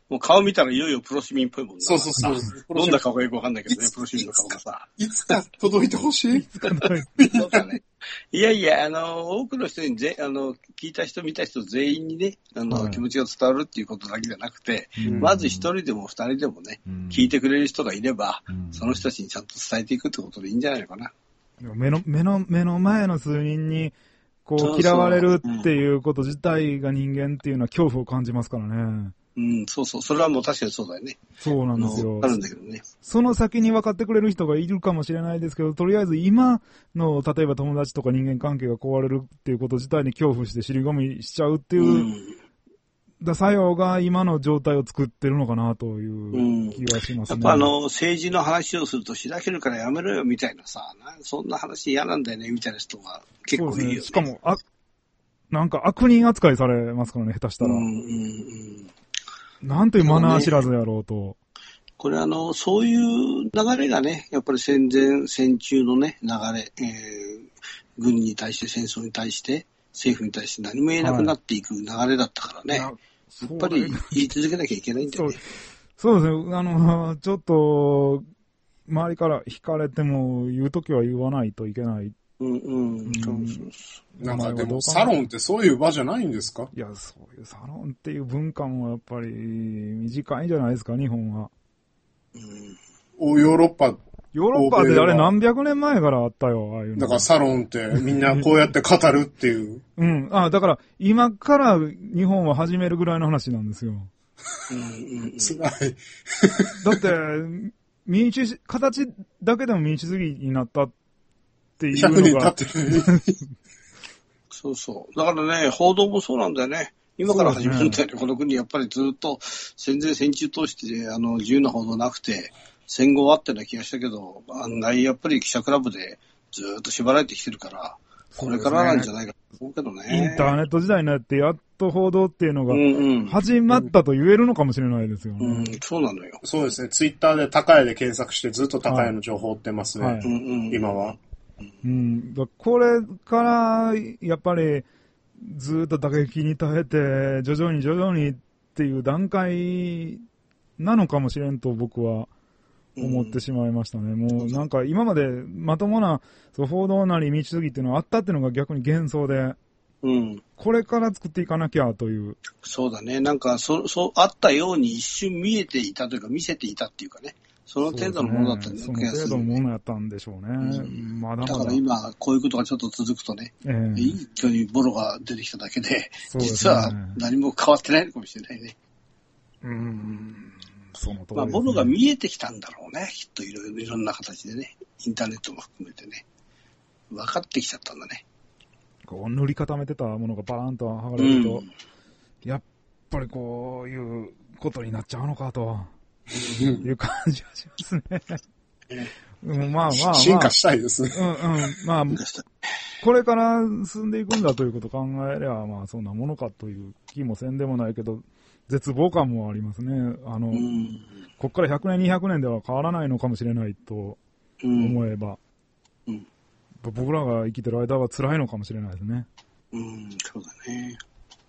もう顔見たらいよいよプロ市民っぽいもんな。 そうそうそう。 どんな顔かよくわかんないけどね、プロ市民の顔がさ。 いつか届いてほしい。いつか届いて。そうだね。いやいや、あの、多くの人にぜ、あの、聞いた人見た人全員にね、あの、はい、気持ちが伝わるっていうことだけじゃなくて、うん、まず一人でも二人でもね、うん、聞いてくれる人がいれば、うん、その人たちにちゃんと伝えていくってことでいいんじゃないのかな。 目の、目の、目の前の数人に、こう、嫌われるっていうこと自体が人間っていうのは恐怖を感じますからね。 うん、そうそう。それはもう確かにそうだよね。 そうなんですよ。 あるんだけどね。 その先に分かってくれる人がいるかもしれないですけど、とりあえず今の、例えば友達とか人間関係が壊れるっていうこと自体に恐怖して尻込みしちゃうっていう、うん、だ作用が今の状態を作ってるのかなという気がしますね。 うん、やっぱあの、政治の話をするとしらけるからやめろよみたいなさ、そんな話嫌なんだよねみたいな人が結構いるよね。 そうですね。しかも、あ、なんか悪人扱いされますからね、下手したら。うんうんうんなんというマナー知らずやろうと。ね、 これあの、そういう流れがね、やっぱり戦前、戦中のね、流れ、えー、軍に対して、戦争に対して、政府に対して何も言えなくなっていく流れだったからね。はい、やっぱり言い続けなきゃいけないんだよね。 そう、そうですね。あの、ちょっと、周りから惹かれても言うときは言わないといけない。 うんうん。 なんかでもサロンってそういう場じゃないんですか？ いや、そういうサロンっていう文化もやっぱり短いんじゃないですか、日本は。 うん。お、ヨーロッパ。 ヨーロッパってあれ何百年前からあったよ、ああいうの。 だからサロンってみんなこうやって語るっていう。 うん。あ、だから今から日本は始めるぐらいの話なんですよ。 うんうん、辛い。 だって、民主、形だけでも民主主義になったっていうのが。ひゃくねん経ってる。 そうそう。だからね、報道もそうなんだよね。今から始めるんだよね。この国やっぱりずっと戦前戦中通してあの自由な報道なくて、戦後あったような気がしたけど、案外やっぱり記者クラブでずっと縛られてきてるから、これからなんじゃないかと思うけどね。 インターネット時代になってやっと報道っていうのが始まったと言えるのかもしれないですよね。 うんうん、そうなのよ。 そうですね。ツイッターで高谷で検索してずっと高谷の情報を追ってますね。はいはい、今は。 うん、だこれからやっぱりずっと打撃に耐えて徐々に徐々にっていう段階なのかもしれんと僕は思ってしまいましたね。うん、もうなんか今までまともなそう報道なり民主主義っていうのがあったっていうのが逆に幻想で、うん、これから作っていかなきゃという。 そうだね。なんかそそうあったように一瞬見えていたというか見せていたっていうかね。その程度のものだったんですね。その程度のものやったんでしょうね。うん、まだまだ。 だから今、こういうことがちょっと続くとね、えー、一挙にボロが出てきただけで、で実は何も変わってないのかもしれないね。 うーん、その通りですね。 まあ、ボロが見えてきたんだろうね。きっといろいろ、いろんな形でね。インターネットも含めてね。分かってきちゃったんだね。 こう塗り固めてたものがバーンと剥がれると、うん、やっぱりこういうことになっちゃうのかと。いう感じはしますね。うん、まあまあ、まあ、 進化したいですね。 うんうん。まあ、これから進んでいくんだということを考えれば、まあそんなものかという気もせんでもないけど、絶望感もありますね。あの、こっからひゃくねん、にひゃくねんでは変わらないのかもしれないと思えば、うんうん、僕らが生きてる間は辛いのかもしれないですね。 うん、そうだね。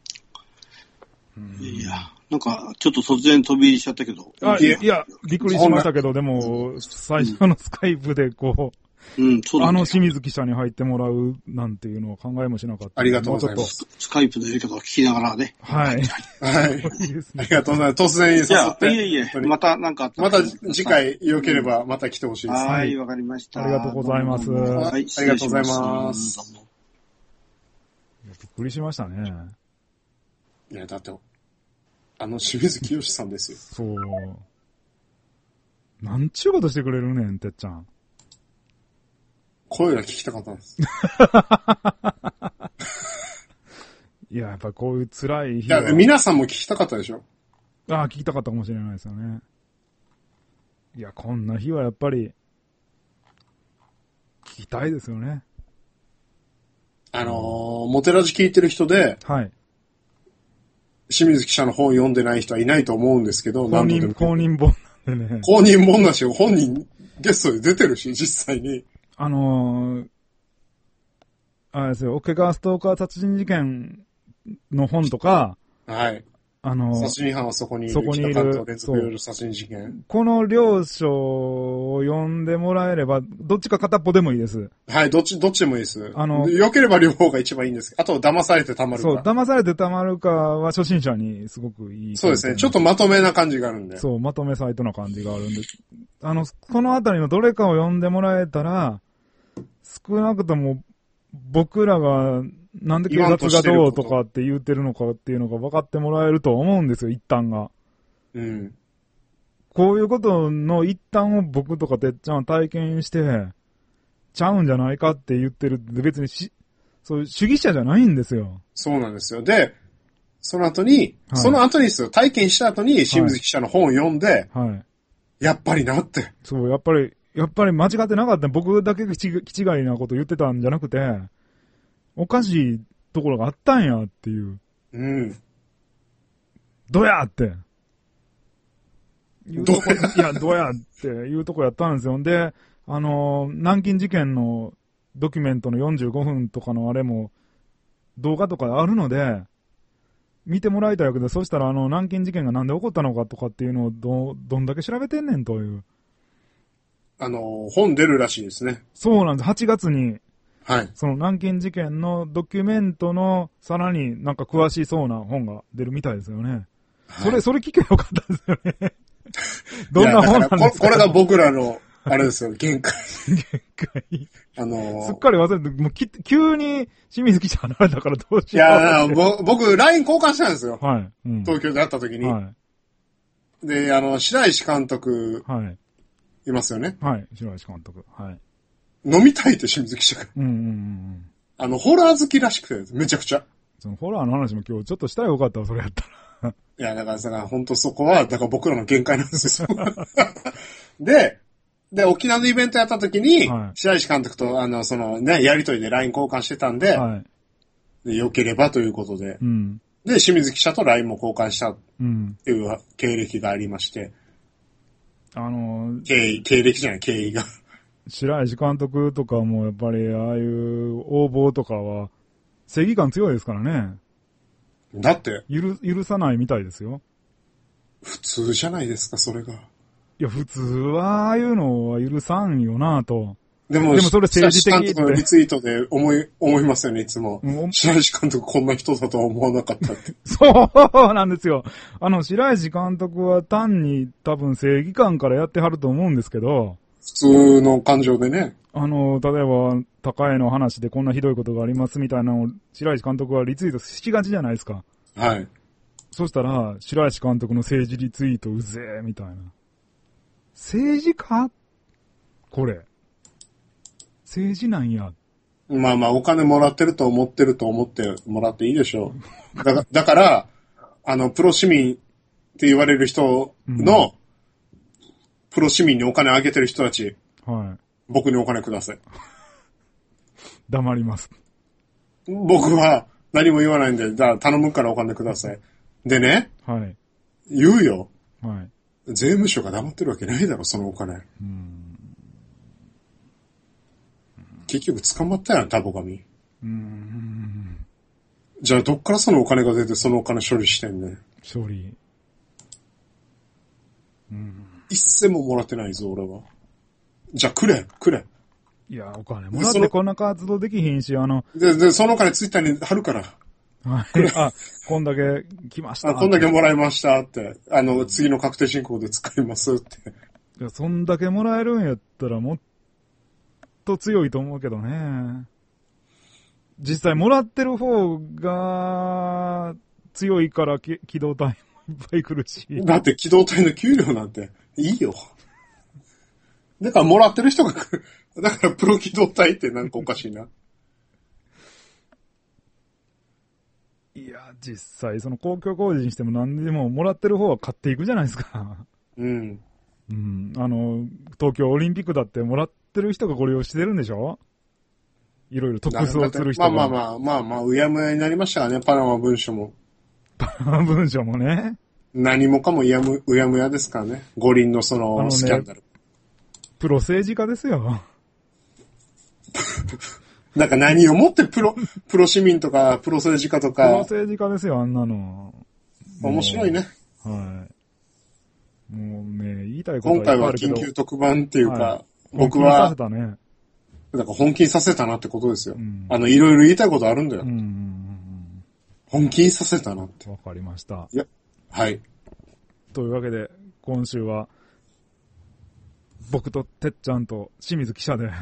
いや、なんか、ちょっと突然飛び入りしちゃったけど。 あ、いや、いやびっくりしましたけど、でも、最初のスカイプでこう、うん、そうあの清水記者に入ってもらうなんていうのは考えもしなかった。 ありがとうございます。 スカイプでいるけど聞きながらね。 はい。 はい。いいですね、ありがとうございます。突然誘って。 いや、いえいえ、またなんかあったまた次回良ければまた来てほしいです。 はい、わかりました。 ありがとうございます。 はい、ありがとうございます。 びっくりしましたね。 いや、だって、あの、清水清さんですよ。 そう。なんちゅうことしてくれるねん、てっちゃん。 声が聞きたかったんです。 いや、やっぱこういう辛い日は。 いや、皆さんも聞きたかったでしょ？ ああ、聞きたかったかもしれないですよね。いや、こんな日はやっぱり、聞きたいですよね。 あのー、モテラジ聞いてる人で、 はい。 清水記者の本を読んでない人はいないと思うんですけど、 公認、公認本なんでね。 公認本だし、本人ゲストで出てるし、実際に。 あのー、あれですよ、桶川ストーカー殺人事件の本とか、 はい。 あの、 殺人犯はそこにいる。 そこにいる。 北関東連続夜殺人事件。 この両書を読んでもらえれば、どっちか片っぽでもいいです。 はい、どっち、どっちでもいいです。 あの、 良ければ両方が一番いいんですけど、あと騙されてたまるか。 そう、騙されてたまるかは初心者にすごくいい。 そうですね。ちょっとまとめな感じがあるんで。 そう、まとめサイトな感じがあるんで。あの、このあたりのどれかを読んでもらえたら、少なくとも僕らがなんで警察がどうとかって言ってるのかっていうのが分かってもらえると思うんですよ、一端が。 うん。 こういうことの一端を僕とかてっちゃんは体験して、ちゃうんじゃないかって言ってるって別にし、そういう主義者じゃないんですよ。 そうなんですよ。で、その後に、はい、その後にですよ、体験した後に清水記者の本を読んで、はいはい、やっぱりなって。 そう、やっぱり、やっぱり間違ってなかった。僕だけ気違いなこと言ってたんじゃなくて、おかしいところがあったんやっていう。 うん。 どやって。どうやいや、どうやっていうとこやったんですよ。で、あの、南京事件のドキュメントのよんじゅうごふんとかのあれも動画とかあるので、見てもらいたいわけで、そしたらあの、南京事件がなんで起こったのかとかっていうのをど、どんだけ調べてんねんという。 あの、本出るらしいですね。 そうなんです。はちがつに、 はい。 その南京事件のドキュメントのさらになんか詳しそうな本が出るみたいですよね。はい、それ、それ聞けばよかったですよね。どんな本なんですか？ こ、これが僕らの、あれですよ、限界。 限界。 あのー、 すっかり忘れて、もうき、急に清水記者離れたからどうしよう。 いや、ぼ僕、ライン 交換したんですよ。 はい。うん、 東京で会った時に。 はい。 で、あの、白石監督。はい。いますよね。 はい。白石監督。はい。 飲みたいって清水記者が。 うんうんうんうん。 あの、ホラー好きらしくて、めちゃくちゃ。 そのホラーの話も今日ちょっとしたらよかったわ、それやったら。 いや、だからさ、本当そこは、だから僕らの限界なんですよ。で、で、沖縄のイベントやった時に、はい、白石監督と、あの、そのね、やりとりで ライン 交換してたんで、はい、で良ければということで、うん、で、清水記者と ライン も交換したっていう経歴がありまして、 うん、あのー、 経緯、経歴じゃない、経緯が。 白石監督とかもやっぱり、ああいう応募とかは、正義感強いですからね。 だって。 許、許さないみたいですよ。 普通じゃないですか、それが。いや、普通は、ああいうのは許さんよなぁと。 でも、 でもそれ政治的って。白石監督のリツイートで思い、思いますよね、いつも。うん、白石監督こんな人だとは思わなかったって。 そうなんですよ。あの、白石監督は単に多分正義感からやってはると思うんですけど。 普通の感情でね。 あの、例えば、高江の話でこんなひどいことがありますみたいなのを白石監督はリツイートしがちじゃないですか。 はい。 そしたら、白石監督の政治リツイートうぜえみたいな。政治家これ。政治なんや。 まあまあ、お金もらってると思ってると思ってもらっていいでしょう。だ, だから、あの、プロ市民って言われる人の、うん、プロ市民にお金あげてる人たち。はい。僕にお金ください。 黙ります。 僕は何も言わないんで、じゃあ頼むからお金ください。でね。はい。言うよ。はい。税務署が黙ってるわけないだろ、そのお金。うん。結局捕まったやん、タボ神。うん。じゃあどっからそのお金が出てそのお金処理してんねん。 処理。 うん。一銭ももらってないぞ、俺は。じゃあくれ、くれ。 いや、お金もらってこんな活動できひんし、あの。 で、で、そのお金ツイッターに貼るから。 はい。あ、こんだけ来ましたあ。こんだけもらいましたって。あの、次の確定申告で使いますって。 いや、そんだけもらえるんやったらもっと強いと思うけどね。実際もらってる方が強いから機動隊もいっぱい来るし。 だって機動隊の給料なんていいよ。だからもらってる人が来る。だからプロ機動隊ってなんかおかしいな。 いや、実際その公共工事にしても何でももらってる方は買っていくじゃないですか。うん。うん。あの、東京オリンピックだってもらってる人がご利用してるんでしょ？いろいろ特装する人が。 まあまあまあ、まあまあ、うやむやになりましたからね、パナマ文書も。 パナマ文書もね。 何もかもうやむ、うやむやですからね。五輪のその、ね、スキャンダル。 プロ政治家ですよ。 なんか何をもってプロ、プロ市民とか、プロ政治家とか。 プロ政治家ですよ、あんなの。 面白いね。 はい。もうね、言いたいことは今回は緊急特番っていうか、はい、僕は、本気にさせたね。だから本気にさせたなってことですよ。うん、あの、いろいろ言いたいことあるんだよ。うんうんうん、本気にさせたなって。 わかりました。 いや、はい。 というわけで、今週は、僕とてっちゃんと清水記者で。はい。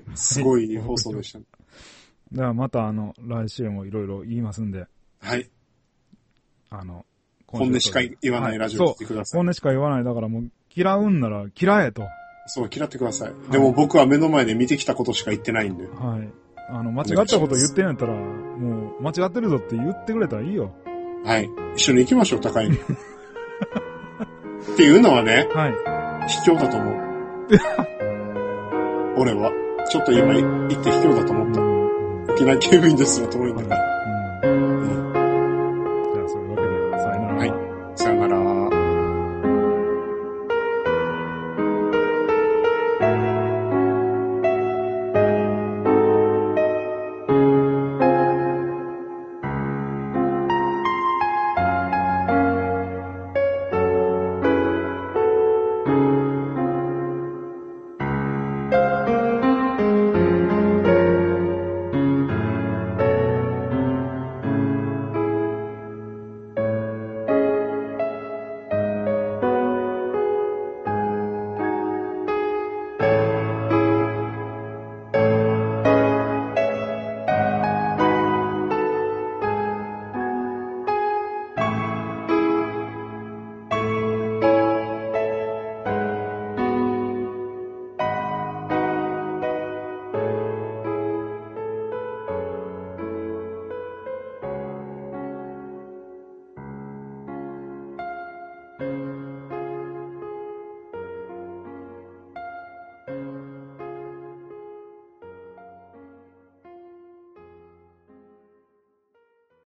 すごい放送でしたね。 ではまたあの、来週もいろいろ言いますんで。 はい。 あの、 本音しか言わないラジオを聞いてください。 はい、そう、本音しか言わない。だからもう、嫌うんなら嫌えと。 そう、嫌ってください。はい、でも僕は目の前で見てきたことしか言ってないんで。 はい。あの、間違ったこと言ってんやったら、もう、間違ってるぞって言ってくれたらいいよ。 はい。一緒に行きましょう、高いに。っていうのはね、はい。卑怯だと思う。俺は。ちょっと今言って卑怯だと思った。沖縄警備員ですら遠いんだから。